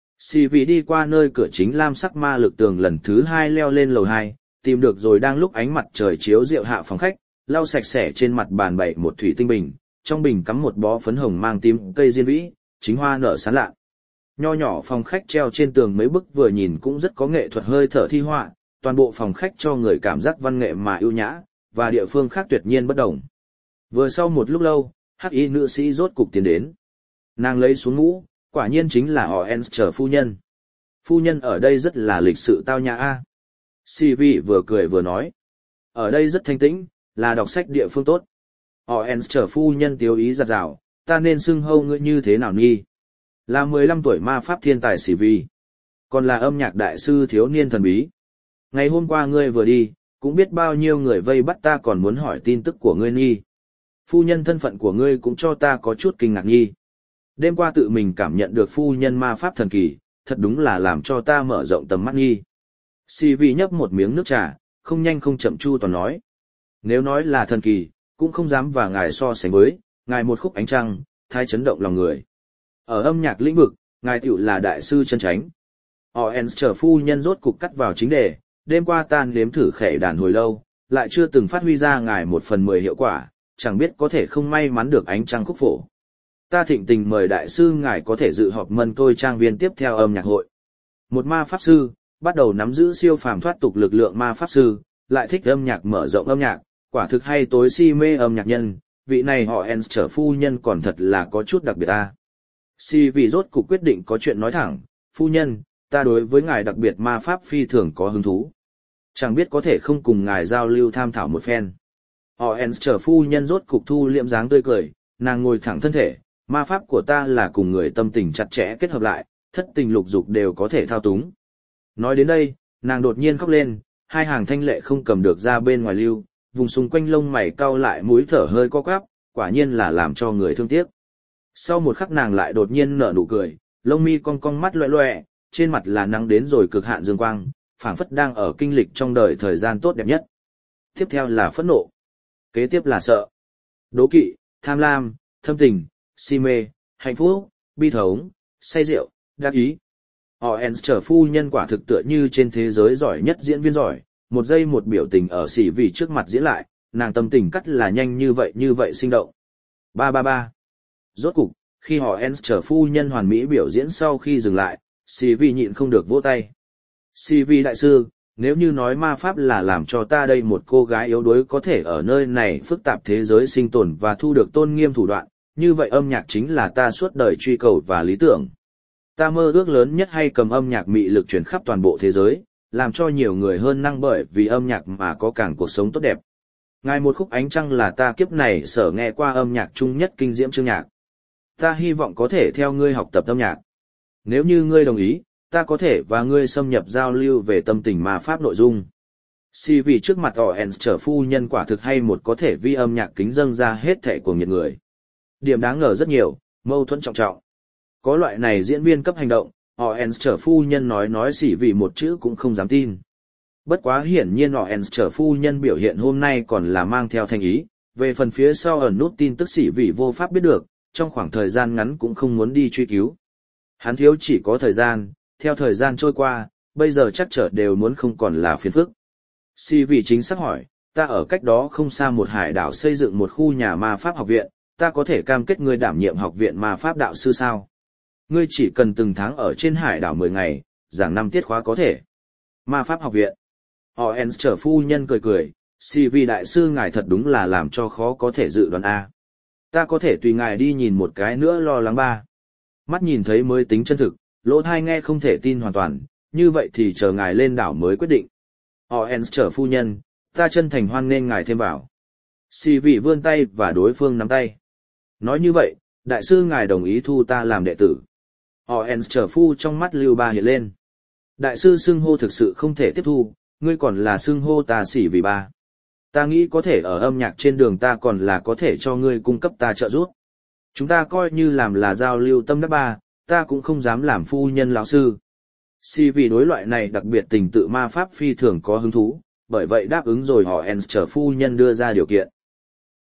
CV đi qua nơi cửa chính lam sắc ma lực tường lần thứ 2 leo lên lầu 2, tìm được rồi đang lúc ánh mặt trời chiếu rượu hạ phòng khách, lau sạch sẽ trên mặt bàn bày một thủy tinh bình, trong bình cắm một bó phấn hồng mang tím cây diên vĩ, chính hoa nở sáng lạ. Nho nhỏ phòng khách treo trên tường mấy bức vừa nhìn cũng rất có nghệ thuật hơi thở thi họa, toàn bộ phòng khách cho người cảm giác văn nghệ mà ưu nhã, và địa phương khác tuyệt nhiên bất đồng. Vừa sau một lúc lâu, hắc y nữ sĩ rốt cục tiến đến. Nàng lấy xuống mũ, quả nhiên chính là Oens trở phu nhân. Phu nhân ở đây rất là lịch sự tao nhã a. Si vị vừa cười vừa nói. Ở đây rất thanh tĩnh, là đọc sách địa phương tốt. Oens trở phu nhân tiếu ý giặt rào, ta nên xưng hâu ngươi như thế nào nghi? Là 15 tuổi ma pháp thiên tài Si vị. Còn là âm nhạc đại sư thiếu niên thần bí. Ngày hôm qua ngươi vừa đi, cũng biết bao nhiêu người vây bắt ta còn muốn hỏi tin tức của ngươi nghi. Phu nhân thân phận của ngươi cũng cho ta có chút kinh ngạc nghi. Đêm qua tự mình cảm nhận được phu nhân ma pháp thần kỳ, thật đúng là làm cho ta mở rộng tầm mắt nghi. Si Vi nhấp một miếng nước trà, không nhanh không chậm chu toàn nói. Nếu nói là thần kỳ, cũng không dám và ngài so sánh với, ngài một khúc ánh trăng, thái chấn động lòng người. Ở âm nhạc lĩnh vực, ngài tiểu là đại sư chân chánh. Oens trở phu nhân rốt cục cắt vào chính đề, đêm qua ta nếm thử khẻ đàn hồi lâu, lại chưa từng phát huy ra ngài 1/10 hiệu quả, chẳng biết có thể không may mắn được ánh trăng khúc phổ. Ta thịnh tình mời đại sư ngài có thể dự họp mân tôi trang viên tiếp theo âm nhạc hội. Một ma pháp sư, bắt đầu nắm giữ siêu phàm thoát tục lực lượng ma pháp sư, lại thích âm nhạc mở rộng âm nhạc, quả thực hay tối si mê âm nhạc nhân, vị này họ Ens trở phu nhân còn thật là có chút đặc biệt ta. Si vì rốt cục quyết định có chuyện nói thẳng, phu nhân, ta đối với ngài đặc biệt ma pháp phi thường có hứng thú. Chẳng biết có thể không cùng ngài giao lưu tham thảo một phen. Họ Ens trở phu nhân rốt cục thu liệm dáng tươi cười, nàng ngồi thẳng thân thể, ma pháp của ta là cùng người tâm tình chặt chẽ kết hợp lại, thất tình lục dục đều có thể thao túng. Nói đến đây, nàng đột nhiên khóc lên, hai hàng thanh lệ không cầm được ra bên ngoài lưu, vùng xung quanh lông mày cau lại mũi thở hơi co quắp, quả nhiên là làm cho người thương tiếc. Sau một khắc nàng lại đột nhiên nở nụ cười, lông mi cong cong mắt loẹ loẹ, trên mặt là nắng đến rồi cực hạn dương quang, phảng phất đang ở kinh lịch trong đời thời gian tốt đẹp nhất. Tiếp theo là phẫn nộ, kế tiếp là sợ, đố kỵ, tham lam, thâm tình, si mê, hạnh phúc, bi thống, say rượu, đắc ý. Oens trở phu nhân quả thực tựa như trên thế giới giỏi nhất diễn viên giỏi, một giây một biểu tình ở xỉ vì trước mặt diễn lại, nàng tâm tình cắt là nhanh như vậy sinh động. 333. Rốt cục, khi Oens trở phu nhân hoàn mỹ biểu diễn sau khi dừng lại, xỉ vì nhịn không được vỗ tay. Xỉ vì đại sư, nếu như nói ma pháp là làm cho ta đây một cô gái yếu đuối có thể ở nơi này phức tạp thế giới sinh tồn và thu được tôn nghiêm thủ đoạn, như vậy âm nhạc chính là ta suốt đời truy cầu và lý tưởng. Ta mơ ước lớn nhất hay cầm âm nhạc mị lực truyền khắp toàn bộ thế giới, làm cho nhiều người hơn năng bởi vì âm nhạc mà có càng cuộc sống tốt đẹp. Ngài một khúc ánh trăng là ta kiếp này sở nghe qua âm nhạc chung nhất kinh diễm chương nhạc. Ta hy vọng có thể theo ngươi học tập âm nhạc. Nếu như ngươi đồng ý, ta có thể và ngươi xâm nhập giao lưu về tâm tình ma pháp nội dung. Si vì trước mặt Oens trở phu nhân quả thực hay một có thể vi âm nhạc kính dâng ra hết thảy của nhiệt người. Điểm đáng ngờ rất nhiều, mâu thuẫn trọng trọng. Có loại này diễn viên cấp hành động, Oens trở phu nhân nói xỉ vì một chữ cũng không dám tin. Bất quá hiển nhiên Oens trở phu nhân biểu hiện hôm nay còn là mang theo thành ý, về phần phía sau ẩn nút tin tức xỉ vì vô pháp biết được, trong khoảng thời gian ngắn cũng không muốn đi truy cứu. Hắn thiếu chỉ có thời gian, theo thời gian trôi qua, bây giờ chắc trở đều muốn không còn là phiền phức. Xỉ vì chính xác hỏi, ta ở cách đó không xa một hải đảo xây dựng một khu nhà ma pháp học viện, ta có thể cam kết ngươi đảm nhiệm học viện ma pháp đạo sư sao? Ngươi chỉ cần từng tháng ở trên hải đảo 10 ngày, giảng 5 tiết khóa có thể. Ma pháp học viện. Oens trở phu nhân cười cười, si vì đại sư ngài thật đúng là làm cho khó có thể dự đoán a. Ta có thể tùy ngài đi nhìn một cái nữa lo lắng ba. Mắt nhìn thấy mới tính chân thực, lỗ tai nghe không thể tin hoàn toàn, như vậy thì chờ ngài lên đảo mới quyết định. Oens trở phu nhân, ta chân thành hoan nghênh ngài thêm vào. Si vì vươn tay và đối phương nắm tay. Nói như vậy, đại sư ngài đồng ý thu ta làm đệ tử. Oens trở phu trong mắt lưu ba hiện lên. Đại sư xưng hô thực sự không thể tiếp thu, ngươi còn là xưng hô ta xỉ vì ba. Ta nghĩ có thể ở âm nhạc trên đường ta còn là có thể cho ngươi cung cấp ta trợ giúp. Chúng ta coi như làm là giao lưu tâm đắc ba, ta cũng không dám làm phu nhân lão sư. Xỉ vì đối loại này đặc biệt tình tự ma pháp phi thường có hứng thú, bởi vậy đáp ứng rồi Oens trở phu nhân đưa ra điều kiện.